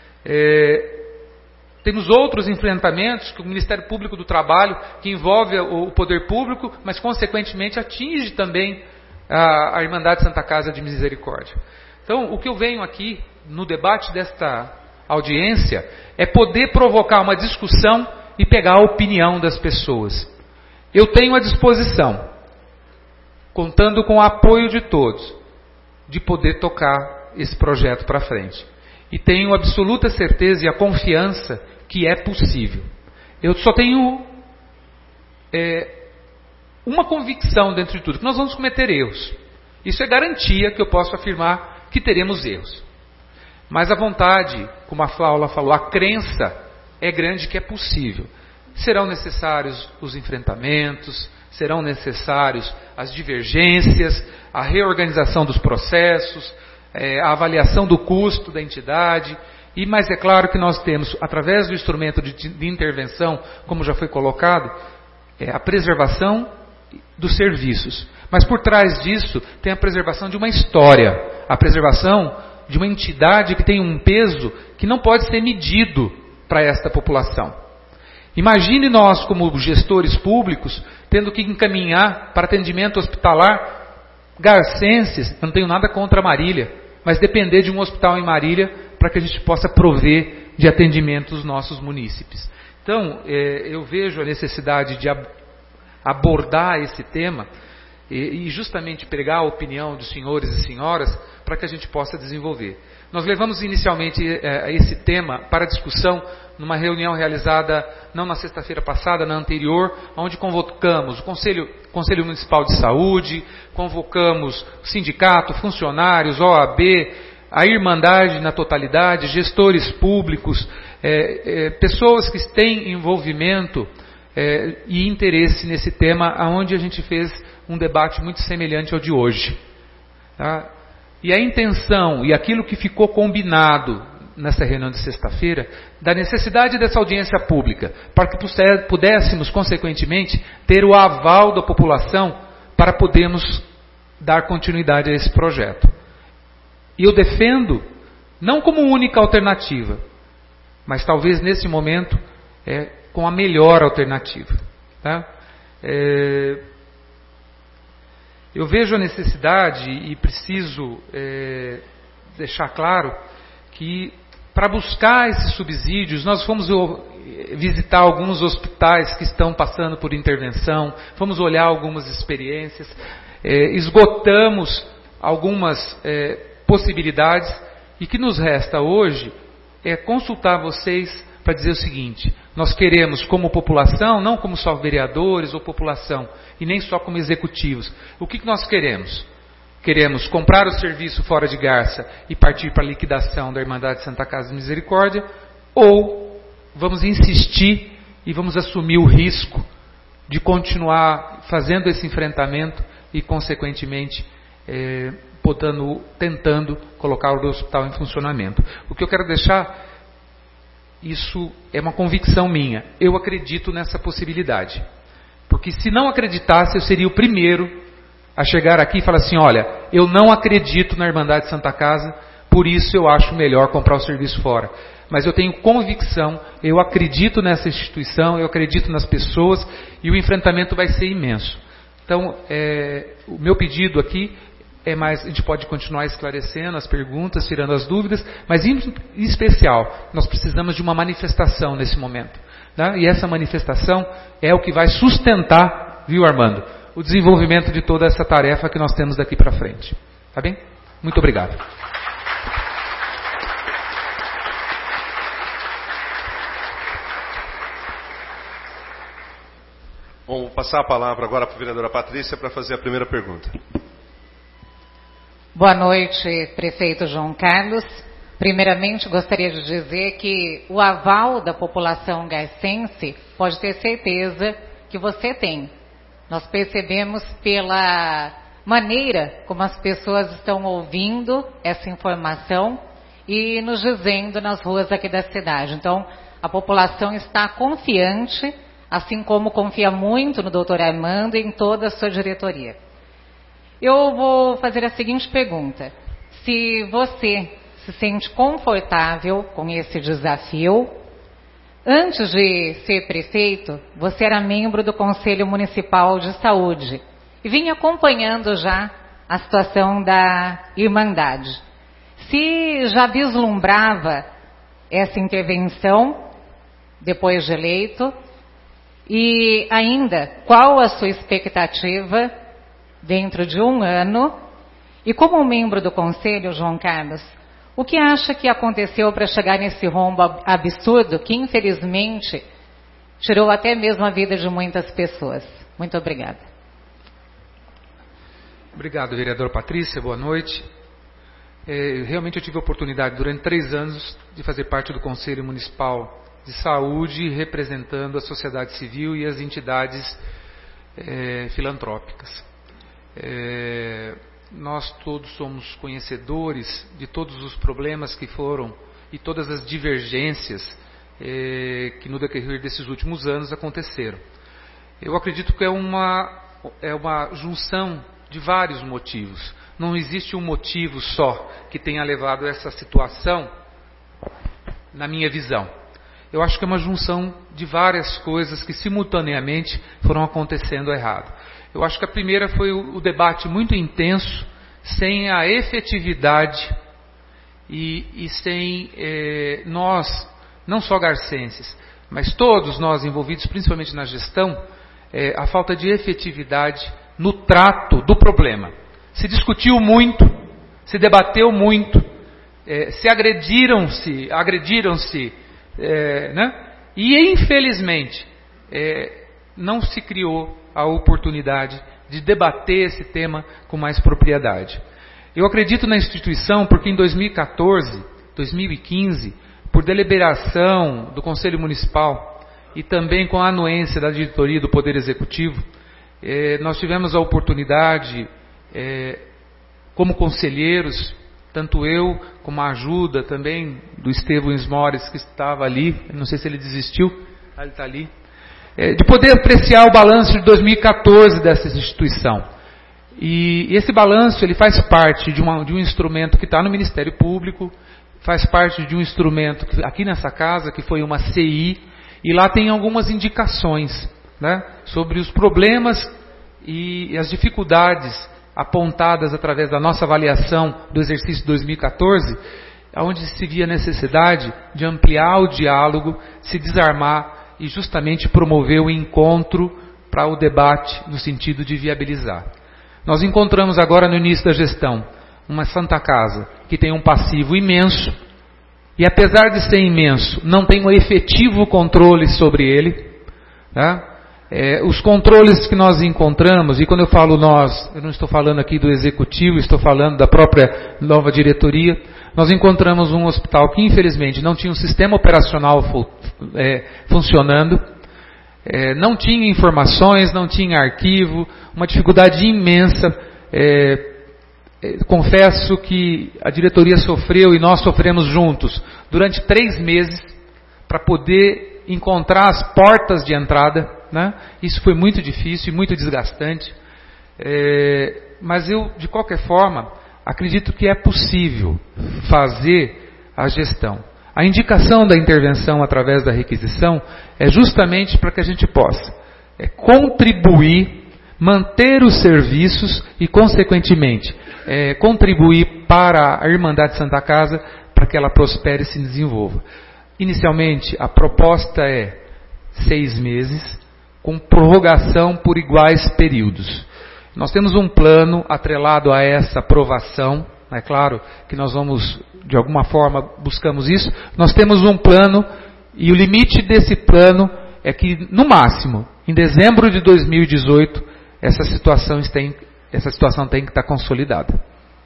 Temos outros enfrentamentos que o Ministério Público do Trabalho, que envolve o poder público, mas consequentemente atinge também a Irmandade Santa Casa de Misericórdia. Então, o que eu venho aqui no debate desta audiência é poder provocar uma discussão e pegar a opinião das pessoas. Eu tenho à disposição, contando com o apoio de todos, de poder tocar esse projeto para frente. E tenho absoluta certeza e a confiança que é possível. Eu só tenho uma convicção dentro de tudo, que nós vamos cometer erros. Isso é garantia que eu posso afirmar que teremos erros. Mas a vontade, como a Paula falou, a crença é grande que é possível. Serão necessários os enfrentamentos, serão necessários as divergências, a reorganização dos processos, a avaliação do custo da entidade, mas é claro que nós temos, através do instrumento de intervenção, como já foi colocado, a preservação dos serviços. Mas por trás disso tem a preservação de uma história, a preservação de uma entidade que tem um peso que não pode ser medido para esta população. Imagine nós, como gestores públicos, tendo que encaminhar para atendimento hospitalar garcenses, eu não tenho nada contra Marília, mas depender de um hospital em Marília para que a gente possa prover de atendimento os nossos munícipes. Então, eu vejo a necessidade de abordar esse tema e justamente pegar a opinião dos senhores e senhoras para que a gente possa desenvolver. Nós levamos inicialmente esse tema para discussão numa reunião realizada não na sexta-feira passada, na anterior, onde convocamos o Conselho Municipal de Saúde, convocamos o sindicato, funcionários, OAB, a Irmandade na totalidade, gestores públicos, pessoas que têm envolvimento e interesse nesse tema, onde a gente fez um debate muito semelhante ao de hoje. Tá? E a intenção e aquilo que ficou combinado nessa reunião de sexta-feira, da necessidade dessa audiência pública, para que pudéssemos, consequentemente, ter o aval da população para podermos dar continuidade a esse projeto. E eu defendo, não como única alternativa, mas talvez nesse momento, com a melhor alternativa. Tá? Eu vejo a necessidade e preciso deixar claro que para buscar esses subsídios, nós fomos visitar alguns hospitais que estão passando por intervenção, fomos olhar algumas experiências, esgotamos algumas possibilidades, e o que nos resta hoje é consultar vocês para dizer o seguinte: nós queremos, como população, não como só vereadores ou população, e nem só como executivos, o que nós queremos? Queremos comprar o serviço fora de Garça e partir para a liquidação da Irmandade Santa Casa de Misericórdia, ou vamos insistir e vamos assumir o risco de continuar fazendo esse enfrentamento e, consequentemente, tentando colocar o hospital em funcionamento. O que eu quero deixar, isso é uma convicção minha, eu acredito nessa possibilidade. Porque se não acreditasse, eu seria o primeiro a chegar aqui e falar assim: olha, eu não acredito na Irmandade Santa Casa, por isso eu acho melhor comprar o serviço fora. Mas eu tenho convicção, eu acredito nessa instituição, eu acredito nas pessoas, e o enfrentamento vai ser imenso. Então, o meu pedido aqui é mais, a gente pode continuar esclarecendo as perguntas, tirando as dúvidas, mas em especial, nós precisamos de uma manifestação nesse momento. Né? E essa manifestação é o que vai sustentar, viu, Armando, o desenvolvimento de toda essa tarefa que nós temos daqui para frente. Tá bem? Muito obrigado. Bom, vou passar a palavra agora para a vereadora Patrícia para fazer a primeira pergunta. Boa noite, prefeito João Carlos. Primeiramente, gostaria de dizer que o aval da população garcense pode ter certeza que você tem. Nós percebemos pela maneira como as pessoas estão ouvindo essa informação e nos dizendo nas ruas aqui da cidade. Então, a população está confiante, assim como confia muito no doutor Armando e em toda a sua diretoria. Eu vou fazer a seguinte pergunta: se você se sente confortável com esse desafio, antes de ser prefeito, você era membro do Conselho Municipal de Saúde e vinha acompanhando já a situação da Irmandade. Se já vislumbrava essa intervenção depois de eleito, e ainda qual a sua expectativa dentro de um ano? E como membro do Conselho, João Carlos, o que acha que aconteceu para chegar nesse rombo absurdo que, infelizmente, tirou até mesmo a vida de muitas pessoas? Muito obrigada. Obrigado, vereadora Patrícia. Boa noite. Realmente eu tive a oportunidade, durante 3 anos, de fazer parte do Conselho Municipal de Saúde, representando a sociedade civil e as entidades filantrópicas. Nós todos somos conhecedores de todos os problemas que foram e todas as divergências que no decorrer desses últimos anos aconteceram. Eu acredito que é uma junção de vários motivos. Não existe um motivo só que tenha levado a essa situação, na minha visão. Eu acho que é uma junção de várias coisas que simultaneamente foram acontecendo errado. Eu acho que a primeira foi o debate muito intenso, sem a efetividade e sem nós, não só garcenses, mas todos nós envolvidos, principalmente na gestão, a falta de efetividade no trato do problema. Se discutiu muito, se debateu muito, se agrediram-se, né? E infelizmente não se criou a oportunidade de debater esse tema com mais propriedade. Eu acredito na instituição porque em 2014, 2015, por deliberação do Conselho Municipal e também com a anuência da diretoria do Poder Executivo, nós tivemos a oportunidade, como conselheiros, tanto eu como a ajuda também do Estevão Esmores, que estava ali, não sei se ele desistiu, ele está ali, de poder apreciar o balanço de 2014 dessa instituição. E esse balanço ele faz parte de um instrumento que está no Ministério Público, faz parte de um instrumento aqui nessa casa, que foi uma CI, e lá tem algumas indicações, né, sobre os problemas e as dificuldades apontadas através da nossa avaliação do exercício 2014, onde se via a necessidade de ampliar o diálogo, se desarmar e justamente promover o encontro para o debate no sentido de viabilizar. Nós encontramos agora no início da gestão uma Santa Casa que tem um passivo imenso e apesar de ser imenso, não tem um efetivo controle sobre ele, tá? Os controles que nós encontramos, e quando eu falo nós, eu não estou falando aqui do executivo, estou falando da própria nova diretoria, nós encontramos um hospital que infelizmente não tinha um sistema operacional funcionando, não tinha informações, não tinha arquivo, uma dificuldade imensa. Confesso que a diretoria sofreu e nós sofremos juntos durante 3 meses para poder encontrar as portas de entrada, né? Isso foi muito difícil e muito desgastante, mas eu, de qualquer forma, acredito que é possível fazer a gestão. A indicação da intervenção através da requisição é justamente para que a gente possa contribuir, manter os serviços e, consequentemente, contribuir para a Irmandade Santa Casa para que ela prospere e se desenvolva. Inicialmente, a proposta é 6 meses, com prorrogação por iguais períodos. Nós temos um plano atrelado a essa aprovação, é claro que nós vamos, de alguma forma, buscamos isso. Nós temos um plano e o limite desse plano é que, no máximo, em dezembro de 2018, essa situação tem que estar consolidada.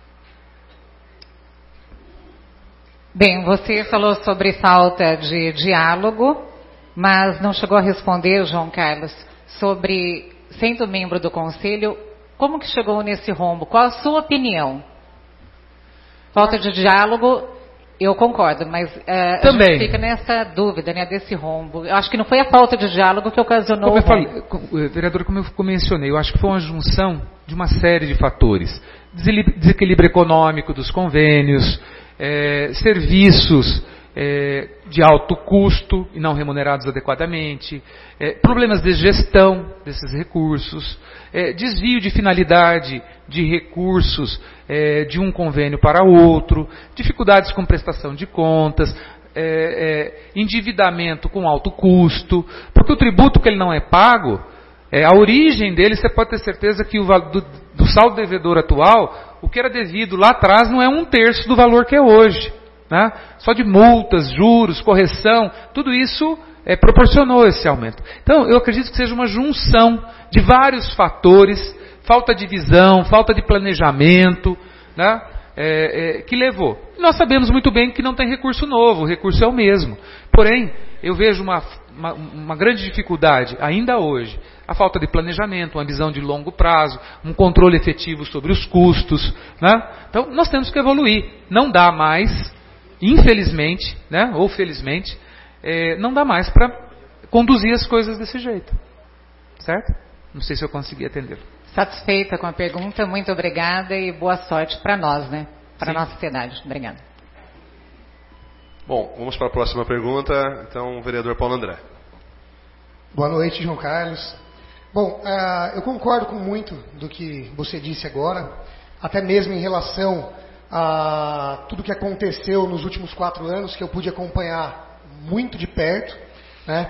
Bem, você falou sobre falta de diálogo, mas não chegou a responder, João Carlos, sobre, sendo membro do Conselho, como que chegou nesse rombo? Qual a sua opinião? Falta de diálogo, eu concordo, mas a gente fica nessa dúvida, né, desse rombo. Eu acho que não foi a falta de diálogo que ocasionou o rombo. Vereadora, como eu mencionei, eu acho que foi uma junção de uma série de fatores. Desequilíbrio econômico dos convênios, serviços de alto custo e não remunerados adequadamente, problemas de gestão desses recursos, desvio de finalidade de recursos de um convênio para outro, dificuldades com prestação de contas, endividamento com alto custo, porque o tributo que ele não é pago, a origem dele, você pode ter certeza que do saldo devedor atual, o que era devido lá atrás não é 1/3 do valor que é hoje. Né? Só de multas, juros, correção, tudo isso proporcionou esse aumento. Então, eu acredito que seja uma junção de vários fatores, falta de visão, falta de planejamento, né? Que levou. Nós sabemos muito bem que não tem recurso novo, o recurso é o mesmo. Porém, eu vejo uma grande dificuldade, ainda hoje, a falta de planejamento, uma visão de longo prazo, um controle efetivo sobre os custos. Né? Então, nós temos que evoluir. Não dá mais, infelizmente, né, ou felizmente, não dá mais para conduzir as coisas desse jeito. Certo? Não sei se eu consegui atender. Satisfeita com a pergunta, muito obrigada e boa sorte para nós, né? Para a nossa sociedade. Obrigada. Bom, vamos para a próxima pergunta. Então, o vereador Paulo André. Boa noite, João Carlos. Bom, eu concordo com muito do que você disse agora, até mesmo em relação a tudo que aconteceu nos últimos 4 anos, que eu pude acompanhar muito de perto, né?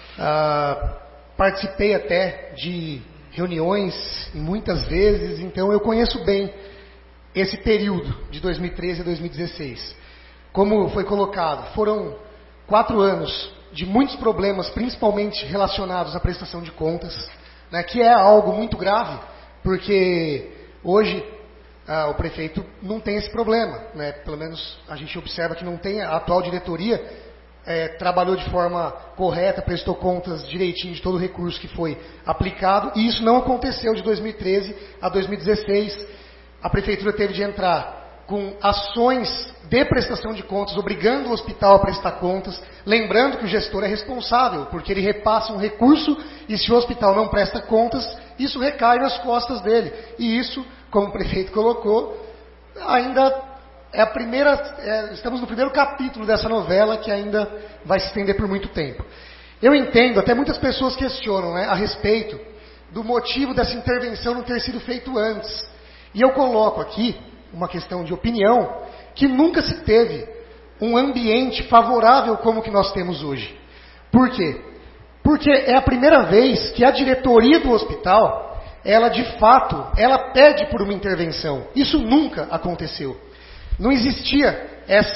Participei até de reuniões muitas vezes, então eu conheço bem esse período de 2013 a 2016. Como foi colocado, foram 4 anos de muitos problemas, principalmente relacionados à prestação de contas, né, que é algo muito grave, porque hoje o prefeito não tem esse problema, né, pelo menos a gente observa que não tem. A atual diretoria trabalhou de forma correta, prestou contas direitinho de todo o recurso que foi aplicado, e isso não aconteceu de 2013 a 2016. A prefeitura teve de entrar com ações de prestação de contas, obrigando o hospital a prestar contas, lembrando que o gestor é responsável, porque ele repassa um recurso, e se o hospital não presta contas, isso recai nas costas dele. E isso, como o prefeito colocou, ainda estamos no primeiro capítulo dessa novela, que ainda vai se estender por muito tempo. Eu entendo, até muitas pessoas questionam, né, a respeito do motivo dessa intervenção não ter sido feito antes. E eu coloco aqui uma questão de opinião, que nunca se teve um ambiente favorável como o que nós temos hoje. Por quê? Porque é a primeira vez que a diretoria do hospital, ela de fato, ela pede por uma intervenção. Isso nunca aconteceu. Não existia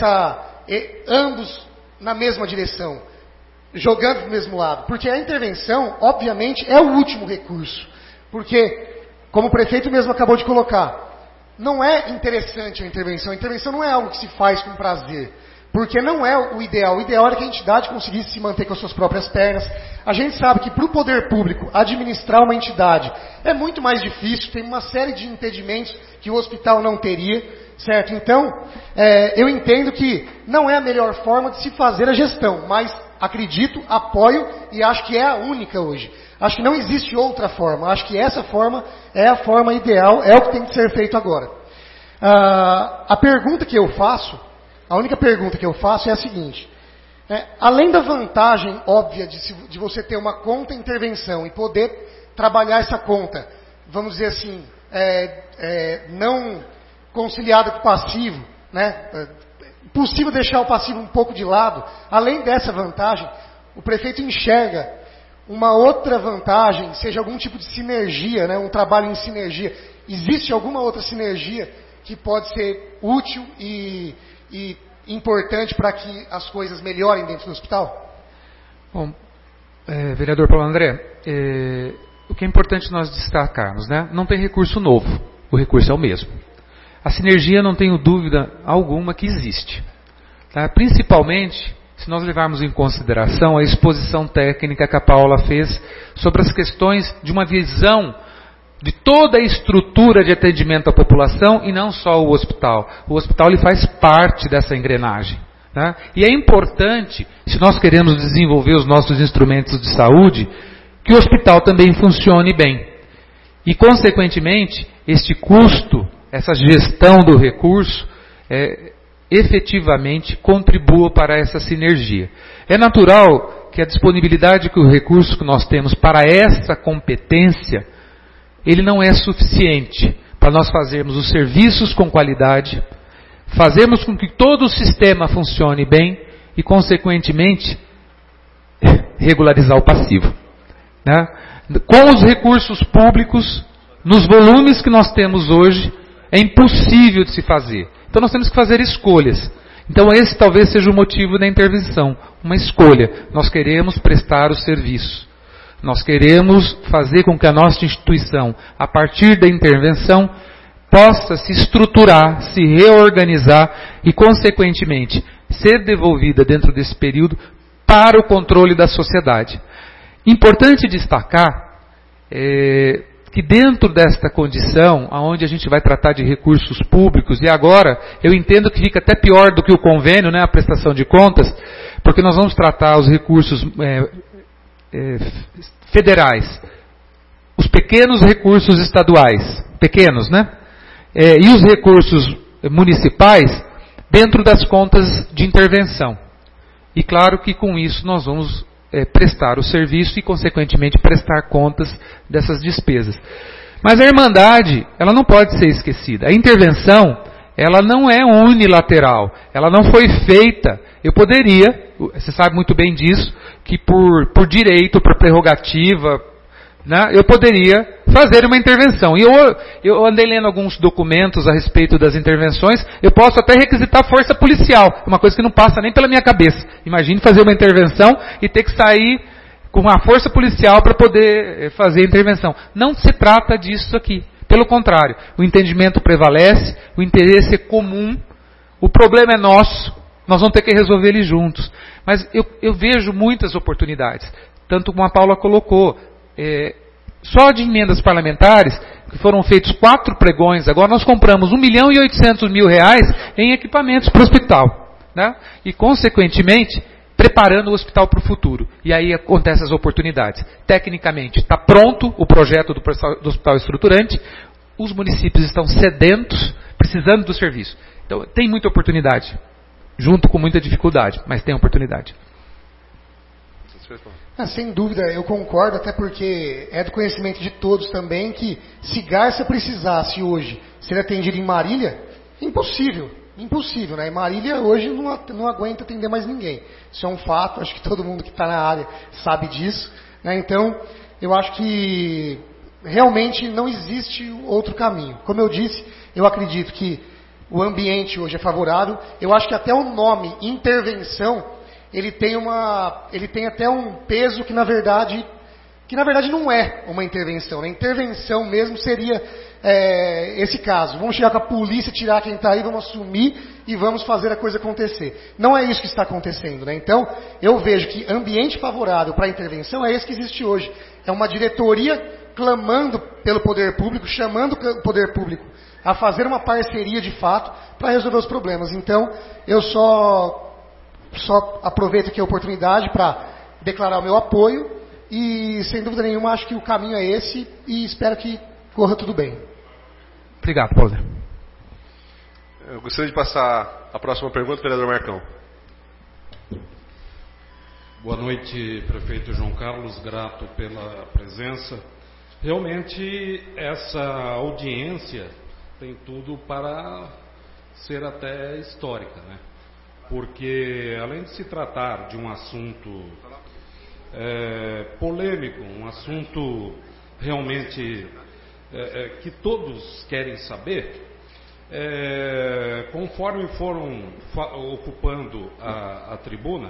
ambos na mesma direção, jogando para o mesmo lado. Porque a intervenção, obviamente, é o último recurso. Porque, como o prefeito mesmo acabou de colocar, não é interessante a intervenção. A intervenção não é algo que se faz com prazer. Porque não é o ideal. O ideal era que a entidade conseguisse se manter com as suas próprias pernas. A gente sabe que para o poder público administrar uma entidade é muito mais difícil, tem uma série de impedimentos que o hospital não teria, certo? Então, eu entendo que não é a melhor forma de se fazer a gestão, mas acredito, apoio e acho que é a única hoje. Acho que não existe outra forma. Acho que essa forma é a forma ideal, é o que tem que ser feito agora. A pergunta que eu faço, a única pergunta que eu faço é a seguinte. Além da vantagem óbvia de você ter uma conta intervenção e poder trabalhar essa conta, vamos dizer assim, não conciliada com o passivo, né? Possível deixar o passivo um pouco de lado. Além dessa vantagem, o prefeito enxerga uma outra vantagem, seja algum tipo de sinergia, né? Um trabalho em sinergia. Existe alguma outra sinergia que pode ser útil e importante para que as coisas melhorem dentro do hospital? Bom, vereador Paulo André, o que é importante nós destacarmos, né? Não tem recurso novo, o recurso é o mesmo. A sinergia, não tenho dúvida alguma que existe. Tá? Principalmente, se nós levarmos em consideração a exposição técnica que a Paula fez sobre as questões de uma visão de toda a estrutura de atendimento à população e não só o hospital. O hospital ele faz parte dessa engrenagem. Tá? E é importante, se nós queremos desenvolver os nossos instrumentos de saúde, que o hospital também funcione bem. E, consequentemente, este custo, essa gestão do recurso, efetivamente contribua para essa sinergia. É natural que a disponibilidade que o recurso que nós temos para essa competência, ele não é suficiente para nós fazermos os serviços com qualidade, fazermos com que todo o sistema funcione bem e, consequentemente, regularizar o passivo. Né? Com os recursos públicos, nos volumes que nós temos hoje, é impossível de se fazer. Então nós temos que fazer escolhas. Então esse talvez seja o motivo da intervenção. Uma escolha. Nós queremos prestar o serviço. Nós queremos fazer com que a nossa instituição, a partir da intervenção, possa se estruturar, se reorganizar e, consequentemente, ser devolvida dentro desse período para o controle da sociedade. Importante destacar que dentro desta condição, onde a gente vai tratar de recursos públicos, e agora eu entendo que fica até pior do que o convênio, né, a prestação de contas, porque nós vamos tratar os recursos federais, os pequenos recursos estaduais, pequenos, né, e os recursos municipais dentro das contas de intervenção. E claro que com isso nós vamos prestar o serviço e, consequentemente, prestar contas dessas despesas. Mas a Irmandade, ela não pode ser esquecida. A intervenção, ela não é unilateral. Ela não foi feita. Eu poderia, você sabe muito bem disso, que por direito, por prerrogativa, né, eu poderia fazer uma intervenção. E eu andei lendo alguns documentos a respeito das intervenções. Eu posso até requisitar força policial, uma coisa que não passa nem pela minha cabeça. Imagine fazer uma intervenção e ter que sair com uma força policial para poder fazer a intervenção. Não se trata disso aqui. Pelo contrário, o entendimento prevalece, o interesse é comum, o problema é nosso, nós vamos ter que resolver ele juntos. Mas eu vejo muitas oportunidades, tanto como a Paula colocou. Só de emendas parlamentares, que foram feitos 4 pregões, agora nós compramos R$1.800.000 em equipamentos para o hospital, né? E, consequentemente, preparando o hospital para o futuro. E aí acontecem as oportunidades. Tecnicamente, está pronto o projeto do hospital estruturante, os municípios estão sedentos, precisando do serviço. Então, tem muita oportunidade, junto com muita dificuldade, mas tem oportunidade. Sem dúvida, eu concordo, até porque é do conhecimento de todos também que se Garça precisasse hoje ser atendido em Marília, impossível, né? E Marília hoje não aguenta atender mais ninguém. Isso é um fato, acho que todo mundo que está na área sabe disso, né? Então, eu acho que realmente não existe outro caminho. Como eu disse, eu acredito que o ambiente hoje é favorável. Eu acho que até o nome intervenção ele tem até um peso que na verdade não é uma intervenção, né? Intervenção mesmo seria esse caso. Vamos chegar com a polícia, tirar quem está aí, vamos assumir e vamos fazer a coisa acontecer. Não é isso que está acontecendo, né? Então, eu vejo que ambiente favorável para a intervenção é esse que existe hoje. É uma diretoria clamando pelo poder público, chamando o poder público a fazer uma parceria de fato para resolver os problemas. Então, eu só aproveito aqui a oportunidade para declarar o meu apoio e, sem dúvida nenhuma, acho que o caminho é esse e espero que corra tudo bem. Obrigado, Paulo. Eu gostaria de passar a próxima pergunta, vereador Marcão. Boa noite, prefeito João Carlos, grato pela presença. Realmente, essa audiência tem tudo para ser até histórica, né? Porque, além de se tratar de um assunto polêmico, um assunto realmente que todos querem saber, conforme foram ocupando a tribuna,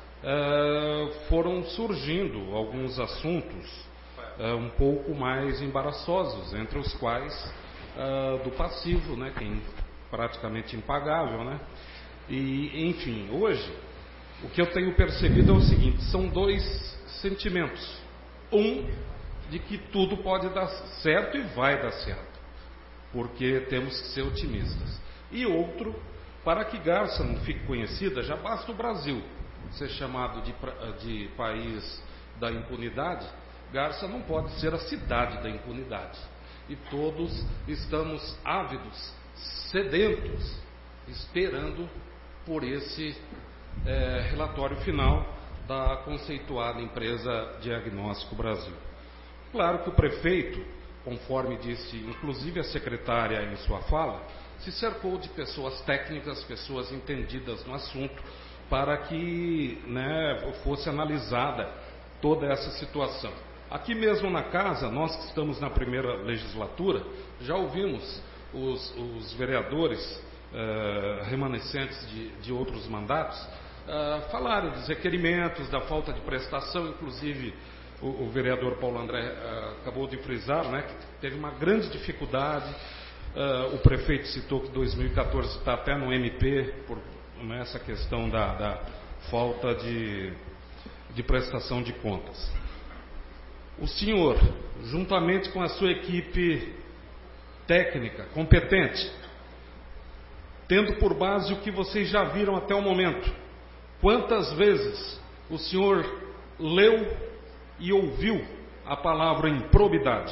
foram surgindo alguns assuntos um pouco mais embaraçosos, entre os quais do passivo, né, que é praticamente impagável, né? E, enfim, hoje, o que eu tenho percebido é o seguinte, são 2 sentimentos. Um, de que tudo pode dar certo e vai dar certo, porque temos que ser otimistas. E outro, para que Garça não fique conhecida, já basta o Brasil ser chamado de país da impunidade, Garça não pode ser a cidade da impunidade. E todos estamos ávidos, sedentos, esperando por esse relatório final da conceituada empresa Diagnóstico Brasil. Claro que o prefeito, conforme disse inclusive a secretária em sua fala, se cercou de pessoas técnicas, pessoas entendidas no assunto, para que fosse analisada toda essa situação. Aqui mesmo na casa, nós que estamos na primeira legislatura, já ouvimos os vereadores remanescentes de outros mandatos falarem dos requerimentos, da falta de prestação, inclusive o vereador Paulo André acabou de frisar, né, que teve uma grande dificuldade. O prefeito citou que 2014 está até no MP por essa questão da falta de de prestação de contas. O senhor, juntamente com a sua equipe técnica, competente, tendo por base o que vocês já viram até o momento, quantas vezes o senhor leu e ouviu a palavra improbidade?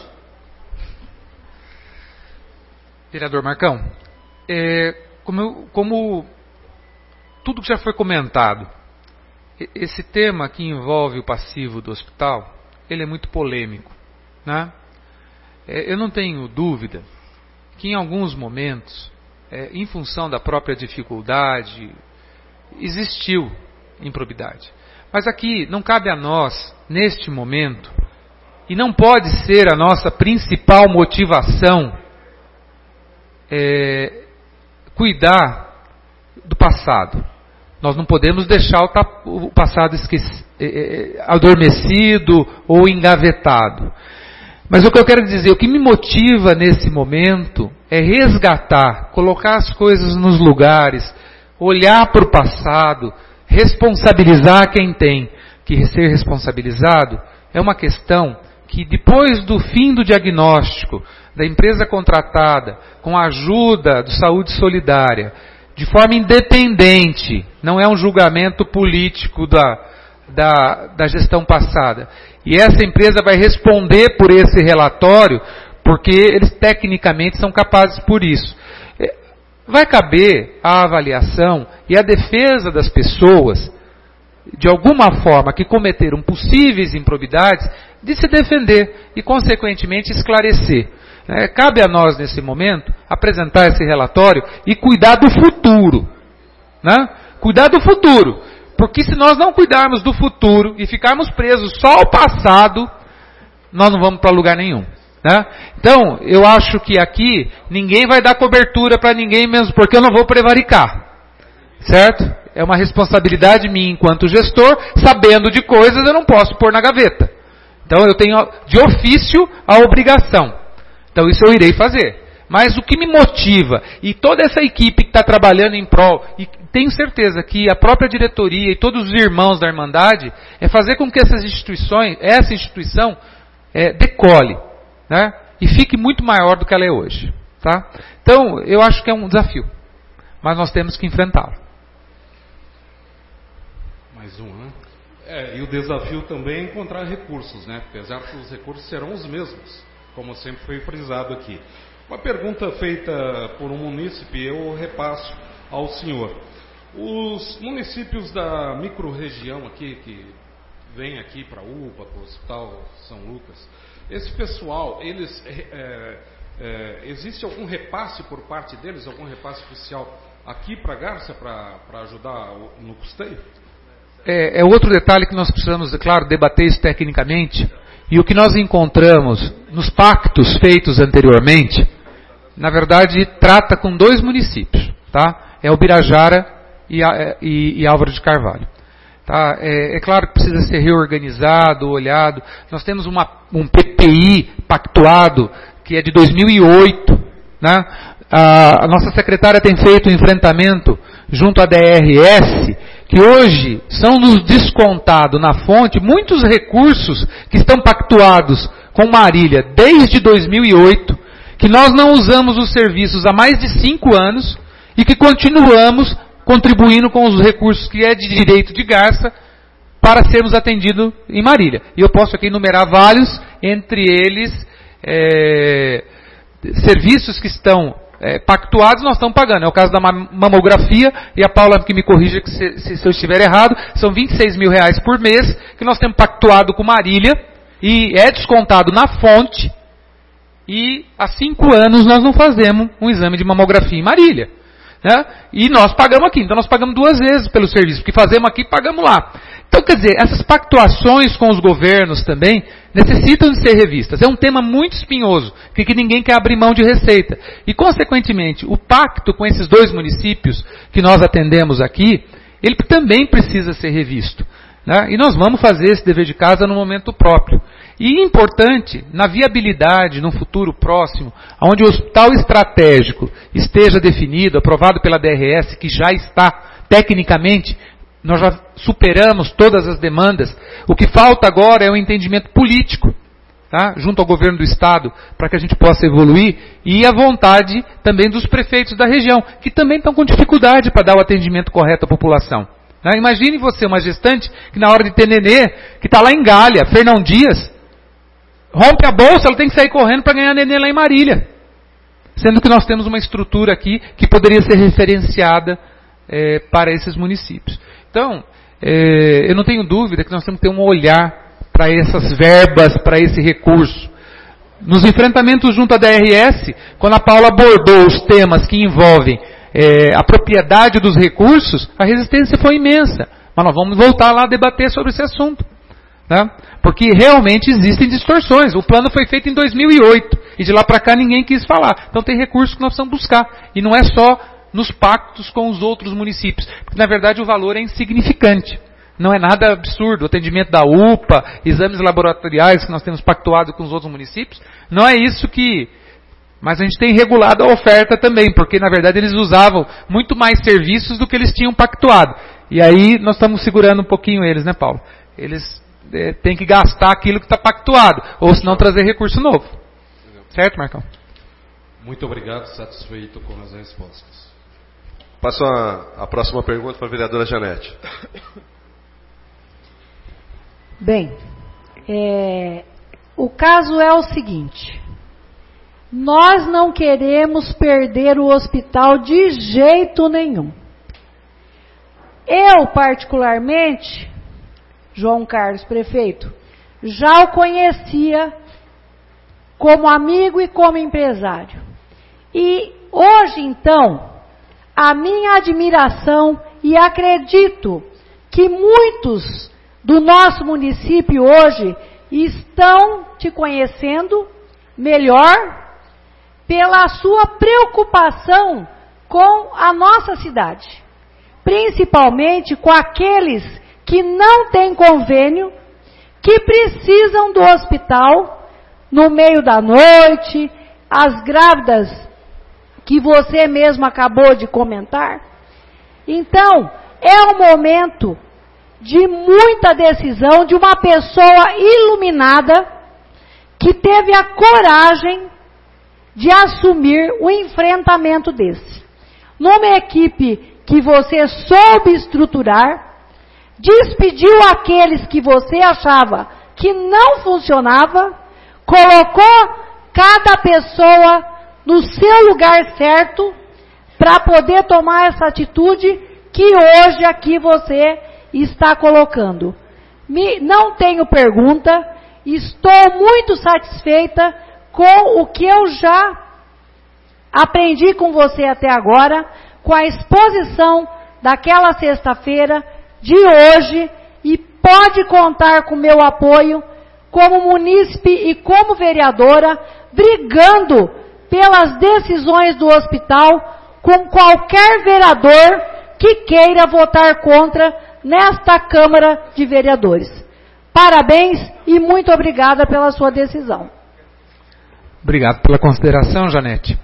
Vereador Marcão, como tudo que já foi comentado, esse tema que envolve o passivo do hospital, ele é muito polêmico, né? Eu não tenho dúvida que em alguns momentos, em função da própria dificuldade, existiu improbidade. Mas aqui não cabe a nós, neste momento, e não pode ser a nossa principal motivação cuidar do passado. Nós não podemos deixar o passado adormecido ou engavetado. Mas o que eu quero dizer, o que me motiva nesse momento é resgatar, colocar as coisas nos lugares, olhar para o passado, responsabilizar quem tem que ser responsabilizado. É uma questão que depois do fim do diagnóstico da empresa contratada, com a ajuda do Saúde Solidária, de forma independente, não é um julgamento político da gestão passada. E essa empresa vai responder por esse relatório, porque eles tecnicamente são capazes por isso. Vai caber a avaliação e a defesa das pessoas, de alguma forma, que cometeram possíveis improbidades, de se defender e, consequentemente, esclarecer. Cabe a nós, nesse momento, apresentar esse relatório e cuidar do futuro. Cuidar do futuro. Porque se nós não cuidarmos do futuro e ficarmos presos só ao passado, nós não vamos para lugar nenhum. Então, eu acho que aqui ninguém vai dar cobertura para ninguém mesmo, porque eu não vou prevaricar. Certo? É uma responsabilidade minha enquanto gestor, sabendo de coisas eu não posso pôr na gaveta. Então eu tenho de ofício a obrigação. Então isso eu irei fazer. Mas o que me motiva, e toda essa equipe que está trabalhando em prol, e tenho certeza que a própria diretoria e todos os irmãos da Irmandade, é fazer com que essa instituição decole, e fique muito maior do que ela é hoje. Tá? Então eu acho que é um desafio, mas nós temos que enfrentá-lo. Mais um, né? E o desafio também é encontrar recursos, né? Apesar que os recursos serão os mesmos, como sempre foi frisado aqui. Uma pergunta feita por um munícipe, eu repasso ao senhor. Os municípios da microrregião aqui, que vêm aqui para a UPA, para o Hospital São Lucas, esse pessoal, eles existe algum repasse por parte deles, algum repasse oficial aqui para a Garça para ajudar no custeio? É outro detalhe que nós precisamos, claro, debater isso tecnicamente. E o que nós encontramos nos pactos feitos anteriormente, na verdade, trata com 2 municípios. Tá? É o Birajara e Álvaro de Carvalho. Tá? É claro que precisa ser reorganizado, olhado. Nós temos um PPI pactuado, que é de 2008. Né? A nossa secretária tem feito um enfrentamento junto à DRS, que hoje são nos descontados na fonte muitos recursos que estão pactuados com Marília desde 2008, que nós não usamos os serviços há mais de 5 anos e que continuamos contribuindo com os recursos que é de direito de Garça para sermos atendidos em Marília. E eu posso aqui enumerar vários, entre eles serviços que estão pactuados, nós estamos pagando. É o caso da mamografia, e a Paula que me corrija se eu estiver errado, são R$26 mil por mês, que nós temos pactuado com Marília, e é descontado na fonte, e há 5 anos nós não fazemos um exame de mamografia em Marília. E nós pagamos aqui, então nós pagamos 2 vezes pelo serviço, porque fazemos aqui e pagamos lá. Então, quer dizer, essas pactuações com os governos também necessitam de ser revistas. É um tema muito espinhoso, que ninguém quer abrir mão de receita. E, consequentemente, o pacto com esses 2 municípios que nós atendemos aqui, ele também precisa ser revisto. E nós vamos fazer esse dever de casa no momento próprio. E importante, na viabilidade, num futuro próximo, onde o hospital estratégico esteja definido, aprovado pela DRS, que já está tecnicamente Nós já superamos todas as demandas. O que falta agora é o entendimento político, tá? Junto ao governo do Estado, para que a gente possa evoluir, e a vontade também dos prefeitos da região, que também estão com dificuldade para dar o atendimento correto à população. Tá? Imagine você, uma gestante, que na hora de ter nenê, que está lá em Galha, Fernão Dias, rompe a bolsa, ela tem que sair correndo para ganhar nenê lá em Marília. Sendo que nós temos uma estrutura aqui que poderia ser referenciada para esses municípios. Então, eu não tenho dúvida que nós temos que ter um olhar para essas verbas, para esse recurso. Nos enfrentamentos junto à DRS, quando a Paula abordou os temas que envolvem a propriedade dos recursos, a resistência foi imensa. Mas nós vamos voltar lá a debater sobre esse assunto. Tá? Porque realmente existem distorções. O plano foi feito em 2008 e de lá para cá ninguém quis falar. Então tem recursos que nós precisamos buscar. E não é só nos pactos com os outros municípios. Porque na verdade o valor é insignificante. Não é nada absurdo. O atendimento da UPA, exames laboratoriais que nós temos pactuado com os outros municípios, não é isso que... Mas a gente tem regulado a oferta também, porque na verdade eles usavam muito mais serviços do que eles tinham pactuado. E aí nós estamos segurando um pouquinho eles, né, Paulo? Eles têm que gastar aquilo que está pactuado, ou senão trazer recurso novo. Certo, Marcão? Muito obrigado, satisfeito com as respostas. Passo a próxima pergunta para a vereadora Janete. Bem, o caso é o seguinte: nós não queremos perder o hospital de jeito nenhum. Eu, particularmente, João Carlos, prefeito, já o conhecia como amigo e como empresário. E hoje, então, a minha admiração, e acredito que muitos do nosso município hoje estão te conhecendo melhor pela sua preocupação com a nossa cidade, principalmente com aqueles que não têm convênio, que precisam do hospital no meio da noite, as grávidas que você mesmo acabou de comentar. Então, é um momento de muita decisão de uma pessoa iluminada que teve a coragem de assumir o enfrentamento desse. Numa equipe que você soube estruturar, despediu aqueles que você achava que não funcionava, colocou cada pessoa no seu lugar certo para poder tomar essa atitude que hoje aqui você está colocando. Não tenho pergunta, estou muito satisfeita com o que eu já aprendi com você até agora, com a exposição daquela sexta-feira, de hoje, e pode contar com meu apoio como munícipe e como vereadora, brigando pelas decisões do hospital com qualquer vereador que queira votar contra nesta Câmara de Vereadores. Parabéns e muito obrigada pela sua decisão. Obrigado pela consideração, Janete.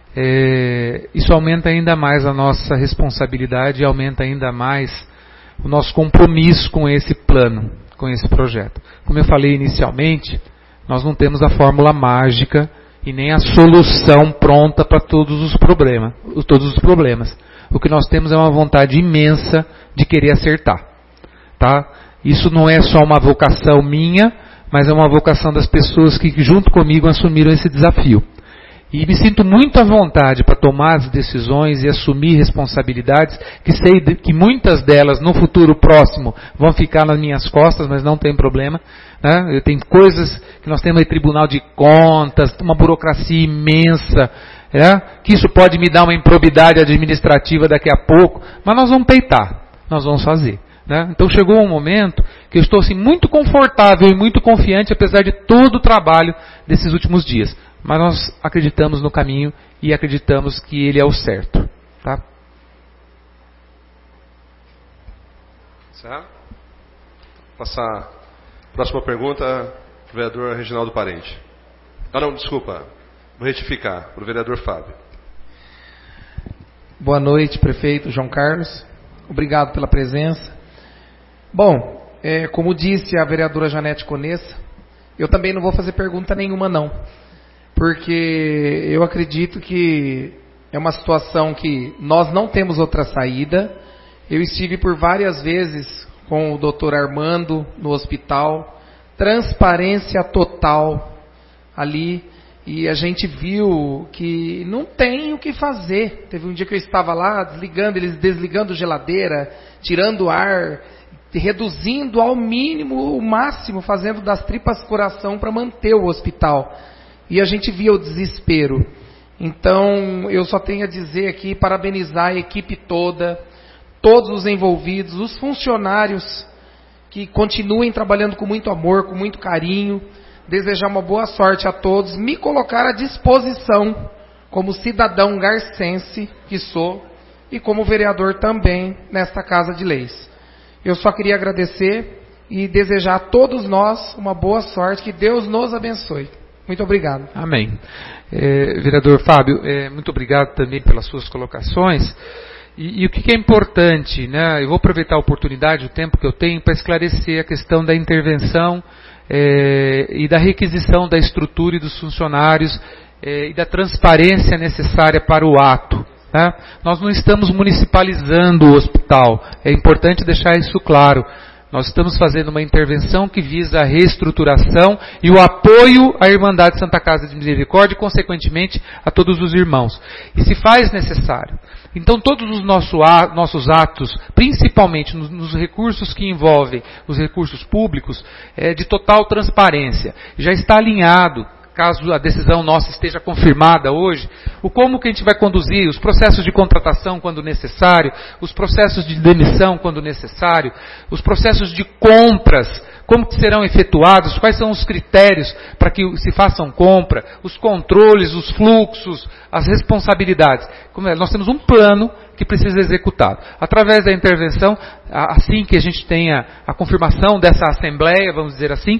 Isso aumenta ainda mais a nossa responsabilidade e aumenta ainda mais o nosso compromisso com esse plano, com esse projeto. Como eu falei inicialmente, nós não temos a fórmula mágica e nem a solução pronta para todos os problemas. O que nós temos é uma vontade imensa de querer acertar. Tá? Isso não é só uma vocação minha, mas é uma vocação das pessoas que junto comigo assumiram esse desafio. E me sinto muito à vontade para tomar as decisões e assumir responsabilidades, que sei que muitas delas no futuro próximo vão ficar nas minhas costas, mas não tem problema. Né? Tem coisas que nós temos aí, Tribunal de Contas, uma burocracia imensa, que isso pode me dar uma improbidade administrativa daqui a pouco, mas nós vamos peitar, nós vamos fazer. Né? Então chegou um momento que eu estou assim, muito confortável e muito confiante, apesar de todo o trabalho desses últimos dias. Mas nós acreditamos no caminho e acreditamos que ele é o certo. Tá? Certo? Passar a próxima pergunta para o vereador Reginaldo Parente. Não, desculpa. Vou retificar, para o vereador Fábio. Boa noite, prefeito João Carlos. Obrigado pela presença. Bom, como disse a vereadora Janete Conessa, eu também não vou fazer pergunta nenhuma não, porque eu acredito que é uma situação que nós não temos outra saída. Eu estive por várias vezes com o Dr. Armando no hospital, transparência total ali, e a gente viu que não tem o que fazer. Teve um dia que eu estava lá, eles desligando geladeira, tirando ar, reduzindo ao mínimo, o máximo, fazendo das tripas coração para manter o hospital. E a gente via o desespero. Então, eu só tenho a dizer aqui, parabenizar a equipe toda, todos os envolvidos, os funcionários que continuem trabalhando com muito amor, com muito carinho, desejar uma boa sorte a todos, me colocar à disposição como cidadão garcense que sou e como vereador também nesta Casa de Leis. Eu só queria agradecer e desejar a todos nós uma boa sorte, que Deus nos abençoe. Muito obrigado. Amém. Vereador Fábio, muito obrigado também pelas suas colocações. E o que é importante, né? Eu vou aproveitar a oportunidade, o tempo que eu tenho, para esclarecer a questão da intervenção e da requisição da estrutura e dos funcionários e da transparência necessária para o ato. Né? Nós não estamos municipalizando o hospital, é importante deixar isso claro. Nós estamos fazendo uma intervenção que visa a reestruturação e o apoio à Irmandade Santa Casa de Misericórdia e, consequentemente, a todos os irmãos. E se faz necessário. Então, todos os nossos atos, principalmente nos recursos que envolvem os recursos públicos, é de total transparência. Já está alinhado, caso a decisão nossa esteja confirmada hoje, o como que a gente vai conduzir os processos de contratação quando necessário, os processos de demissão quando necessário, os processos de compras, como que serão efetuados, quais são os critérios para que se façam compra, os controles, os fluxos, as responsabilidades. Nós temos um plano que precisa ser executado. Através da intervenção, assim que a gente tenha a confirmação dessa assembleia, vamos dizer assim,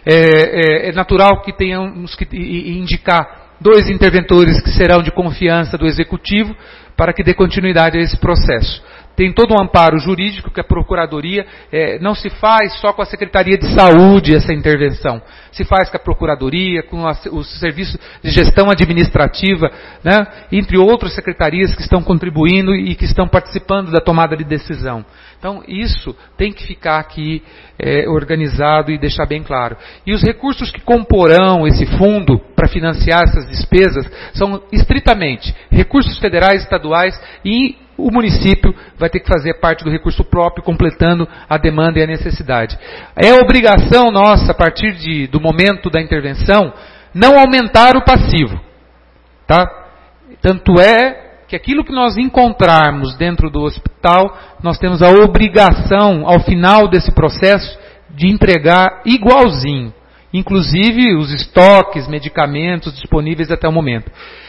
é natural que tenhamos que indicar 2 interventores que serão de confiança do Executivo para que dê continuidade a esse processo. Tem todo um amparo jurídico que a Procuradoria não se faz só com a Secretaria de Saúde essa intervenção. Se faz com a Procuradoria, com o Serviço de Gestão Administrativa, né, entre outras secretarias que estão contribuindo e que estão participando da tomada de decisão. Então, isso tem que ficar aqui organizado e deixar bem claro. E os recursos que comporão esse fundo para financiar essas despesas são estritamente recursos federais, estaduais e o município vai ter que fazer parte do recurso próprio, completando a demanda e a necessidade. É obrigação nossa, a partir do momento da intervenção, não aumentar o passivo. Tá? Tanto é que aquilo que nós encontrarmos dentro do hospital, nós temos a obrigação, ao final desse processo, de entregar igualzinho. Inclusive os estoques, medicamentos disponíveis até o momento.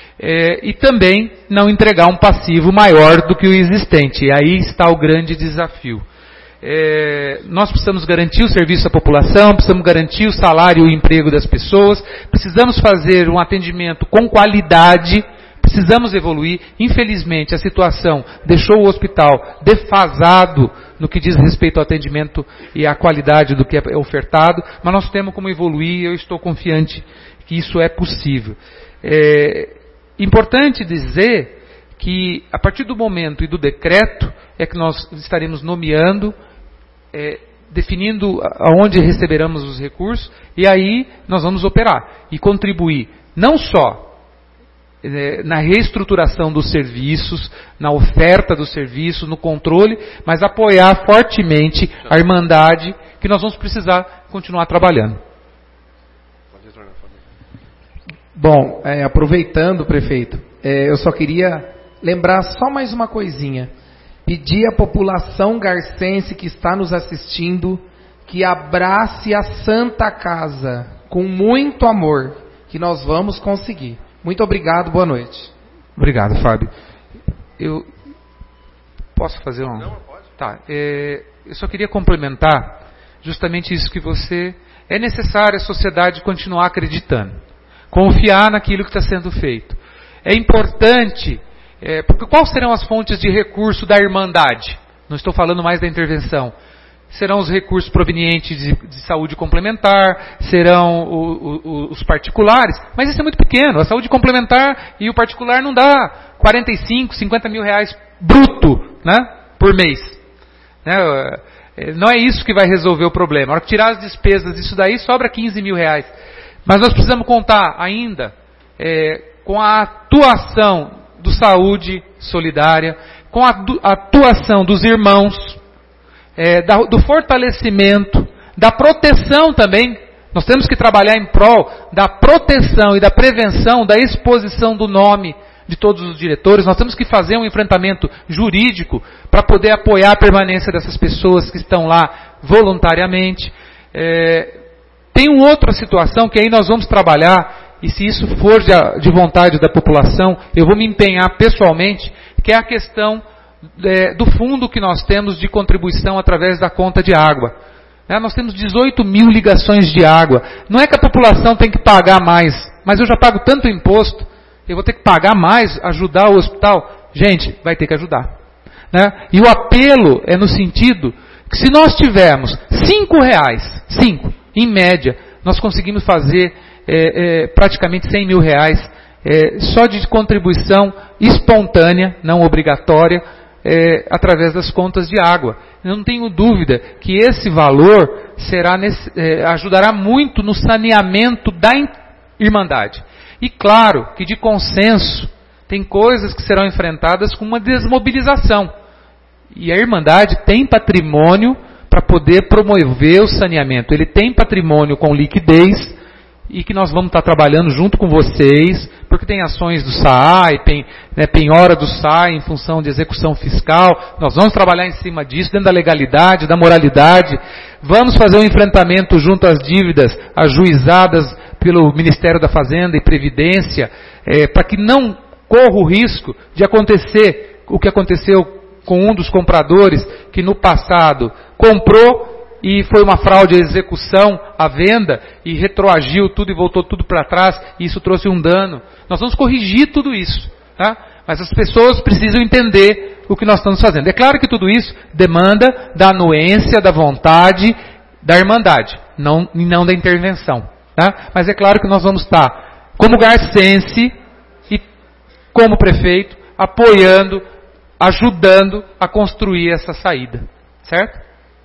E também não entregar um passivo maior do que o existente. E aí está o grande desafio. Nós precisamos garantir o serviço à população, precisamos garantir o salário e o emprego das pessoas, precisamos fazer um atendimento com qualidade, precisamos evoluir. Infelizmente, a situação deixou o hospital defasado no que diz respeito ao atendimento e à qualidade do que é ofertado, mas nós temos como evoluir e eu estou confiante que isso é possível. Importante dizer que, a partir do momento e do decreto, é que nós estaremos nomeando, definindo aonde receberemos os recursos, e aí nós vamos operar e contribuir, não só na reestruturação dos serviços, na oferta dos serviços, no controle, mas apoiar fortemente a Irmandade, que nós vamos precisar continuar trabalhando. Bom, aproveitando, prefeito, eu só queria lembrar só mais uma coisinha. Pedir à população garcense que está nos assistindo que abrace a Santa Casa com muito amor, que nós vamos conseguir. Muito obrigado, boa noite. Obrigado, Fábio. Eu posso fazer uma... Não, pode. Tá. Eu só queria complementar justamente isso que você... É necessário a sociedade continuar acreditando. Confiar naquilo que está sendo feito. É importante, porque quais serão as fontes de recurso da Irmandade? Não estou falando mais da intervenção. serão os recursos provenientes de saúde complementar, serão os particulares, mas isso é muito pequeno. A saúde complementar e o particular não dá 45, 50 mil reais bruto, né, por mês. Né? Não é isso que vai resolver o problema. Na hora que tirar as despesas disso daí, sobra 15 mil reais. Mas nós precisamos contar ainda com a atuação do Saúde Solidária, com a atuação dos irmãos, do fortalecimento, da proteção também. Nós temos que trabalhar em prol da proteção e da prevenção da exposição do nome de todos os diretores. Nós temos que fazer um enfrentamento jurídico para poder apoiar a permanência dessas pessoas que estão lá voluntariamente. Tem uma outra situação que aí nós vamos trabalhar, e se isso for de vontade da população, eu vou me empenhar pessoalmente, que é a questão do fundo que nós temos de contribuição através da conta de água. Nós temos 18 mil ligações de água. Não é que a população tem que pagar mais, mas eu já pago tanto imposto, eu vou ter que pagar mais, ajudar o hospital. Gente, vai ter que ajudar. Né? E o apelo é no sentido que se nós tivermos R$5, em média, nós conseguimos fazer praticamente 100 mil reais só de contribuição espontânea, não obrigatória, através das contas de água. Eu não tenho dúvida que esse valor ajudará muito no saneamento da Irmandade. E claro que de consenso tem coisas que serão enfrentadas com uma desmobilização. E a Irmandade tem patrimônio para poder promover o saneamento. Ele tem patrimônio com liquidez e que nós vamos estar trabalhando junto com vocês, porque tem ações do SAAI, penhora do SAAI em função de execução fiscal. Nós vamos trabalhar em cima disso, dentro da legalidade, da moralidade. Vamos fazer um enfrentamento junto às dívidas ajuizadas pelo Ministério da Fazenda e Previdência, para que não corra o risco de acontecer o que aconteceu com um dos compradores, que no passado comprou e foi uma fraude à execução, à venda, e retroagiu tudo e voltou tudo para trás, e isso trouxe um dano. Nós vamos corrigir tudo isso, tá? Mas as pessoas precisam entender o que nós estamos fazendo. É claro que tudo isso demanda da anuência, da vontade da Irmandade, não da intervenção. Tá? Mas é claro que nós vamos estar, como garcense e como prefeito, apoiando, ajudando a construir essa saída. Certo?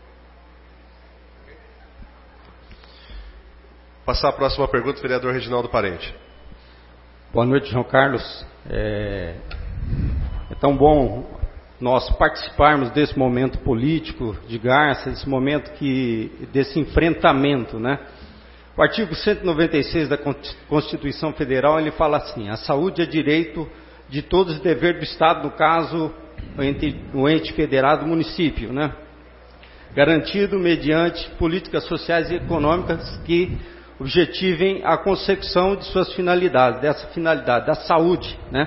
Passar a próxima pergunta, vereador Reginaldo Parente. Boa noite, João Carlos. É tão bom nós participarmos desse momento político de Garça, desse momento desse enfrentamento, né? O artigo 196 da Constituição Federal, ele fala assim: a saúde é direito de todos e dever do Estado, no caso, o ente federado, o município, né? Garantido mediante políticas sociais e econômicas que objetivem a consecução de suas finalidades, dessa finalidade, da saúde, né?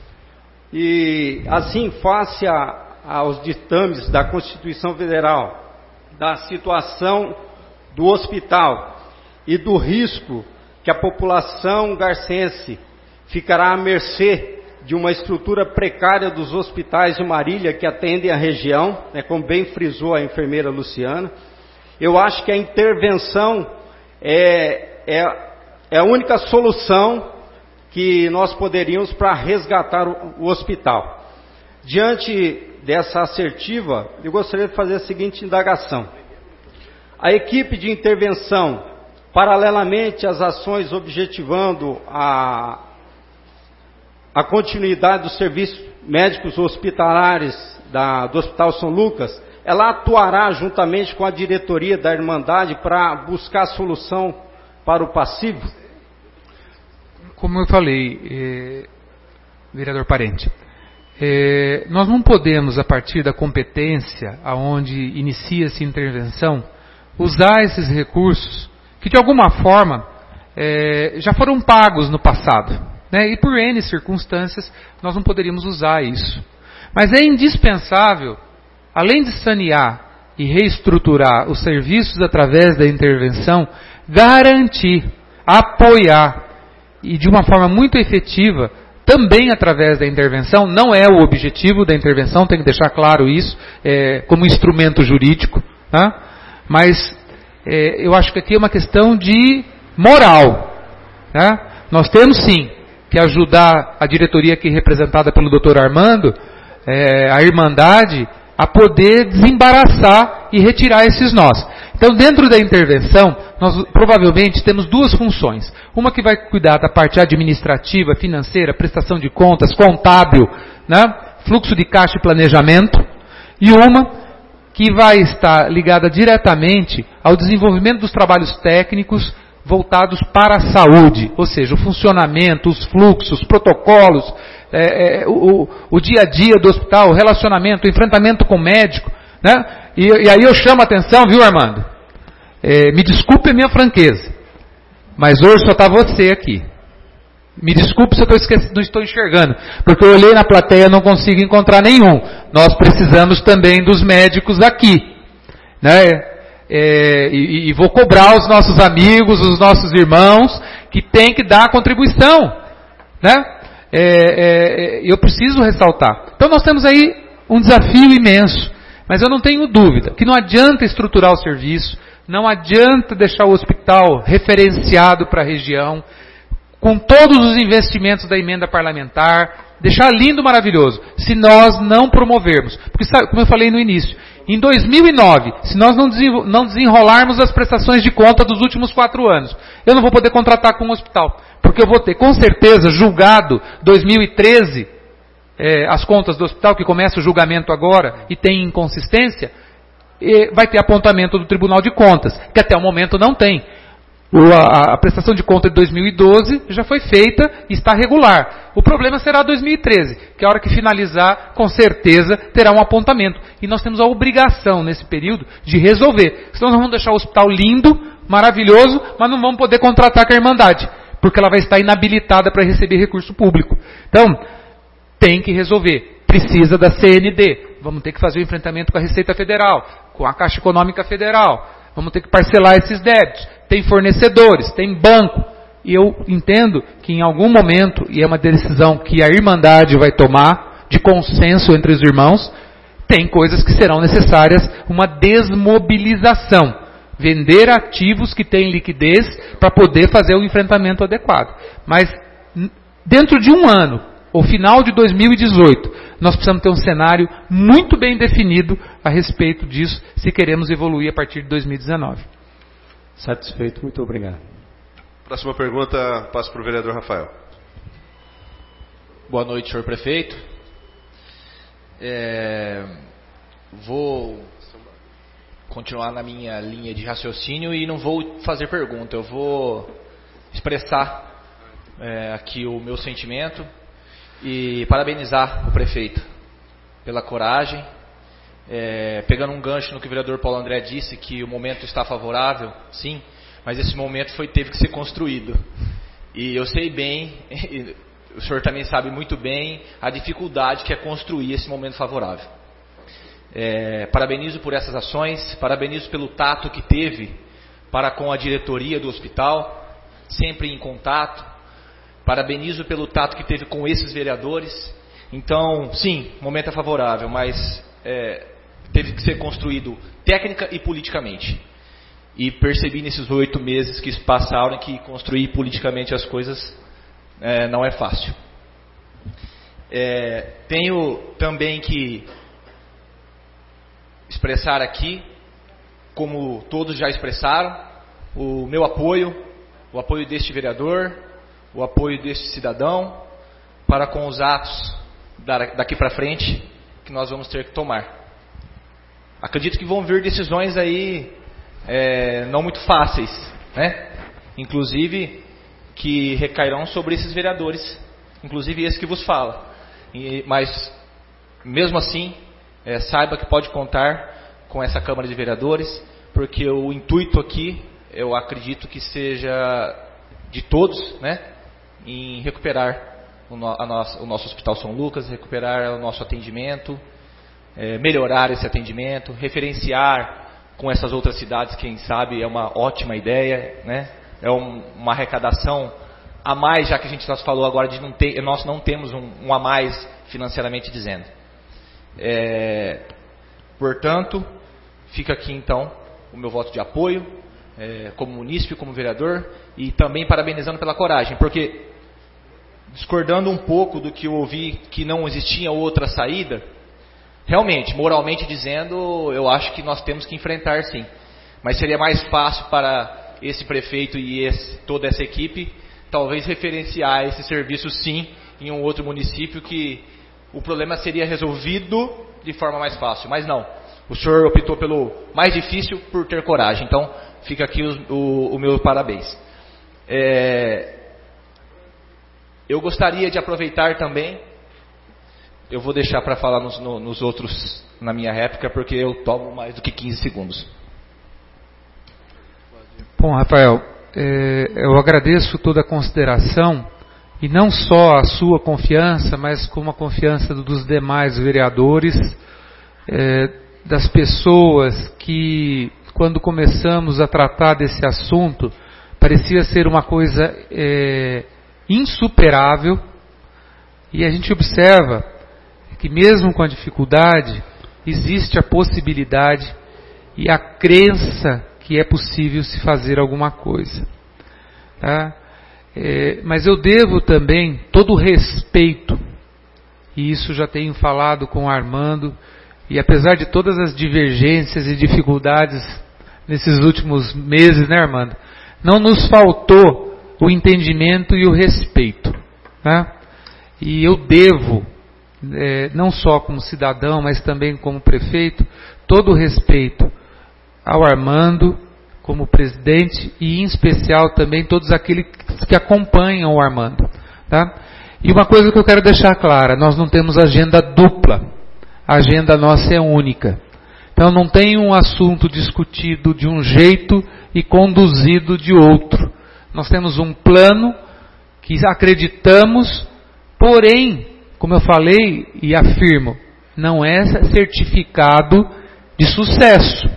E assim, face aos ditames da Constituição Federal, da situação do hospital e do risco que a população garcense ficará à mercê de uma estrutura precária dos hospitais de Marília que atendem a região, né, como bem frisou a enfermeira Luciana, eu acho que a intervenção é a única solução que nós poderíamos para resgatar o hospital. Diante dessa assertiva, eu gostaria de fazer a seguinte indagação. A equipe de intervenção, paralelamente às ações objetivando a continuidade dos serviços médicos hospitalares do Hospital São Lucas, ela atuará juntamente com a diretoria da Irmandade para buscar solução para o passivo? Como eu falei, vereador Parente, nós não podemos, a partir da competência aonde inicia-se intervenção, usar esses recursos que de alguma forma já foram pagos no passado, né? E por N circunstâncias nós não poderíamos usar isso. Mas é indispensável, além de sanear e reestruturar os serviços através da intervenção, garantir, apoiar e de uma forma muito efetiva, também através da intervenção, não é o objetivo da intervenção, tem que deixar claro isso, como instrumento jurídico, tá? Mas eu acho que aqui é uma questão de moral. Tá? Nós temos sim que ajudar a diretoria aqui representada pelo Dr. Armando, a Irmandade, a poder desembaraçar e retirar esses nós. Então, dentro da intervenção, nós provavelmente temos duas funções. Uma que vai cuidar da parte administrativa, financeira, prestação de contas, contábil, né? Fluxo de caixa e planejamento. E uma que vai estar ligada diretamente ao desenvolvimento dos trabalhos técnicos voltados para a saúde, ou seja, o funcionamento, os fluxos, protocolos, o dia a dia do hospital, o relacionamento, o enfrentamento com o médico, né? E aí eu chamo a atenção, viu, Armando? Me desculpe a minha franqueza, mas hoje só está você aqui. Me desculpe se eu não estou enxergando, porque eu olhei na plateia e não consigo encontrar nenhum. Nós precisamos também dos médicos aqui, né? E vou cobrar os nossos amigos, os nossos irmãos, que têm que dar a contribuição, né? Eu preciso ressaltar. Então nós temos aí um desafio imenso, mas eu não tenho dúvida que não adianta estruturar o serviço, não adianta deixar o hospital referenciado para a região, com todos os investimentos da emenda parlamentar, deixar lindo, maravilhoso, se nós não promovermos. Porque, sabe, como eu falei no início, em 2009, se nós não desenrolarmos as prestações de conta dos últimos 4 anos, eu não vou poder contratar com um hospital. Porque eu vou ter, com certeza, julgado 2013, as contas do hospital, que começa o julgamento agora e tem inconsistência, vai ter apontamento do Tribunal de Contas, que até o momento não tem. A prestação de conta de 2012 já foi feita e está regular. O problema será 2013, que a hora que finalizar, com certeza, terá um apontamento. E nós temos a obrigação, nesse período, de resolver. Senão nós vamos deixar o hospital lindo, maravilhoso, mas não vamos poder contratar com a Irmandade, porque ela vai estar inabilitada para receber recurso público. Então, tem que resolver. Precisa da CND. Vamos ter que fazer o enfrentamento com a Receita Federal, com a Caixa Econômica Federal. Vamos ter que parcelar esses débitos. Tem fornecedores, tem banco. E eu entendo que em algum momento, e é uma decisão que a Irmandade vai tomar, de consenso entre os irmãos, tem coisas que serão necessárias, uma desmobilização. Vender ativos que têm liquidez para poder fazer o enfrentamento adequado. Mas dentro de um ano, ou final de 2018, nós precisamos ter um cenário muito bem definido a respeito disso, se queremos evoluir a partir de 2019. Satisfeito, muito obrigado. Próxima pergunta, passo para o vereador Rafael. Boa noite, senhor prefeito. Vou continuar na minha linha de raciocínio e não vou fazer pergunta, eu vou expressar aqui o meu sentimento e parabenizar o prefeito pela coragem, pegando um gancho no que o vereador Paulo André disse, que o momento está favorável, sim, mas esse momento teve que ser construído. E eu sei bem, o senhor também sabe muito bem, a dificuldade que é construir esse momento favorável. Parabenizo por essas ações, parabenizo pelo tato que teve para com a diretoria do hospital, sempre em contato. Parabenizo pelo tato que teve com esses vereadores. Então, sim, o momento é favorável, mas teve que ser construído técnica e politicamente. E percebi nesses 8 meses que passaram que construir politicamente as coisas não é fácil. Tenho também que expressar aqui, como todos já expressaram, o meu apoio, o apoio deste vereador, o apoio deste cidadão para com os atos daqui para frente que nós vamos ter que tomar. Acredito que vão vir decisões aí não muito fáceis, né? Inclusive que recairão sobre esses vereadores, inclusive esse que vos fala. Mas mesmo assim, saiba que pode contar com essa Câmara de Vereadores, porque o intuito aqui, eu acredito que seja de todos, né? Em recuperar o nosso Hospital São Lucas, recuperar o nosso atendimento, melhorar esse atendimento, referenciar com essas outras cidades, quem sabe é uma ótima ideia, né? É uma arrecadação a mais, já que nós falou agora de nós não temos um a mais financeiramente dizendo. Portanto, fica aqui então o meu voto de apoio, como munícipe, como vereador, e também parabenizando pela coragem, porque discordando um pouco do que eu ouvi, que não existia outra saída, realmente, moralmente dizendo, eu acho que nós temos que enfrentar sim, mas seria mais fácil para esse prefeito e toda essa equipe, talvez referenciar esse serviço sim, em um outro município, que o problema seria resolvido de forma mais fácil, mas não. O senhor optou pelo mais difícil por ter coragem. Então, fica aqui o meu parabéns. Eu gostaria de aproveitar também, eu vou deixar para falar nos outros, na minha réplica, porque eu tomo mais do que 15 segundos. Bom, Rafael, eu agradeço toda a consideração, e não só a sua confiança, mas como a confiança dos demais vereadores, das pessoas que, quando começamos a tratar desse assunto, parecia ser uma coisa insuperável, e a gente observa que mesmo com a dificuldade, existe a possibilidade e a crença que é possível se fazer alguma coisa. Tá? Mas eu devo também todo o respeito, e isso já tenho falado com o Armando, e apesar de todas as divergências e dificuldades nesses últimos meses, né, Armando? Não nos faltou o entendimento e o respeito. Tá? E eu devo, não só como cidadão, mas também como prefeito, todo o respeito ao Armando, como presidente, e em especial também todos aqueles que acompanham o Armando. Tá? E uma coisa que eu quero deixar clara, nós não temos agenda dupla. A agenda nossa é única. Então não tem um assunto discutido de um jeito e conduzido de outro. Nós temos um plano que acreditamos, porém, como eu falei e afirmo, não é certificado de sucesso.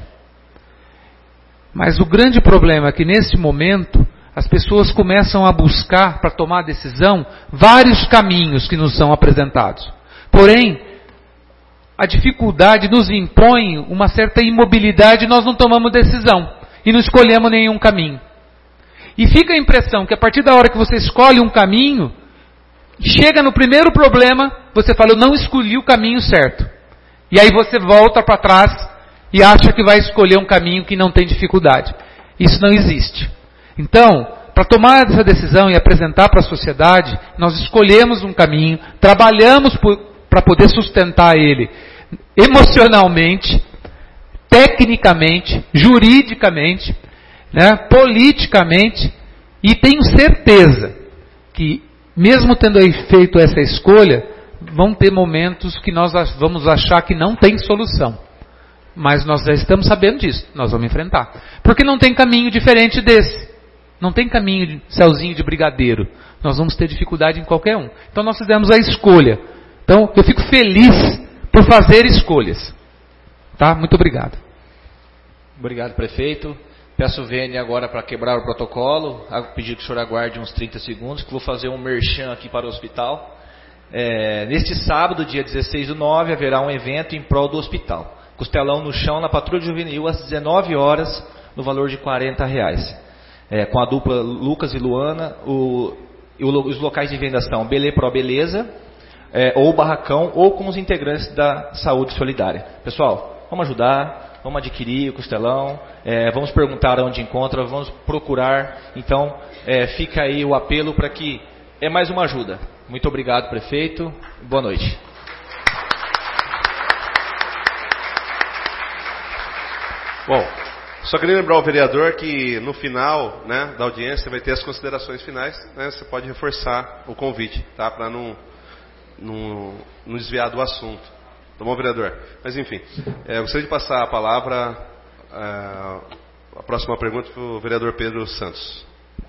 Mas o grande problema é que nesse momento as pessoas começam a buscar, para tomar decisão, vários caminhos que nos são apresentados. Porém, a dificuldade nos impõe uma certa imobilidade e nós não tomamos decisão. E não escolhemos nenhum caminho. E fica a impressão que a partir da hora que você escolhe um caminho, chega no primeiro problema, você fala, eu não escolhi o caminho certo. E aí você volta para trás e acha que vai escolher um caminho que não tem dificuldade. Isso não existe. Então, para tomar essa decisão e apresentar para a sociedade, nós escolhemos um caminho, trabalhamos para poder sustentar ele emocionalmente, tecnicamente, juridicamente, né, politicamente, e tenho certeza que, mesmo tendo feito essa escolha, vão ter momentos que nós vamos achar que não tem solução. Mas nós já estamos sabendo disso, nós vamos enfrentar. Porque não tem caminho diferente desse. Não tem caminho de céuzinho de brigadeiro. Nós vamos ter dificuldade em qualquer um. Então nós fizemos a escolha. Então eu fico feliz por fazer escolhas. Tá? Muito obrigado. Obrigado, prefeito. Peço o Vênia agora para quebrar o protocolo. Pedir que o senhor aguarde uns 30 segundos, que vou fazer um merchan aqui para o hospital. Neste sábado, dia 16/9, haverá um evento em prol do hospital. Costelão no chão, na Patrulha Juvenil, às 19 horas, no valor de R$40. Com a dupla Lucas e Luana. Os locais de venda são Belê Pro Beleza, ou Barracão, ou com os integrantes da Saúde Solidária. Pessoal, vamos ajudar, vamos adquirir o costelão, vamos perguntar onde encontra, vamos procurar. Então, fica aí o apelo para que é mais uma ajuda. Muito obrigado, prefeito. Boa noite. Bom, só queria lembrar ao vereador que no final, né, da audiência vai ter as considerações finais, né, você pode reforçar o convite, tá, para não desviar do assunto. Tá bom, vereador? Mas enfim, gostaria de passar a palavra, a próxima pergunta para o vereador Pedro Santos.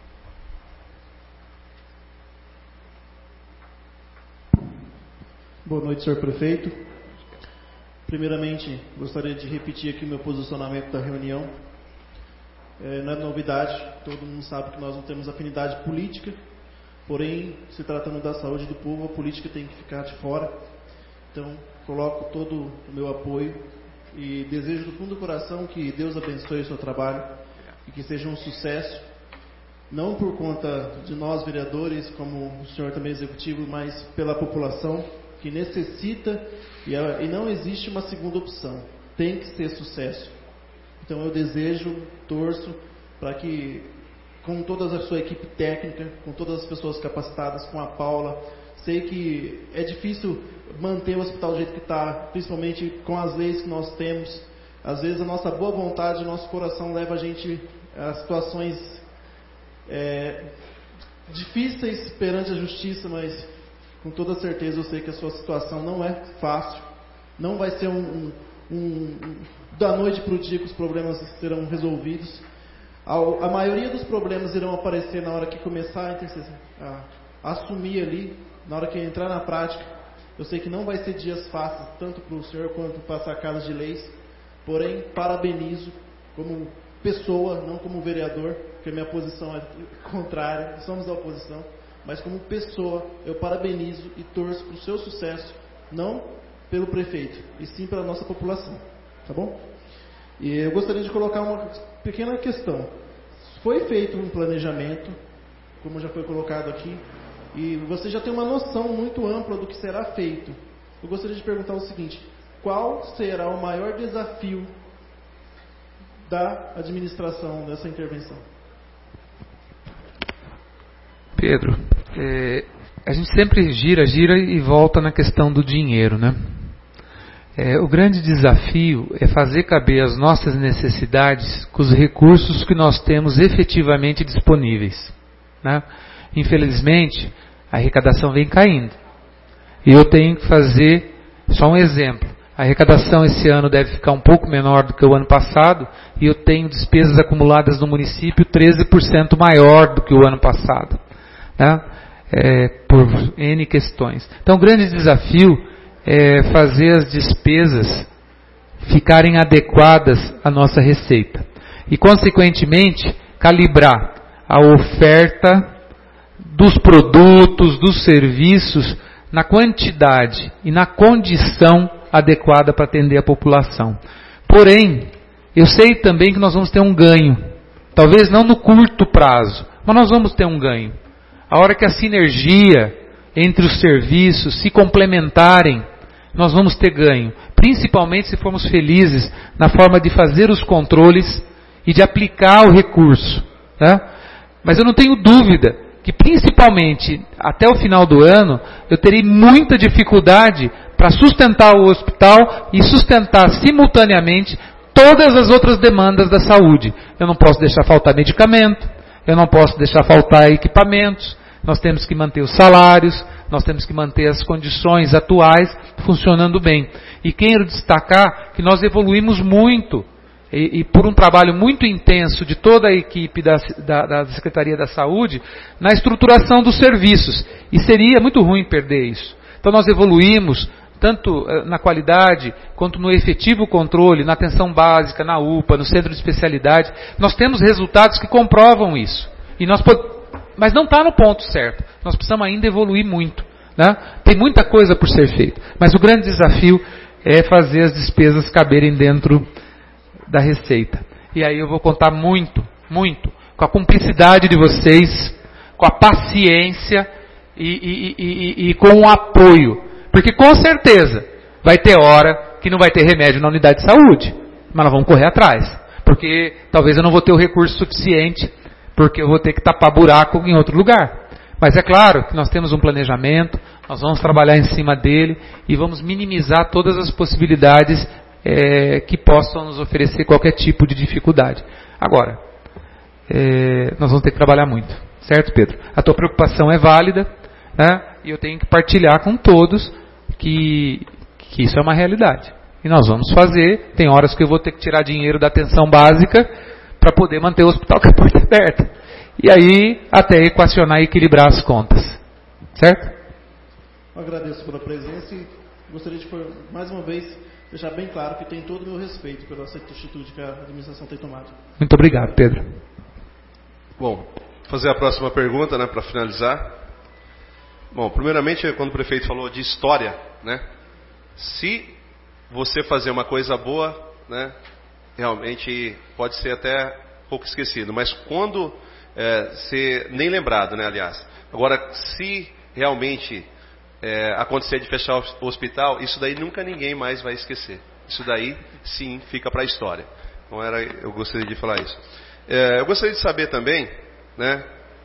Boa noite, senhor prefeito. Primeiramente, gostaria de repetir aqui o meu posicionamento da reunião. Não é novidade, todo mundo sabe que nós não temos afinidade política, porém, se tratando da saúde do povo, a política tem que ficar de fora. Então, coloco todo o meu apoio e desejo do fundo do coração que Deus abençoe o seu trabalho e que seja um sucesso, não por conta de nós vereadores, como o senhor também executivo, mas pela população que necessita e não existe uma segunda opção, tem que ser sucesso. Então eu desejo, torço para que, com toda a sua equipe técnica, com todas as pessoas capacitadas, com a Paula, sei que é difícil manter o hospital do jeito que está, principalmente com as leis que nós temos. Às vezes a nossa boa vontade, o nosso coração leva a gente a situações difíceis perante a justiça, mas com toda certeza eu sei que a sua situação não é fácil, não vai ser da noite para o dia que os problemas serão resolvidos. A maioria dos problemas irão aparecer na hora que começar a assumir ali, na hora que entrar na prática. Eu sei que não vai ser dias fáceis, tanto para o senhor quanto para a sacada de leis, porém parabenizo como pessoa, não como vereador, porque a minha posição é contrária, somos da oposição, mas como pessoa eu parabenizo e torço para o seu sucesso, não pelo prefeito, e sim pela nossa população, tá bom? E eu gostaria de colocar uma pequena questão. Foi feito um planejamento, como já foi colocado aqui, e você já tem uma noção muito ampla do que será feito. Eu gostaria de perguntar o seguinte: qual será o maior desafio da administração dessa intervenção? Pedro, a gente sempre gira e volta na questão do dinheiro, né? O grande desafio é fazer caber as nossas necessidades com os recursos que nós temos efetivamente disponíveis, né? Infelizmente, a arrecadação vem caindo. E eu tenho que fazer só um exemplo. A arrecadação esse ano deve ficar um pouco menor do que o ano passado, e eu tenho despesas acumuladas no município 13% maior do que o ano passado, né? Por N questões. Então, o grande desafio é fazer as despesas ficarem adequadas à nossa receita. E, consequentemente, calibrar a oferta dos produtos, dos serviços, na quantidade e na condição adequada para atender a população. Porém, eu sei também que nós vamos ter um ganho. Talvez não no curto prazo, mas nós vamos ter um ganho. A hora que a sinergia entre os serviços se complementarem, nós vamos ter ganho. Principalmente se formos felizes na forma de fazer os controles e de aplicar o recurso, né? Mas eu não tenho dúvida que principalmente até o final do ano eu terei muita dificuldade para sustentar o hospital e sustentar simultaneamente todas as outras demandas da saúde. Eu não posso deixar faltar medicamento, eu não posso deixar faltar equipamentos, nós temos que manter os salários, nós temos que manter as condições atuais funcionando bem. E quero destacar que nós evoluímos muito, e por um trabalho muito intenso de toda a equipe da Secretaria da Saúde, na estruturação dos serviços. E seria muito ruim perder isso. Então nós evoluímos, tanto na qualidade, quanto no efetivo controle, na atenção básica, na UPA, no centro de especialidade. Nós temos resultados que comprovam isso. Mas não está no ponto certo. Nós precisamos ainda evoluir muito, né? Tem muita coisa por ser feita. Mas o grande desafio é fazer as despesas caberem dentro da receita. E aí eu vou contar muito com a cumplicidade de vocês, com a paciência e com o apoio. Porque com certeza vai ter hora que não vai ter remédio na unidade de saúde. Mas nós vamos correr atrás. Porque talvez eu não vou ter o recurso suficiente, porque eu vou ter que tapar buraco em outro lugar. Mas é claro que nós temos um planejamento, nós vamos trabalhar em cima dele e vamos minimizar todas as possibilidades que possam nos oferecer qualquer tipo de dificuldade. Agora, nós vamos ter que trabalhar muito, certo, Pedro? A tua preocupação é válida, né? E eu tenho que partilhar com todos que isso é uma realidade. E nós vamos fazer. Tem horas que eu vou ter que tirar dinheiro da atenção básica para poder manter o hospital com a porta aberta. E aí, até equacionar e equilibrar as contas. Certo? Eu agradeço pela presença e gostaria de, mais uma vez, deixar bem claro que tem todo o meu respeito pela atitude que a administração tem tomado. Muito obrigado, Pedro. Bom, vou fazer a próxima pergunta, né, para finalizar. Bom, primeiramente, quando o prefeito falou de história, né, se você fazer uma coisa boa, né, realmente pode ser até pouco esquecido, mas quando ser nem lembrado, né, aliás. Agora, se realmente acontecer de fechar o hospital, isso daí nunca ninguém mais vai esquecer. Isso daí, sim, fica para a história. Então, eu gostaria de falar isso. Eu gostaria de saber também, né,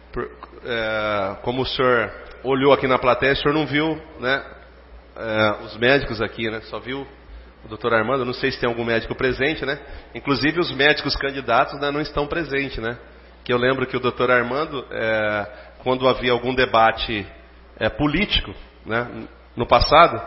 como o senhor olhou aqui na plateia, o senhor não viu, né, os médicos aqui, né, só viu o doutor Armando. Não sei se tem algum médico presente, né? Inclusive os médicos candidatos, né, não estão presentes, né? Que eu lembro que o doutor Armando, quando havia algum debate político, né, no passado,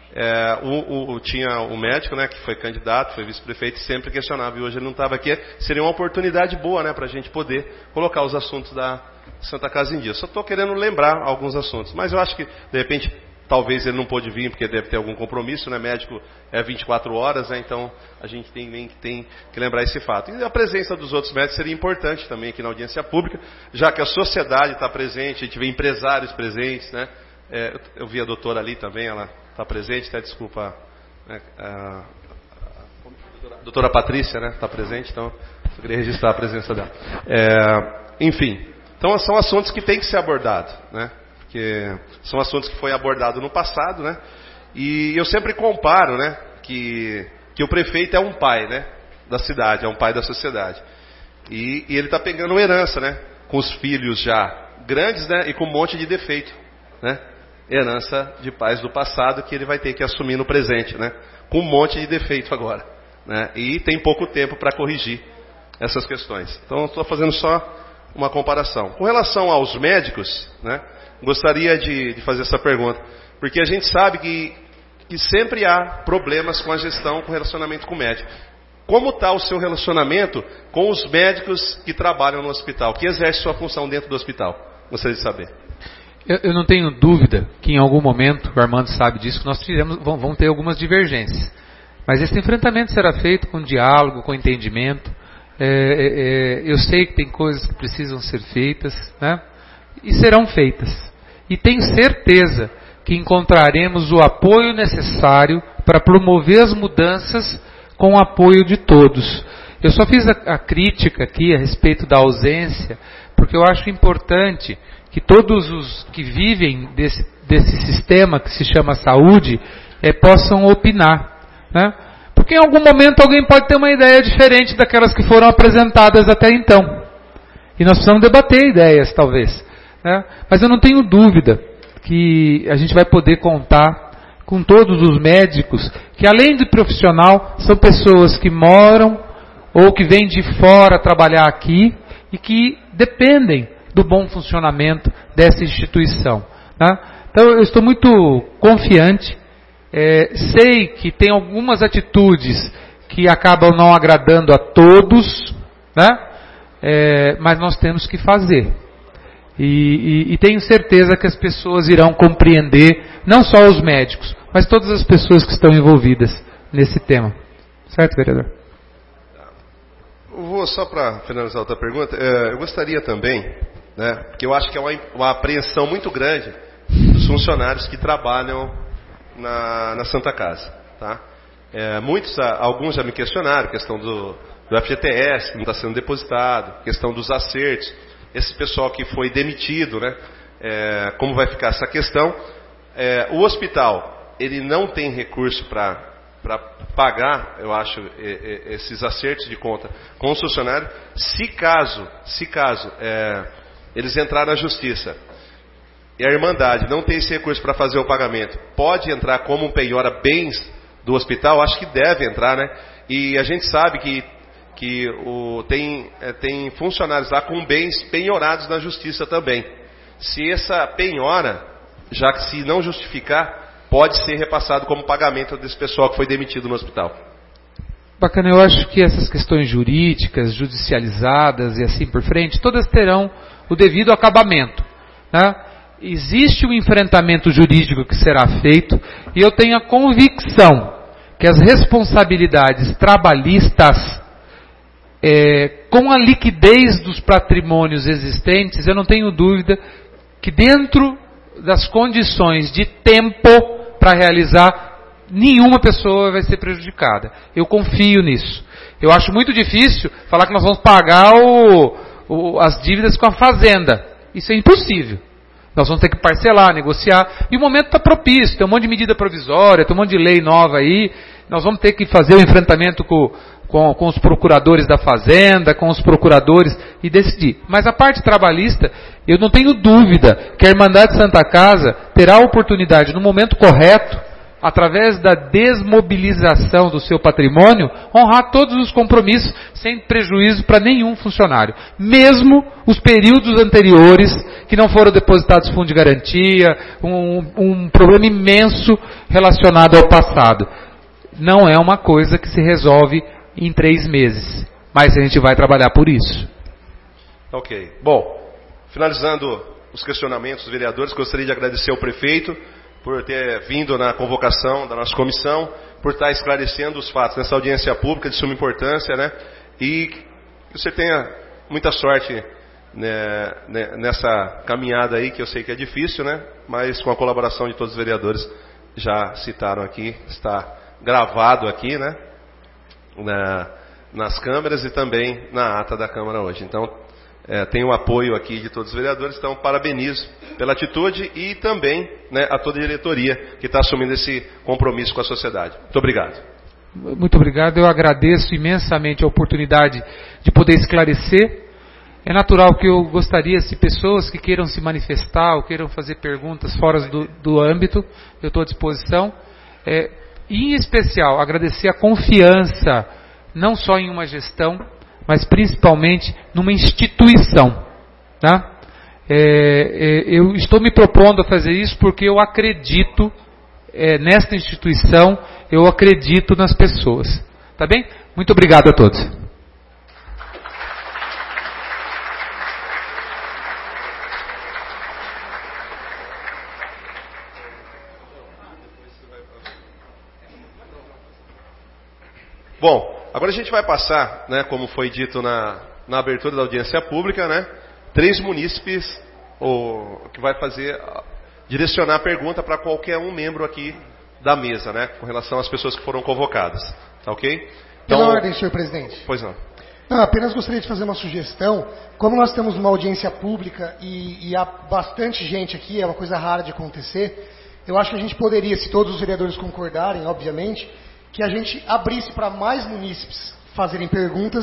tinha um médico, né, que foi candidato, foi vice-prefeito, e sempre questionava, e hoje ele não estava aqui. Seria uma oportunidade boa, né, para a gente poder colocar os assuntos da Santa Casa em dia. Só estou querendo lembrar alguns assuntos, mas eu acho que, de repente, talvez ele não pôde vir, porque deve ter algum compromisso, né? Médico 24 horas, né? Então a gente tem que lembrar esse fato. E a presença dos outros médicos seria importante também aqui na audiência pública, já que a sociedade está presente, a gente vê empresários presentes, né? Eu vi a doutora ali também, ela está presente, até desculpa, né? A doutora Patrícia, né? Está presente, então eu queria registrar a presença dela. Enfim, então são assuntos que têm que ser abordados, né? Que são assuntos que foi abordado no passado, né? E eu sempre comparo, né, que o prefeito é um pai, né, da cidade, é um pai da sociedade. E ele está pegando uma herança, né, com os filhos já grandes, né, e com um monte de defeito, né? Herança de pais do passado que ele vai ter que assumir no presente, né? Com um monte de defeito agora, né? E tem pouco tempo para corrigir essas questões. Então, estou fazendo só uma comparação. Com relação aos médicos, né, gostaria de fazer essa pergunta, porque a gente sabe que sempre há problemas com a gestão, com o relacionamento com o médico. Como está o seu relacionamento com os médicos que trabalham no hospital, que exercem sua função dentro do hospital? Gostaria de saber. Eu não tenho dúvida que em algum momento, o Armando sabe disso, que nós vamos ter algumas divergências. Mas esse enfrentamento será feito com diálogo, com entendimento. Eu sei que tem coisas que precisam ser feitas, né? E serão feitas. E tenho certeza que encontraremos o apoio necessário para promover as mudanças com o apoio de todos. Eu só fiz a crítica aqui a respeito da ausência, porque eu acho importante que todos os que vivem desse sistema que se chama saúde possam opinar, né? Porque em algum momento alguém pode ter uma ideia diferente daquelas que foram apresentadas até então. E nós precisamos debater ideias, talvez, né? Mas eu não tenho dúvida que a gente vai poder contar com todos os médicos, que além de profissional, são pessoas que moram ou que vêm de fora trabalhar aqui e que dependem do bom funcionamento dessa instituição, né? Então eu estou muito confiante, sei que tem algumas atitudes que acabam não agradando a todos, né? Mas nós temos que fazer. E tenho certeza que as pessoas irão compreender, não só os médicos, mas todas as pessoas que estão envolvidas nesse tema. Certo, vereador? Vou só para finalizar outra pergunta. Eu gostaria também, né, porque eu acho que é uma apreensão muito grande dos funcionários que trabalham na Santa Casa. Tá? Alguns já me questionaram, questão do FGTS, que não está sendo depositado, questão dos acertos. Esse pessoal que foi demitido, né? Como vai ficar essa questão? O hospital, ele não tem recurso para pagar, eu acho, esses acertos de conta com os funcionários. Se caso eles entrarem na justiça e a Irmandade não tem esse recurso para fazer o pagamento, pode entrar como um penhora bens do hospital? Acho que deve entrar, né? E a gente sabe que tem funcionários lá com bens penhorados na justiça também. Se essa penhora, já que se não justificar, pode ser repassado como pagamento desse pessoal que foi demitido no hospital. Bacana, eu acho que essas questões jurídicas, judicializadas e assim por frente, todas terão o devido acabamento, né? Existe um enfrentamento jurídico que será feito e eu tenho a convicção que as responsabilidades trabalhistas, com a liquidez dos patrimônios existentes, eu não tenho dúvida que dentro das condições de tempo para realizar, nenhuma pessoa vai ser prejudicada. Eu confio nisso. Eu acho muito difícil falar que nós vamos pagar as dívidas com a fazenda. Isso é impossível. Nós vamos ter que parcelar, negociar. E o momento está propício. Tem um monte de medida provisória, tem um monte de lei nova aí. Nós vamos ter que fazer o enfrentamento com os procuradores da fazenda, com os procuradores e decidir. Mas a parte trabalhista, eu não tenho dúvida que a Irmandade Santa Casa terá a oportunidade, no momento correto, através da desmobilização do seu patrimônio, honrar todos os compromissos sem prejuízo para nenhum funcionário. Mesmo os períodos anteriores, que não foram depositados fundo de garantia, um problema imenso relacionado ao passado. Não é uma coisa que se resolve em 3 meses, mas a gente vai trabalhar por isso. Ok. Bom, finalizando os questionamentos dos vereadores, gostaria de agradecer ao prefeito por ter vindo na convocação da nossa comissão, por estar esclarecendo os fatos nessa audiência pública de suma importância, né? E que você tenha muita sorte, né, nessa caminhada aí, que eu sei que é difícil, né? Mas com a colaboração de todos os vereadores, já citaram aqui, está gravado aqui, né? Nas câmeras e também na ata da Câmara hoje. Então, tem o apoio aqui de todos os vereadores, então parabenizo pela atitude e também, né, a toda a diretoria que está assumindo esse compromisso com a sociedade. Muito obrigado. Muito obrigado, eu agradeço imensamente a oportunidade de poder esclarecer. É natural que eu gostaria, se pessoas que queiram se manifestar ou queiram fazer perguntas fora do âmbito, eu estou à disposição. E, em especial, agradecer a confiança, não só em uma gestão, mas principalmente numa instituição. Tá? Eu estou me propondo a fazer isso porque eu acredito nesta instituição, eu acredito nas pessoas. Tá bem? Muito obrigado a todos. Bom, agora a gente vai passar, né, como foi dito na abertura da audiência pública, né, 3 munícipes que vai direcionar a pergunta para qualquer um membro aqui da mesa, né, com relação às pessoas que foram convocadas. Tá ok? Então, pela ordem, senhor presidente. Pois não. Não, apenas gostaria de fazer uma sugestão. Como nós temos uma audiência pública e há bastante gente aqui, é uma coisa rara de acontecer, eu acho que a gente poderia, se todos os vereadores concordarem, obviamente, que a gente abrisse para mais munícipes fazerem perguntas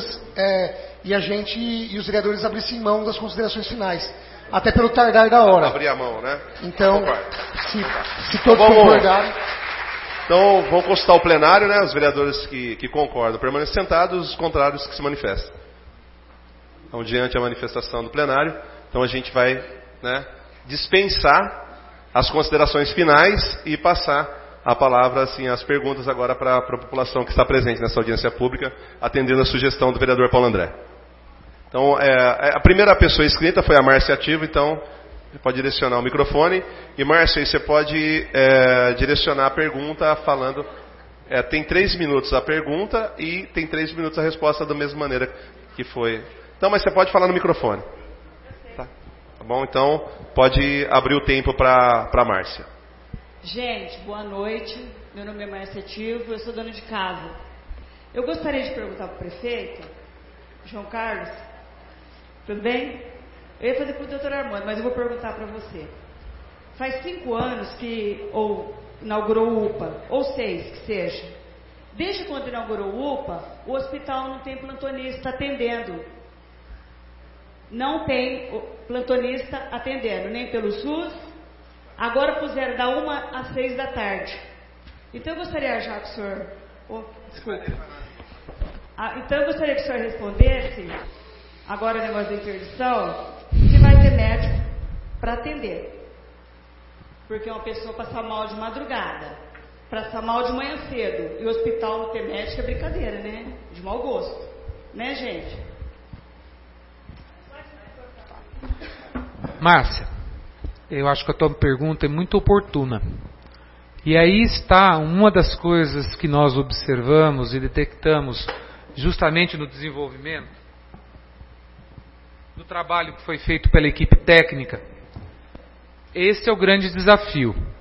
e os vereadores abrissem mão das considerações finais, até pelo tardar da hora. Abrir a mão, né? Então, se todos concordarem... Então, vamos consultar o plenário, né? Os vereadores que concordam permanecem sentados, os contrários que se manifestam. Então, diante da manifestação do plenário, então a gente vai, né, dispensar as considerações finais e passar a palavra, assim, as perguntas agora para a população que está presente nessa audiência pública, atendendo a sugestão do vereador Paulo André. Então, a primeira pessoa inscrita foi a Márcia Ativo, então você pode direcionar o microfone. E, Márcia, você pode direcionar a pergunta falando... tem 3 minutos a pergunta e tem 3 minutos a resposta da mesma maneira que foi. Então, mas você pode falar no microfone. Tá bom? Então, pode abrir o tempo para a Márcia. Gente, boa noite. Meu nome é Márcia Ativo, eu sou dona de casa. Eu gostaria de perguntar para o prefeito, João Carlos, tudo bem? Eu ia fazer para o doutor Armando, mas eu vou perguntar para você. Faz 5 anos que inaugurou o UPA, ou 6 que seja. Desde quando inaugurou o UPA, o hospital não tem plantonista atendendo. Não tem plantonista atendendo, nem pelo SUS. Agora puseram da 1 às 6 da tarde. Então eu gostaria já que o senhor... desculpa. Então eu gostaria que o senhor respondesse, agora o negócio da interdição, se vai ter médico para atender. Porque uma pessoa passar mal de madrugada, passar mal de manhã cedo, e o hospital não ter médico é brincadeira, né? De mau gosto. Né, gente? Márcia, eu acho que a tua pergunta é muito oportuna. E aí está uma das coisas que nós observamos e detectamos justamente no desenvolvimento do trabalho que foi feito pela equipe técnica. Esse é o grande desafio.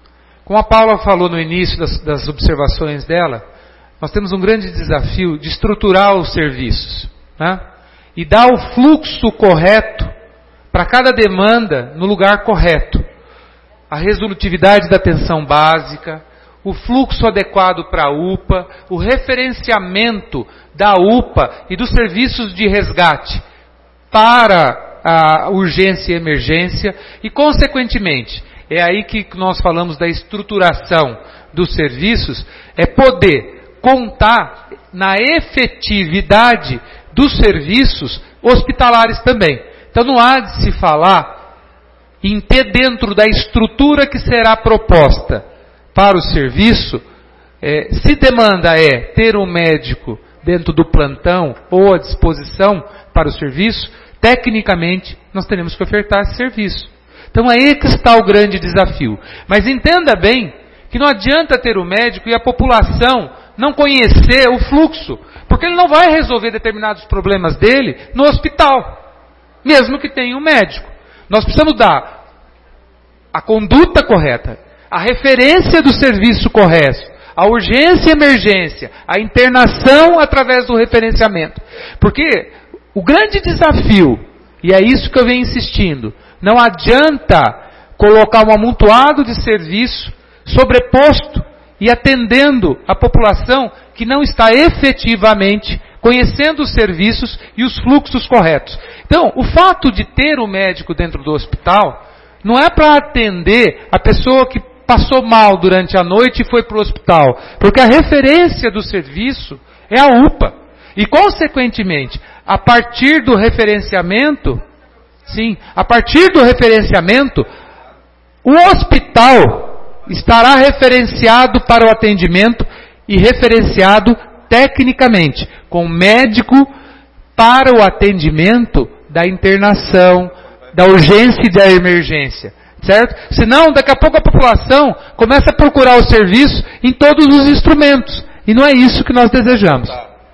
Como a Paula falou no início das observações dela, nós temos um grande desafio de estruturar os serviços, né? E dar o fluxo correto para cada demanda no lugar correto. A resolutividade da atenção básica, o fluxo adequado para a UPA, o referenciamento da UPA e dos serviços de resgate para a urgência e emergência e, consequentemente, é aí que nós falamos da estruturação dos serviços, é poder contar na efetividade dos serviços hospitalares também. Então não há de se falar em ter dentro da estrutura que será proposta para o serviço, se demanda ter um médico dentro do plantão ou à disposição para o serviço, tecnicamente nós teremos que ofertar esse serviço. Então aí que está o grande desafio. Mas entenda bem que não adianta ter o médico e a população não conhecer o fluxo, porque ele não vai resolver determinados problemas dele no hospital, mesmo que tenha um médico. Nós precisamos dar a conduta correta, a referência do serviço correto, a urgência e emergência, a internação através do referenciamento. Porque o grande desafio, e é isso que eu venho insistindo, não adianta colocar um amontoado de serviço sobreposto e atendendo a população que não está efetivamente conhecendo os serviços e os fluxos corretos. Então, o fato de ter o médico dentro do hospital não é para atender a pessoa que passou mal durante a noite e foi para o hospital, porque a referência do serviço é a UPA. E, consequentemente, a partir do referenciamento, o hospital estará referenciado para o atendimento e referenciado tecnicamente, com médico para o atendimento da internação, da urgência e da emergência. Certo? Senão, daqui a pouco a população começa a procurar o serviço em todos os instrumentos. E não é isso que nós desejamos.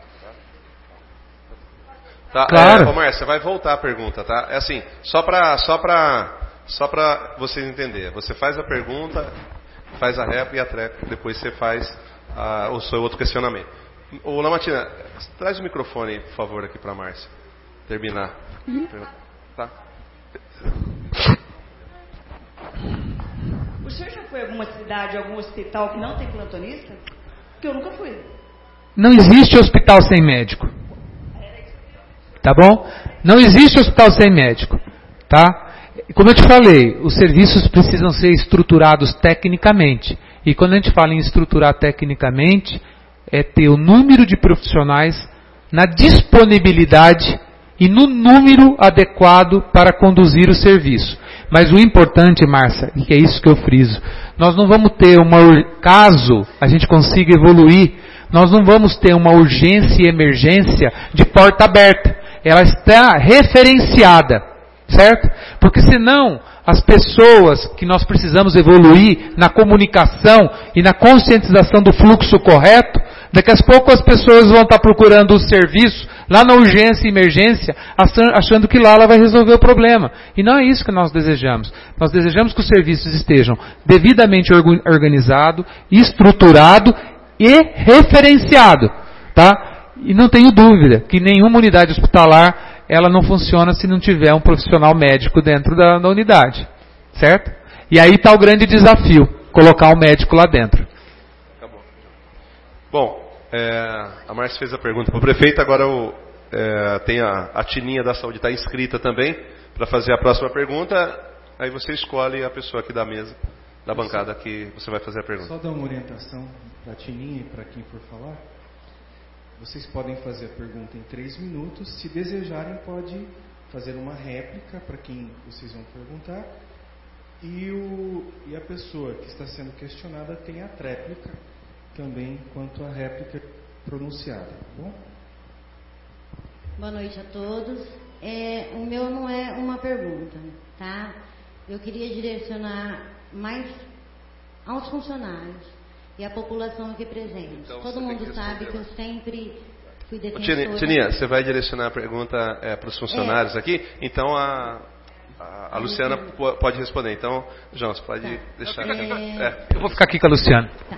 Tá, claro. Márcia, vai voltar a pergunta, tá? É assim, só para vocês entenderem. Você faz a pergunta, faz a réplica e a tréplica, depois você faz o seu outro questionamento. Ô, Lamartina, traz o microfone, por favor, aqui para a Márcia terminar. Tá? O senhor já foi a alguma cidade, algum hospital que não tem plantonista? Porque eu nunca fui. Não existe hospital sem médico. Tá bom? Não existe hospital sem médico. Tá? Como eu te falei, os serviços precisam ser estruturados tecnicamente. E quando a gente fala em estruturar tecnicamente, é ter o número de profissionais na disponibilidade e no número adequado para conduzir o serviço. Mas o importante, Márcia, e que é isso que eu friso, nós não vamos ter caso a gente consiga evoluir, nós não vamos ter uma urgência e emergência de porta aberta. Ela está referenciada, certo? Porque senão as pessoas que nós precisamos evoluir na comunicação e na conscientização do fluxo correto, daqui a pouco as pessoas vão estar procurando o serviço lá na urgência e emergência, achando que lá ela vai resolver o problema. E não é isso que nós desejamos. Nós desejamos que os serviços estejam devidamente organizados, estruturados e referenciados. Tá? E não tenho dúvida que nenhuma unidade hospitalar ela não funciona se não tiver um profissional médico dentro da unidade. Certo? E aí está o grande desafio, colocar um médico lá dentro. Bom, a Márcia fez a pergunta para o prefeito, agora tem a Tininha da Saúde, está inscrita também para fazer a próxima pergunta. Aí você escolhe a pessoa aqui da mesa, da bancada, que você vai fazer a pergunta. Só dar uma orientação para a Tininha e para quem for falar. Vocês podem fazer a pergunta em 3 minutos. Se desejarem, pode fazer uma réplica para quem vocês vão perguntar. E a pessoa que está sendo questionada tem a tréplica também quanto à réplica pronunciada, tá bom? Boa noite a todos. O meu não é uma pergunta, tá? Eu queria direcionar mais aos funcionários e à população aqui presente. Então, todo mundo sabe que eu sempre fui defensora... Tininha, você vai direcionar a pergunta para os funcionários aqui? Então, A Luciana pode responder. Então, João, você pode deixar. Eu vou ficar aqui com a Luciana. Tá.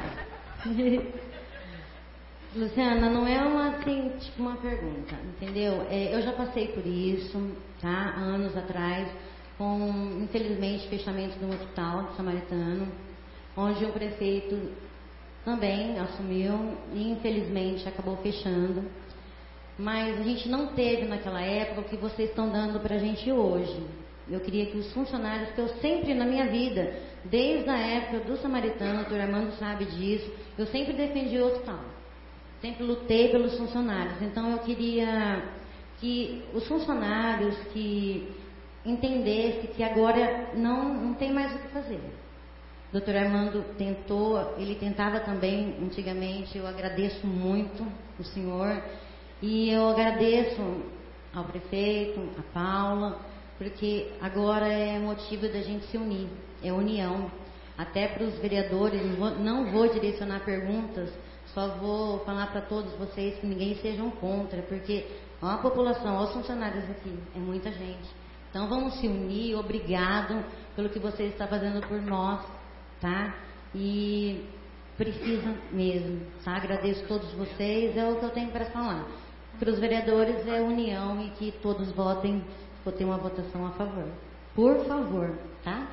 Luciana, não é uma pergunta, entendeu? Eu já passei por isso, tá? Anos atrás, com, infelizmente, fechamento de um hospital de Samaritano, onde o prefeito também assumiu e, infelizmente, acabou fechando. Mas a gente não teve naquela época o que vocês estão dando para a gente hoje. Eu queria que os funcionários, que eu sempre na minha vida, desde a época do Samaritano, o doutor Armando sabe disso, eu sempre defendi o hospital. Sempre lutei pelos funcionários. Então eu queria que os funcionários que entendessem que agora não tem mais o que fazer. O doutor Armando ele tentava também antigamente, eu agradeço muito o senhor. E eu agradeço ao prefeito, a Paula, porque agora é motivo da gente se unir, é união. Até para os vereadores, não vou direcionar perguntas, só vou falar para todos vocês que ninguém sejam contra, porque a população, os funcionários aqui, é muita gente. Então vamos se unir, obrigado pelo que vocês estão fazendo por nós, tá? E precisa mesmo, tá? Agradeço a todos vocês, é o que eu tenho para falar. Para os vereadores é união e que todos votem, vou ter uma votação a favor. Por favor, tá?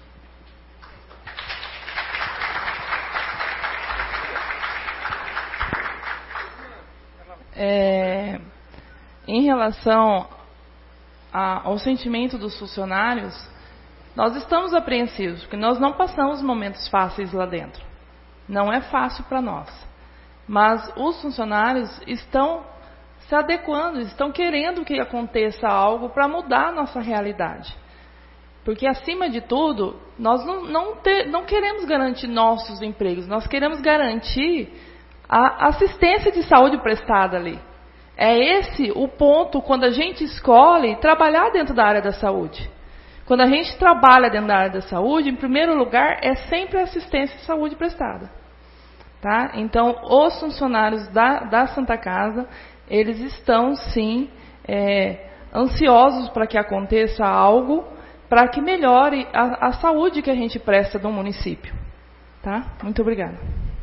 Em relação ao sentimento dos funcionários, nós estamos apreensivos, porque nós não passamos momentos fáceis lá dentro. Não é fácil para nós. Mas os funcionários estão se adequando, estão querendo que aconteça algo para mudar a nossa realidade. Porque, acima de tudo, nós não queremos garantir nossos empregos, nós queremos garantir a assistência de saúde prestada ali. É esse o ponto quando a gente escolhe trabalhar dentro da área da saúde. Quando a gente trabalha dentro da área da saúde, em primeiro lugar, é sempre a assistência de saúde prestada. Tá? Então, os funcionários da Santa Casa, eles estão, sim, ansiosos para que aconteça algo, para que melhore a saúde que a gente presta no município. Tá? Muito obrigada.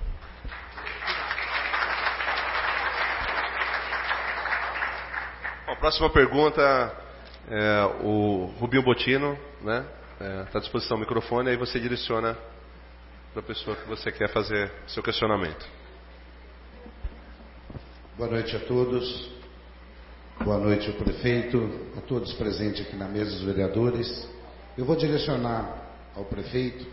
Bom, próxima pergunta, o Rubinho Bottino, né? Está à disposição o microfone, aí você direciona para a pessoa que você quer fazer seu questionamento. Boa noite a todos. Boa noite ao prefeito, a todos presentes aqui na mesa dos vereadores. Eu vou direcionar ao prefeito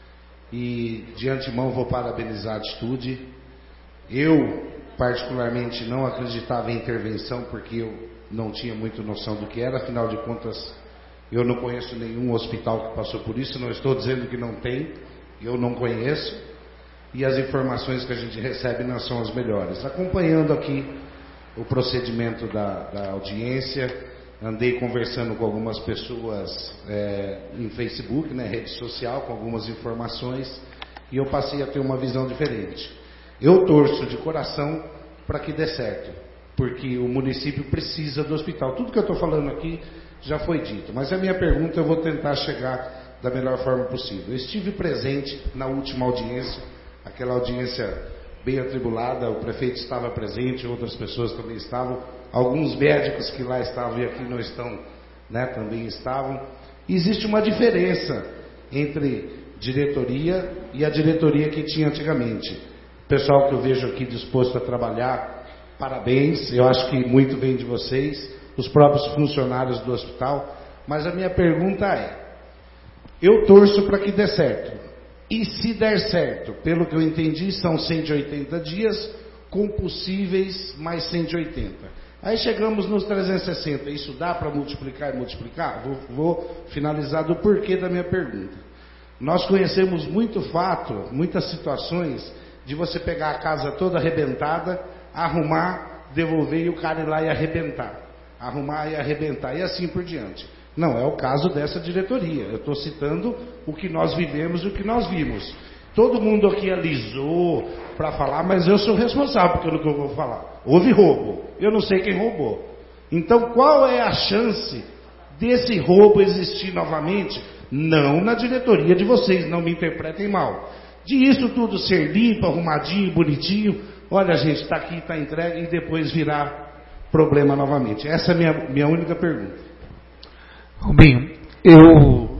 e de antemão vou parabenizar a atitude. Eu particularmente não acreditava em intervenção porque eu não tinha muito noção do que era, afinal de contas eu não conheço nenhum hospital que passou por isso, não estou dizendo que não tem, eu não conheço, e as informações que a gente recebe não são as melhores. Acompanhando aqui o procedimento da audiência, andei conversando com algumas pessoas em Facebook, né, rede social, com algumas informações, e eu passei a ter uma visão diferente. Eu torço de coração para que dê certo, porque o município precisa do hospital. Tudo que eu estou falando aqui já foi dito, mas a minha pergunta eu vou tentar chegar da melhor forma possível. Eu estive presente na última audiência, aquela audiência bem atribulada, o prefeito estava presente, outras pessoas também estavam, alguns médicos que lá estavam e aqui não estão, né, também estavam. E existe uma diferença entre diretoria e a diretoria que tinha antigamente. O pessoal que eu vejo aqui disposto a trabalhar, parabéns, eu acho que muito vem de vocês, os próprios funcionários do hospital, mas a minha pergunta é, eu torço para que dê certo, e se der certo, pelo que eu entendi, são 180 dias, com possíveis mais 180. Aí chegamos nos 360, isso dá para multiplicar e multiplicar? Vou finalizar do porquê da minha pergunta. Nós conhecemos muito fato, muitas situações, de você pegar a casa toda arrebentada, arrumar, devolver e o cara ir lá e arrebentar. Arrumar e arrebentar e assim por diante. Não é o caso dessa diretoria. Eu estou citando o que nós vivemos e o que nós vimos. Todo mundo aqui alisou para falar, mas eu sou responsável pelo que eu vou falar. Houve roubo. Eu não sei quem roubou. Então qual é a chance desse roubo existir novamente, não na diretoria de vocês, não me interpretem mal. De isso tudo ser limpo, arrumadinho, bonitinho, olha gente, está aqui, está entregue e depois virar problema novamente. Essa é a minha única pergunta. Rubinho, eu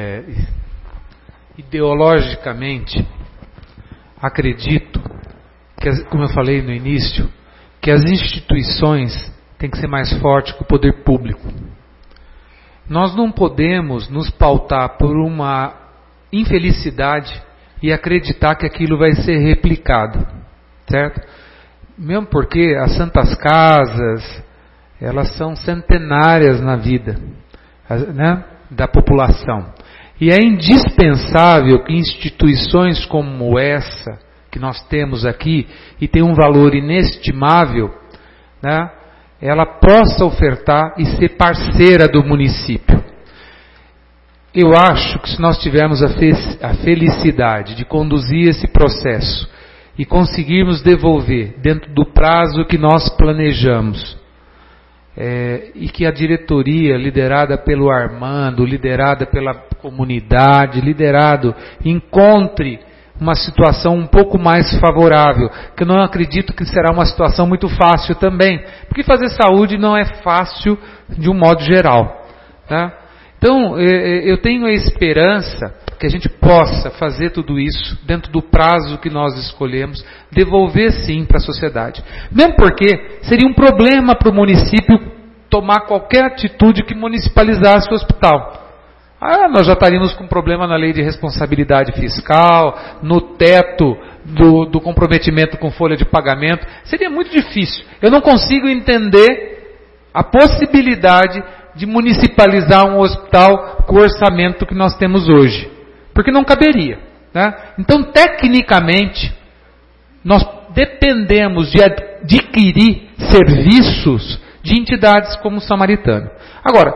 ideologicamente acredito que, como eu falei no início, que as instituições têm que ser mais fortes que o poder público. Nós não podemos nos pautar por uma infelicidade e acreditar que aquilo vai ser replicado, certo? Mesmo porque as santas casas, elas são centenárias na vida, né, da população. E é indispensável que instituições como essa, que nós temos aqui, e tem um valor inestimável, né, ela possa ofertar e ser parceira do município. Eu acho que se nós tivermos a felicidade de conduzir esse processo e conseguirmos devolver dentro do prazo que nós planejamos, e que a diretoria, liderada pelo Armando, liderada pela comunidade, encontre uma situação um pouco mais favorável, que eu não acredito que será uma situação muito fácil também, porque fazer saúde não é fácil de um modo geral, tá? Então, eu tenho a esperança que a gente possa fazer tudo isso dentro do prazo que nós escolhemos, devolver sim para a sociedade. Mesmo porque seria um problema para o município tomar qualquer atitude que municipalizasse o hospital. Nós já estaríamos com problema na lei de responsabilidade fiscal, no teto do comprometimento com folha de pagamento. Seria muito difícil. Eu não consigo entender a possibilidade de municipalizar um hospital com o orçamento que nós temos hoje. Porque não caberia, né? Então, tecnicamente, nós dependemos de adquirir serviços de entidades como o Samaritano. Agora,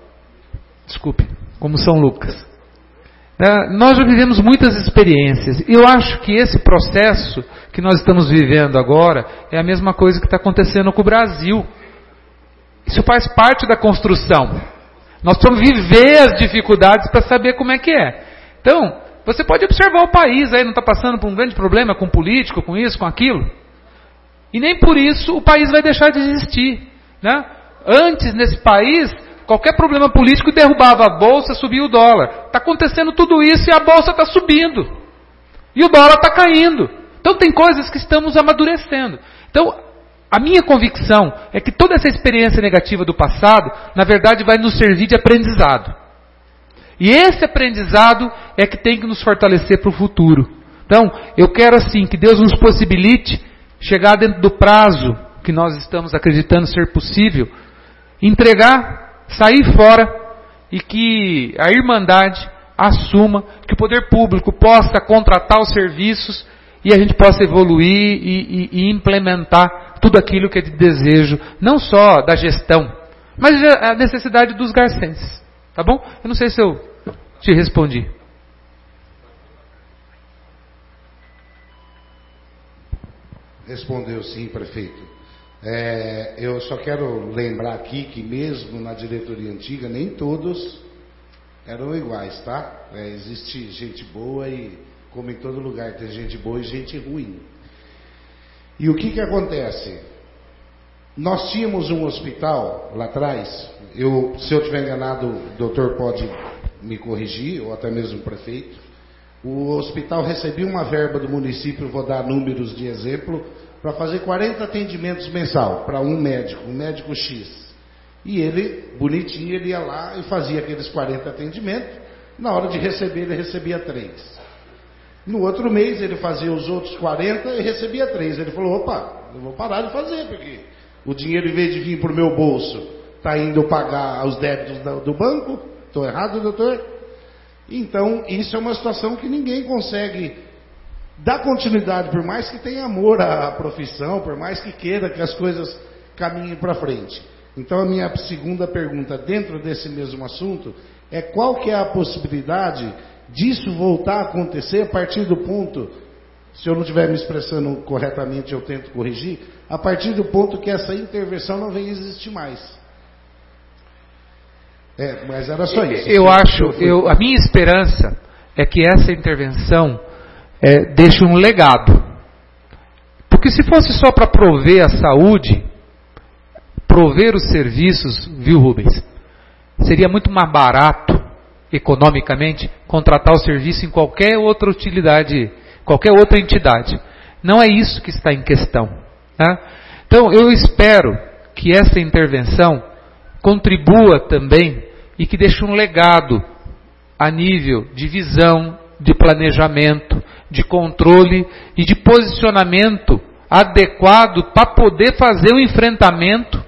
como São Lucas. Nós já vivemos muitas experiências. Eu acho que esse processo que nós estamos vivendo agora é a mesma coisa que está acontecendo com o Brasil. Isso faz parte da construção. Nós precisamos viver as dificuldades para saber como é que é. Então, você pode observar o país aí, não está passando por um grande problema com político, com isso, com aquilo. E nem por isso o país vai deixar de existir, né? Antes, nesse país, qualquer problema político derrubava a bolsa, subia o dólar. Está acontecendo tudo isso e a bolsa está subindo. E o dólar está caindo. Então tem coisas que estamos amadurecendo. Então, a minha convicção é que toda essa experiência negativa do passado, na verdade, vai nos servir de aprendizado. E esse aprendizado é que tem que nos fortalecer para o futuro. Então, eu quero assim que Deus nos possibilite chegar dentro do prazo que nós estamos acreditando ser possível, entregar, sair fora e que a Irmandade assuma, que o poder público possa contratar os serviços e a gente possa evoluir e implementar tudo aquilo que é de desejo, não só da gestão, mas a necessidade dos garcenses. Tá bom? Eu não sei se eu te respondi. Respondeu sim, prefeito. Eu só quero lembrar aqui que mesmo na diretoria antiga, nem todos eram iguais, tá? Existe gente boa e, como em todo lugar, tem gente boa e gente ruim. E o que acontece? Nós tínhamos um hospital lá atrás, se eu estiver enganado, o doutor pode me corrigir, ou até mesmo o prefeito. O hospital recebia uma verba do município, vou dar números de exemplo, para fazer 40 atendimentos mensal para um médico X. E ele, bonitinho, ele ia lá e fazia aqueles 40 atendimentos. Na hora de receber, ele recebia 3. No outro mês, ele fazia os outros 40 e recebia 3. Ele falou, opa, eu vou parar de fazer, porque o dinheiro, em vez de vir para o meu bolso, está indo pagar os débitos do banco. Estou errado, doutor? Então, isso é uma situação que ninguém consegue dar continuidade, por mais que tenha amor à profissão, por mais que queira que as coisas caminhem para frente. Então, a minha segunda pergunta, dentro desse mesmo assunto, é qual que é a possibilidade disso voltar a acontecer a partir do ponto, se eu não estiver me expressando corretamente, eu tento corrigir, a partir do ponto que essa intervenção não venha existir mais. Mas era só isso. A minha esperança é que essa intervenção deixe um legado. Porque se fosse só para prover a saúde, prover os serviços, viu, Rubens? Seria muito mais barato, economicamente, contratar o serviço em qualquer outra utilidade, qualquer outra entidade. Não é isso que está em questão. Né? Então, eu espero que essa intervenção contribua também e que deixe um legado a nível de visão, de planejamento, de controle e de posicionamento adequado para poder fazer o enfrentamento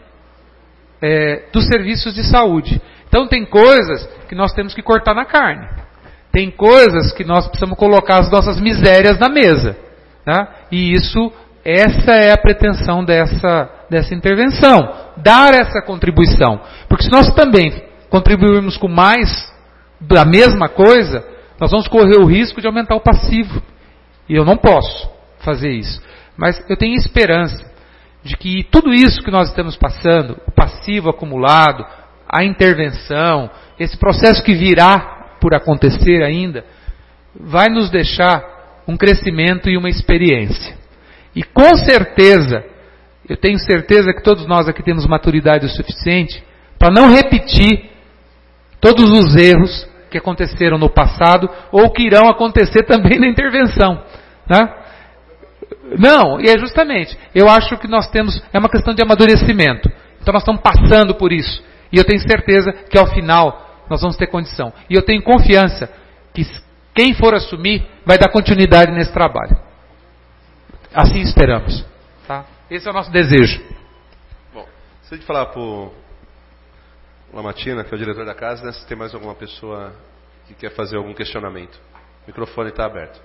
dos serviços de saúde. Então tem coisas que nós temos que cortar na carne. Tem coisas que nós precisamos colocar as nossas misérias na mesa. Tá? E essa é a pretensão dessa intervenção. Dar essa contribuição. Porque se nós também contribuirmos com mais da mesma coisa, nós vamos correr o risco de aumentar o passivo. E eu não posso fazer isso. Mas eu tenho esperança de que tudo isso que nós estamos passando, o passivo acumulado, a intervenção, esse processo que virá por acontecer ainda, vai nos deixar um crescimento e uma experiência. E com certeza, eu tenho certeza que todos nós aqui temos maturidade o suficiente para não repetir todos os erros que aconteceram no passado ou que irão acontecer também na intervenção. Né? Não, e é justamente, eu acho que nós temos, é uma questão de amadurecimento. Então nós estamos passando por isso. E eu tenho certeza que ao final nós vamos ter condição. E eu tenho confiança que quem for assumir vai dar continuidade nesse trabalho. Assim esperamos. Tá? Esse é o nosso desejo. Bom, se a gente falar para o Lamartina, que é o diretor da casa, né, se tem mais alguma pessoa que quer fazer algum questionamento. O microfone está aberto.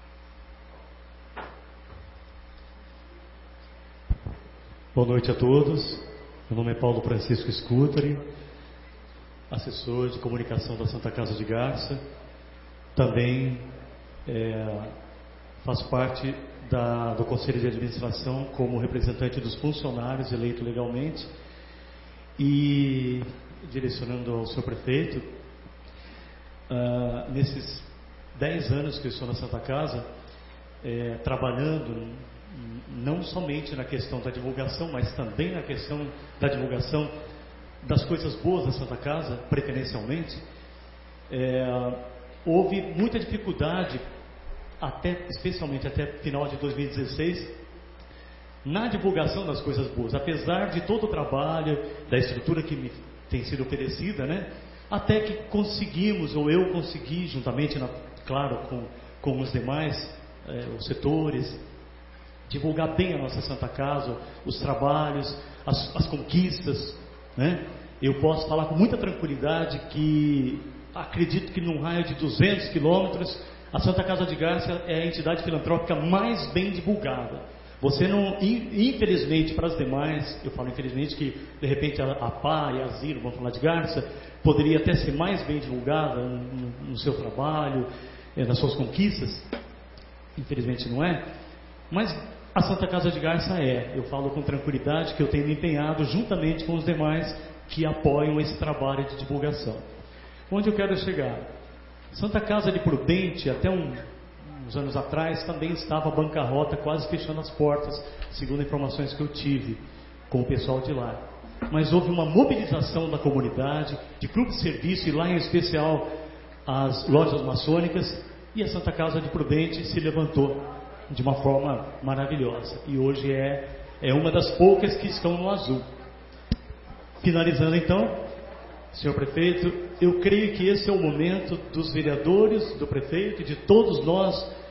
Boa noite a todos. Meu nome é Paulo Francisco Scutari, assessor de comunicação da Santa Casa de Garça. Também faço parte do Conselho de Administração como representante dos funcionários eleito legalmente. E direcionando ao senhor prefeito, nesses 10 anos que eu estou na Santa Casa, trabalhando não somente na questão da divulgação, mas também na questão da divulgação das coisas boas da Santa Casa, preferencialmente, houve muita dificuldade, especialmente até final de 2016, na divulgação das coisas boas, apesar de todo o trabalho, da estrutura que me tem sido oferecida, né? Até que conseguimos, ou eu consegui, juntamente, claro, com os demais os setores, divulgar bem a nossa Santa Casa, os trabalhos, as conquistas, né? Eu posso falar com muita tranquilidade que acredito que num raio de 200 quilômetros, a Santa Casa de Garça é a entidade filantrópica mais bem divulgada. Você não, infelizmente, para as demais, eu falo infelizmente que de repente a PA e a Ziro, vamos falar de Garça, poderia até ser mais bem divulgada no seu trabalho, nas suas conquistas. Infelizmente não é. Mas a Santa Casa de Garça eu falo com tranquilidade que eu tenho me empenhado juntamente com os demais que apoiam esse trabalho de divulgação. Onde eu quero chegar? Santa Casa de Prudente, até uns anos atrás, também estava bancarrota, quase fechando as portas, segundo informações que eu tive com o pessoal de lá. Mas houve uma mobilização da comunidade, de clube de serviço, e lá em especial as lojas maçônicas, e a Santa Casa de Prudente se levantou de uma forma maravilhosa. E hoje é uma das poucas que estão no azul. Finalizando então, senhor prefeito, eu creio que esse é o momento dos vereadores, do prefeito e de todos nós,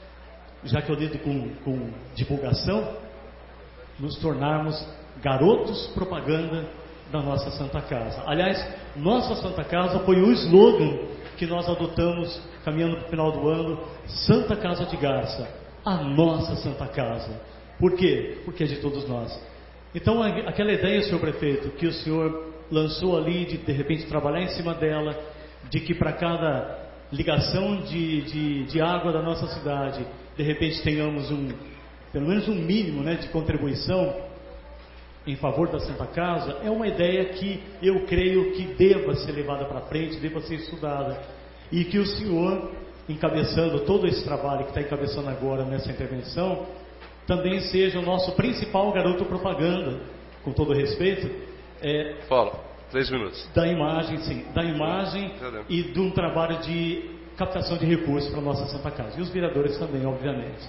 já que eu lido com divulgação, nos tornarmos garotos propaganda da nossa Santa Casa. Aliás, nossa Santa Casa foi o slogan que nós adotamos caminhando para o final do ano, Santa Casa de Garça, a nossa Santa Casa. Por quê? Porque é de todos nós. Então, aquela ideia, senhor prefeito, que o senhor lançou ali, de repente trabalhar em cima dela, de que para cada ligação de água da nossa cidade, de repente tenhamos pelo menos um mínimo, né, de contribuição, em favor da Santa Casa, é uma ideia que eu creio que deva ser levada para frente, deva ser estudada. E que o senhor, encabeçando todo esse trabalho que está encabeçando agora nessa intervenção, também seja o nosso principal garoto propaganda, com todo respeito. Fala, 3 minutos. Da imagem, sim, da imagem e de um trabalho de captação de recursos para a nossa Santa Casa. E os vereadores também, obviamente.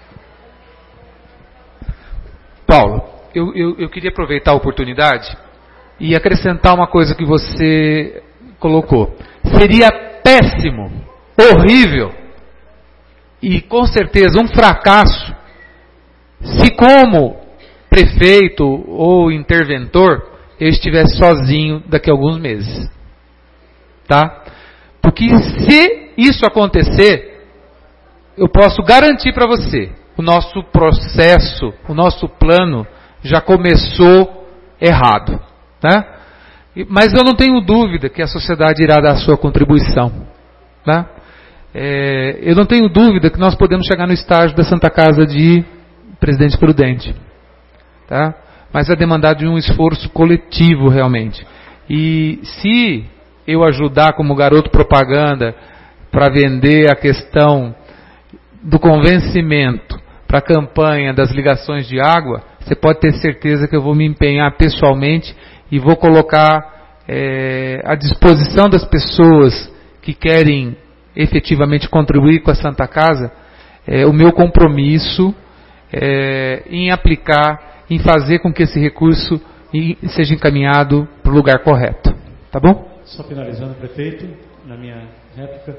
Paulo, eu queria aproveitar a oportunidade e acrescentar uma coisa que você colocou. Seria péssimo, horrível e com certeza um fracasso se, como prefeito ou interventor, eu estivesse sozinho daqui a alguns meses. Tá? Porque se isso acontecer, eu posso garantir para você, o nosso processo, o nosso plano já começou errado. Né? Mas eu não tenho dúvida que a sociedade irá dar a sua contribuição. Né? Eu não tenho dúvida que nós podemos chegar no estágio da Santa Casa de Presidente Prudente. Tá? Mas vai demandar de um esforço coletivo realmente. E se eu ajudar como garoto propaganda para vender a questão do convencimento para a campanha das ligações de água, você pode ter certeza que eu vou me empenhar pessoalmente e vou colocar à disposição das pessoas que querem efetivamente contribuir com a Santa Casa o meu compromisso em aplicar, em fazer com que esse recurso seja encaminhado para o lugar correto. Tá bom? Só finalizando, prefeito, na minha réplica,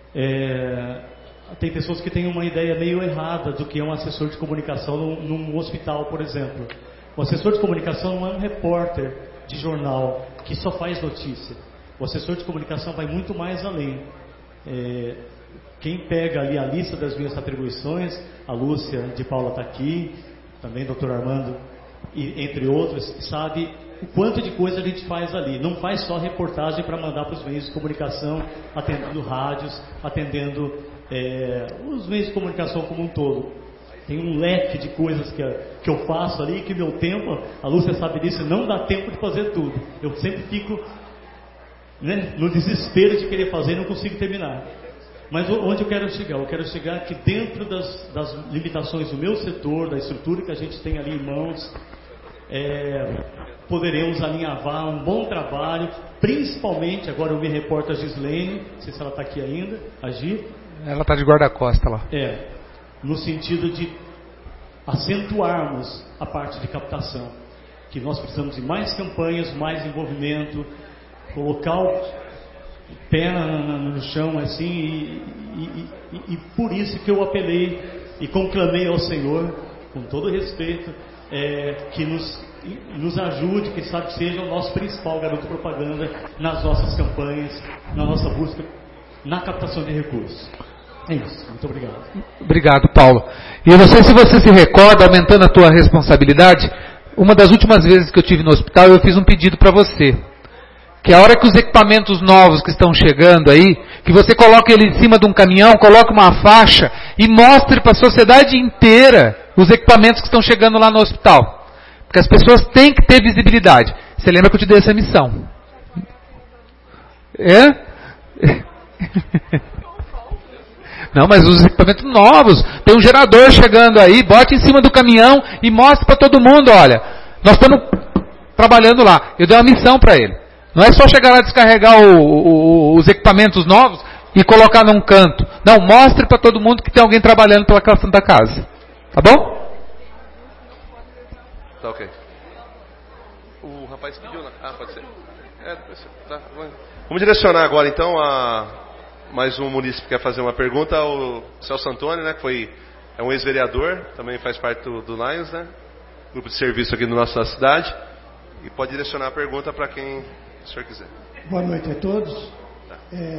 tem pessoas que têm uma ideia meio errada do que é um assessor de comunicação num hospital, por exemplo. O assessor de comunicação não é um repórter de jornal que só faz notícia. O assessor de comunicação vai muito mais além. Quem pega ali a lista das minhas atribuições, a Lúcia de Paula está aqui, também o Dr. Armando, e, entre outros, sabe o quanto de coisa a gente faz ali. Não faz só reportagem para mandar para os meios de comunicação, atendendo rádios, atendendo os meios de comunicação como um todo. Tem um leque de coisas que eu faço ali, que meu tempo, a Lúcia sabe disso, não dá tempo de fazer tudo. Eu sempre fico no desespero de querer fazer e não consigo terminar. Mas onde eu quero chegar? Eu quero chegar que dentro das limitações do meu setor, da estrutura que a gente tem ali em mãos, poderemos alinhavar um bom trabalho, principalmente, agora eu me reporto a Gislene, não sei se ela está aqui ainda, a Gi. Ela está de guarda-costa lá. No sentido de acentuarmos a parte de captação, que nós precisamos de mais campanhas, mais envolvimento, colocar o pé no chão assim, e por isso que eu apelei e conclamei ao Senhor, com todo respeito, que nos ajude, que sabe seja o nosso principal garoto propaganda nas nossas campanhas, na nossa busca, na captação de recursos. É isso, muito obrigado. Obrigado, Paulo. E eu não sei se você se recorda, aumentando a tua responsabilidade, uma das últimas vezes que eu estive no hospital, eu fiz um pedido para você. Que a hora que os equipamentos novos que estão chegando aí, que você coloque ele em cima de um caminhão, coloque uma faixa e mostre para a sociedade inteira os equipamentos que estão chegando lá no hospital. Porque as pessoas têm que ter visibilidade. Você lembra que eu te dei essa missão? Não, mas os equipamentos novos, tem um gerador chegando aí, bote em cima do caminhão e mostre para todo mundo, olha, nós estamos trabalhando lá. Eu dei uma missão para ele. Não é só chegar lá e descarregar os equipamentos novos e colocar num canto. Não, mostre para todo mundo que tem alguém trabalhando pela Santa Casa. Tá bom? Tá ok. O rapaz pediu, né? Pode ser. Tá. Vamos direcionar agora então a mais um munícipe que quer fazer uma pergunta, o Celso Antônio, né? Que é um ex-vereador, também faz parte do Lions, né? Grupo de serviço aqui na nossa cidade. E pode direcionar a pergunta para quem o senhor quiser. Boa noite a todos. Tá.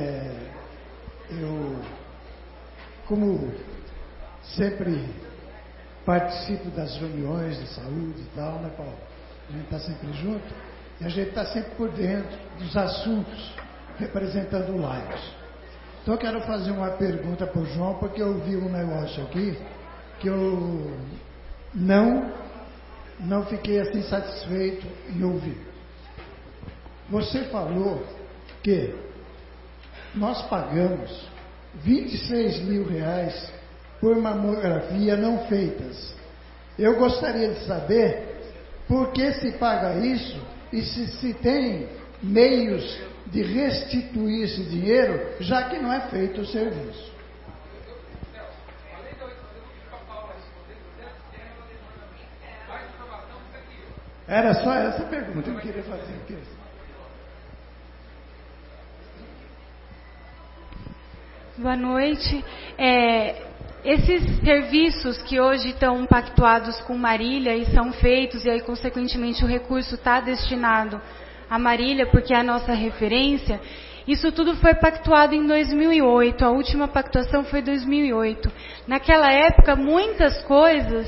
Eu, como sempre participo das reuniões de saúde e tal, né, Paulo? A gente está sempre junto e a gente está sempre por dentro dos assuntos representando o Lions. Então eu quero fazer uma pergunta para o João, porque eu vi um negócio aqui que eu não não fiquei assim satisfeito em ouvir. Você falou que nós pagamos R$26.000 por mamografia não feitas. Eu gostaria de saber por que se paga isso e se tem meios de restituir esse dinheiro, já que não é feito o serviço. Era só essa pergunta que eu queria fazer. Boa noite. Esses serviços que hoje estão pactuados com Marília e são feitos, e aí, consequentemente, o recurso está destinado a Marília, porque é a nossa referência, isso tudo foi pactuado em 2008, a última pactuação foi em 2008. Naquela época, muitas coisas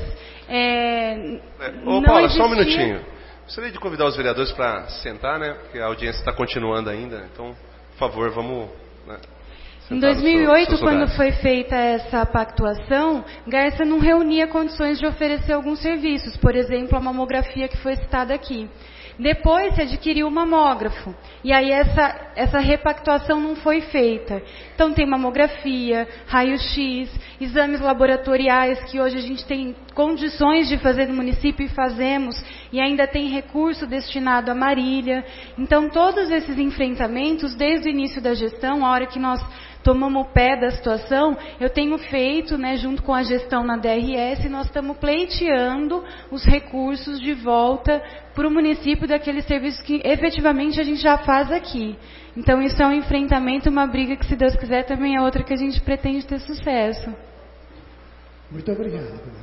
Ô, Paula, só um minutinho. Gostaria de convidar os vereadores para sentar, né? Porque a audiência está continuando ainda. Então, por favor, vamos... Né, em 2008, quando foi feita essa pactuação, Garça não reunia condições de oferecer alguns serviços, por exemplo, a mamografia que foi citada aqui. Depois se adquiriu o mamógrafo, e aí essa repactuação não foi feita. Então tem mamografia, raio-x, exames laboratoriais que hoje a gente tem condições de fazer no município e fazemos, e ainda tem recurso destinado a Marília. Então todos esses enfrentamentos, desde o início da gestão, a hora que nós tomamos o pé da situação, eu tenho feito, né, junto com a gestão na DRS, nós estamos pleiteando os recursos de volta para o município daqueles serviços que efetivamente a gente já faz aqui. Então isso é um enfrentamento, uma briga que, se Deus quiser, também é outra que a gente pretende ter sucesso. Muito obrigado.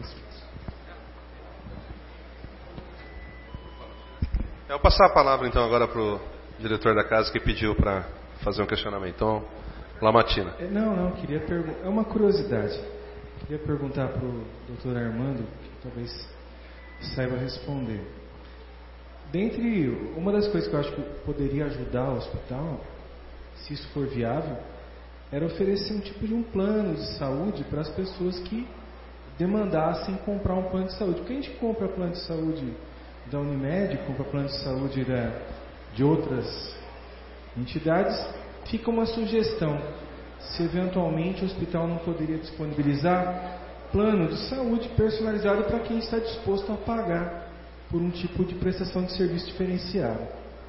Eu vou passar a palavra então agora para o diretor da casa que pediu para fazer um questionamento. Então, Lamatina. Não, queria perguntar. É uma curiosidade. Queria perguntar para o doutor Armando, que talvez saiba responder. Dentre uma das coisas que eu acho que poderia ajudar o hospital, se isso for viável, era oferecer um tipo de um plano de saúde para as pessoas que demandassem comprar um plano de saúde. Porque a gente compra plano de saúde da Unimed, compra plano de saúde de outras entidades. Fica uma sugestão, se eventualmente o hospital não poderia disponibilizar plano de saúde personalizado para quem está disposto a pagar por um tipo de prestação de serviço diferenciado.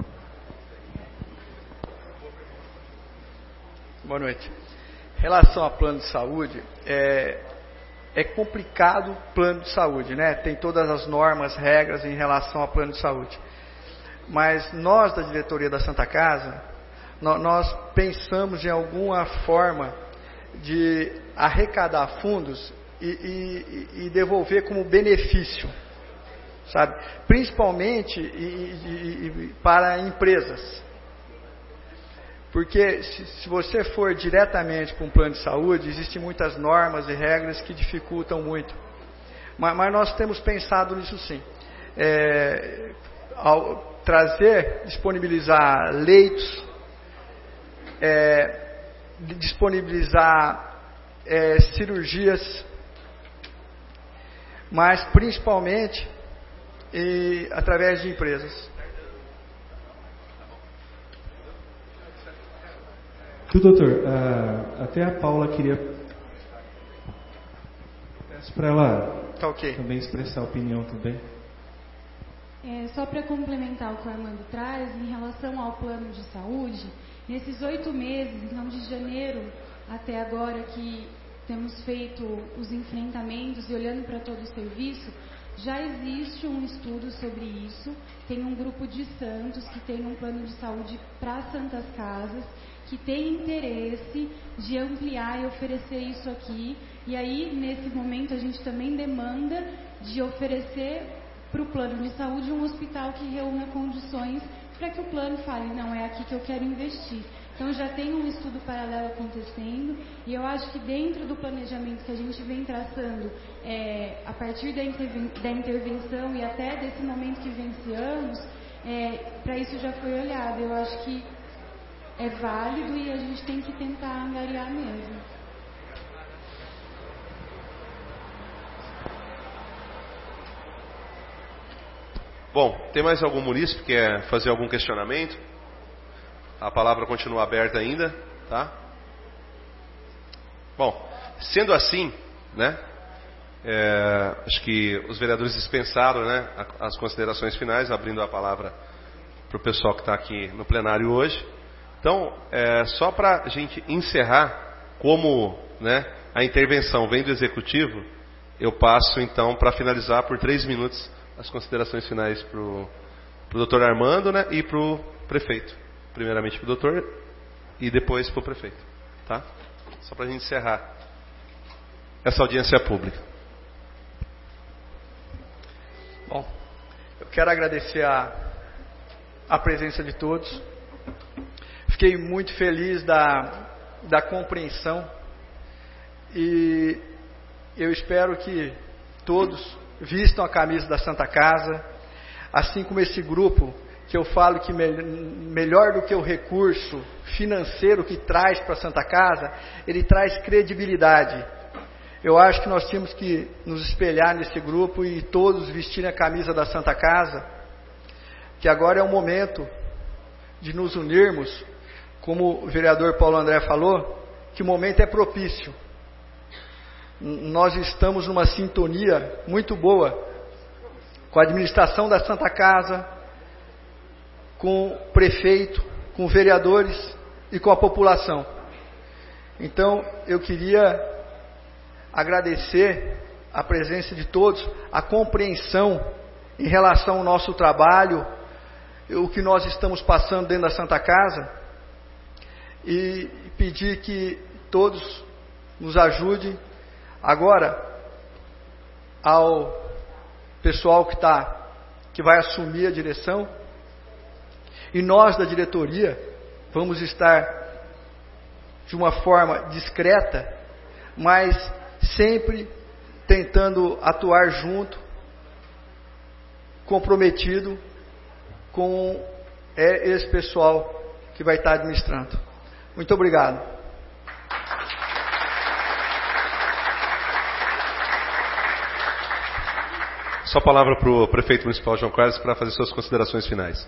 Boa noite. Em relação a plano de saúde, é complicado o plano de saúde, né? Tem todas as normas, regras em relação ao plano de saúde. Mas nós, da diretoria da Santa Casa, nós pensamos em alguma forma de arrecadar fundos e devolver como benefício, sabe? Principalmente para empresas. Porque se você for diretamente para um plano de saúde, existem muitas normas e regras que dificultam muito. Mas nós temos pensado nisso sim. Ao disponibilizar leitos, disponibilizar cirurgias, mas principalmente através de empresas. Doutor, até a Paula queria, peço para ela também expressar a opinião também. Só para complementar o que o Armando traz, em relação ao plano de saúde, nesses 8 meses, então de janeiro até agora que temos feito os enfrentamentos e olhando para todo o serviço, já existe um estudo sobre isso. Tem um grupo de santos que tem um plano de saúde para Santas Casas, que tem interesse de ampliar e oferecer isso aqui. E aí, nesse momento, a gente também demanda de oferecer para o plano de saúde um hospital que reúna condições para que o plano fale, não, é aqui que eu quero investir. Então já tem um estudo paralelo acontecendo, e eu acho que dentro do planejamento que a gente vem traçando, a partir da intervenção e até desse momento que vivenciamos, para isso já foi olhado. Eu acho que é válido e a gente tem que tentar angariar mesmo. Bom, tem mais algum munícipe que quer fazer algum questionamento? A palavra continua aberta ainda, tá? Bom, sendo assim, né? Acho que os vereadores dispensaram, né, as considerações finais, abrindo a palavra para o pessoal que está aqui no plenário hoje. Então, só para a gente encerrar, como, né, a intervenção vem do Executivo, eu passo então para finalizar por 3 minutos as considerações finais para o doutor Armando, né, e para o prefeito. Primeiramente para o doutor e depois para o prefeito. Tá? Só para a gente encerrar essa audiência pública. Bom, eu quero agradecer a presença de todos. Fiquei muito feliz da compreensão e eu espero que todos vistam a camisa da Santa Casa, assim como esse grupo que eu falo que melhor do que o recurso financeiro que traz para a Santa Casa, ele traz credibilidade. Eu acho que nós temos que nos espelhar nesse grupo e todos vestirem a camisa da Santa Casa, que agora é o momento de nos unirmos, como o vereador Paulo André falou, que o momento é propício. Nós estamos numa sintonia muito boa com a administração da Santa Casa, com o prefeito, com os vereadores e com a população. Então, eu queria agradecer a presença de todos, a compreensão em relação ao nosso trabalho, o que nós estamos passando dentro da Santa Casa, e pedir que todos nos ajudem. Agora, ao pessoal que vai assumir a direção, e nós da diretoria vamos estar de uma forma discreta, mas sempre tentando atuar junto, comprometido com esse pessoal que vai estar administrando. Muito obrigado. Só a palavra para o prefeito municipal João Carlos para fazer suas considerações finais.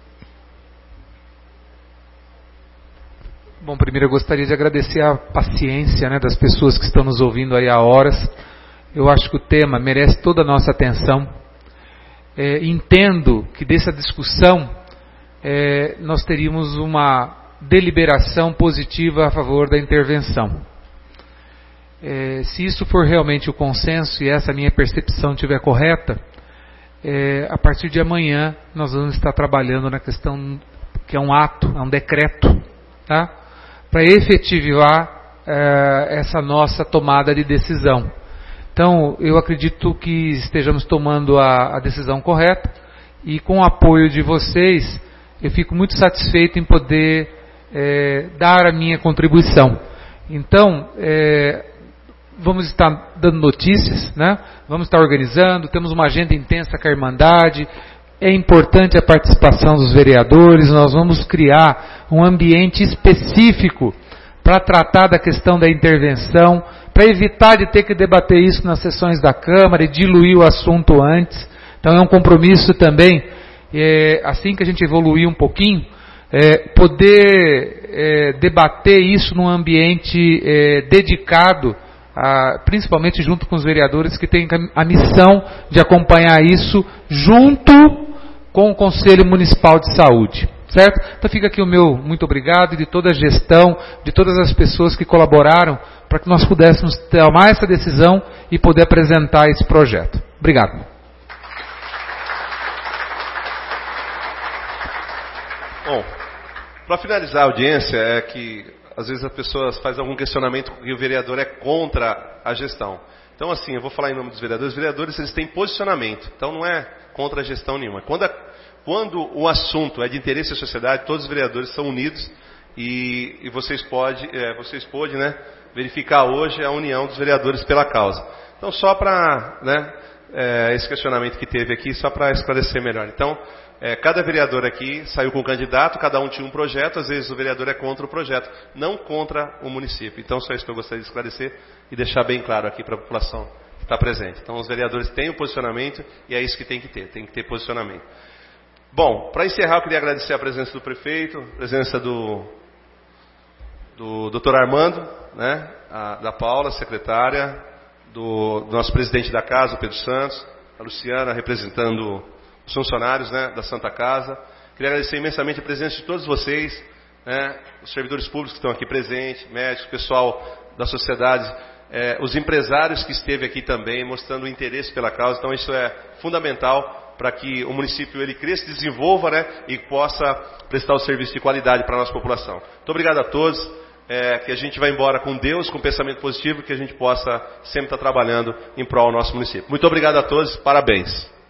Bom, primeiro eu gostaria de agradecer a paciência, né, das pessoas que estão nos ouvindo aí há horas. Eu acho que o tema merece toda a nossa atenção. Entendo que dessa discussão nós teríamos uma deliberação positiva a favor da intervenção. Se isso for realmente o consenso e essa minha percepção estiver correta, a partir de amanhã nós vamos estar trabalhando na questão que é um ato, é um decreto, tá? Para efetivar essa nossa tomada de decisão. Então, eu acredito que estejamos tomando a decisão correta e com o apoio de vocês, eu fico muito satisfeito em poder dar a minha contribuição. Então, vamos estar dando notícias, né? Vamos estar organizando, temos uma agenda intensa com a Irmandade, é importante a participação dos vereadores, nós vamos criar um ambiente específico para tratar da questão da intervenção, para evitar de ter que debater isso nas sessões da Câmara e diluir o assunto antes. Então é um compromisso também, assim que a gente evoluir um pouquinho, poder debater isso num ambiente dedicado, principalmente junto com os vereadores que têm a missão de acompanhar isso junto com o Conselho Municipal de Saúde, certo? Então fica aqui o meu muito obrigado e de toda a gestão, de todas as pessoas que colaboraram para que nós pudéssemos tomar essa decisão e poder apresentar esse projeto. Obrigado. Bom, para finalizar a audiência, é que às vezes as pessoas fazem algum questionamento que o vereador é contra a gestão. Então, assim, eu vou falar em nome dos vereadores. Os vereadores, eles têm posicionamento. Então, não é contra a gestão nenhuma. Quando o assunto é de interesse da sociedade, todos os vereadores são unidos e vocês podem, né, verificar hoje a união dos vereadores pela causa. Então, só para, né, esse questionamento que teve aqui, só para esclarecer melhor. Então, cada vereador aqui saiu com um candidato, cada um tinha um projeto, às vezes o vereador é contra o projeto, não contra o município. Então, só isso que eu gostaria de esclarecer e deixar bem claro aqui para a população estar presente. Então os vereadores têm o posicionamento e é isso que tem que ter posicionamento. Bom, para encerrar eu queria agradecer a presença do prefeito, a presença do Dr. Armando, né, da Paula, secretária, do nosso presidente da casa, o Pedro Santos, a Luciana, representando os funcionários, né, da Santa Casa. Queria agradecer imensamente a presença de todos vocês, né, os servidores públicos que estão aqui presentes, médicos, pessoal da sociedade, os empresários que esteve aqui também, mostrando o interesse pela causa. Então isso é fundamental para que o município ele cresça, desenvolva, né, e possa prestar o serviço de qualidade para a nossa população. Muito obrigado a todos. Que a gente vá embora com Deus, com pensamento positivo, que a gente possa sempre estar trabalhando em prol do nosso município. Muito obrigado a todos, parabéns.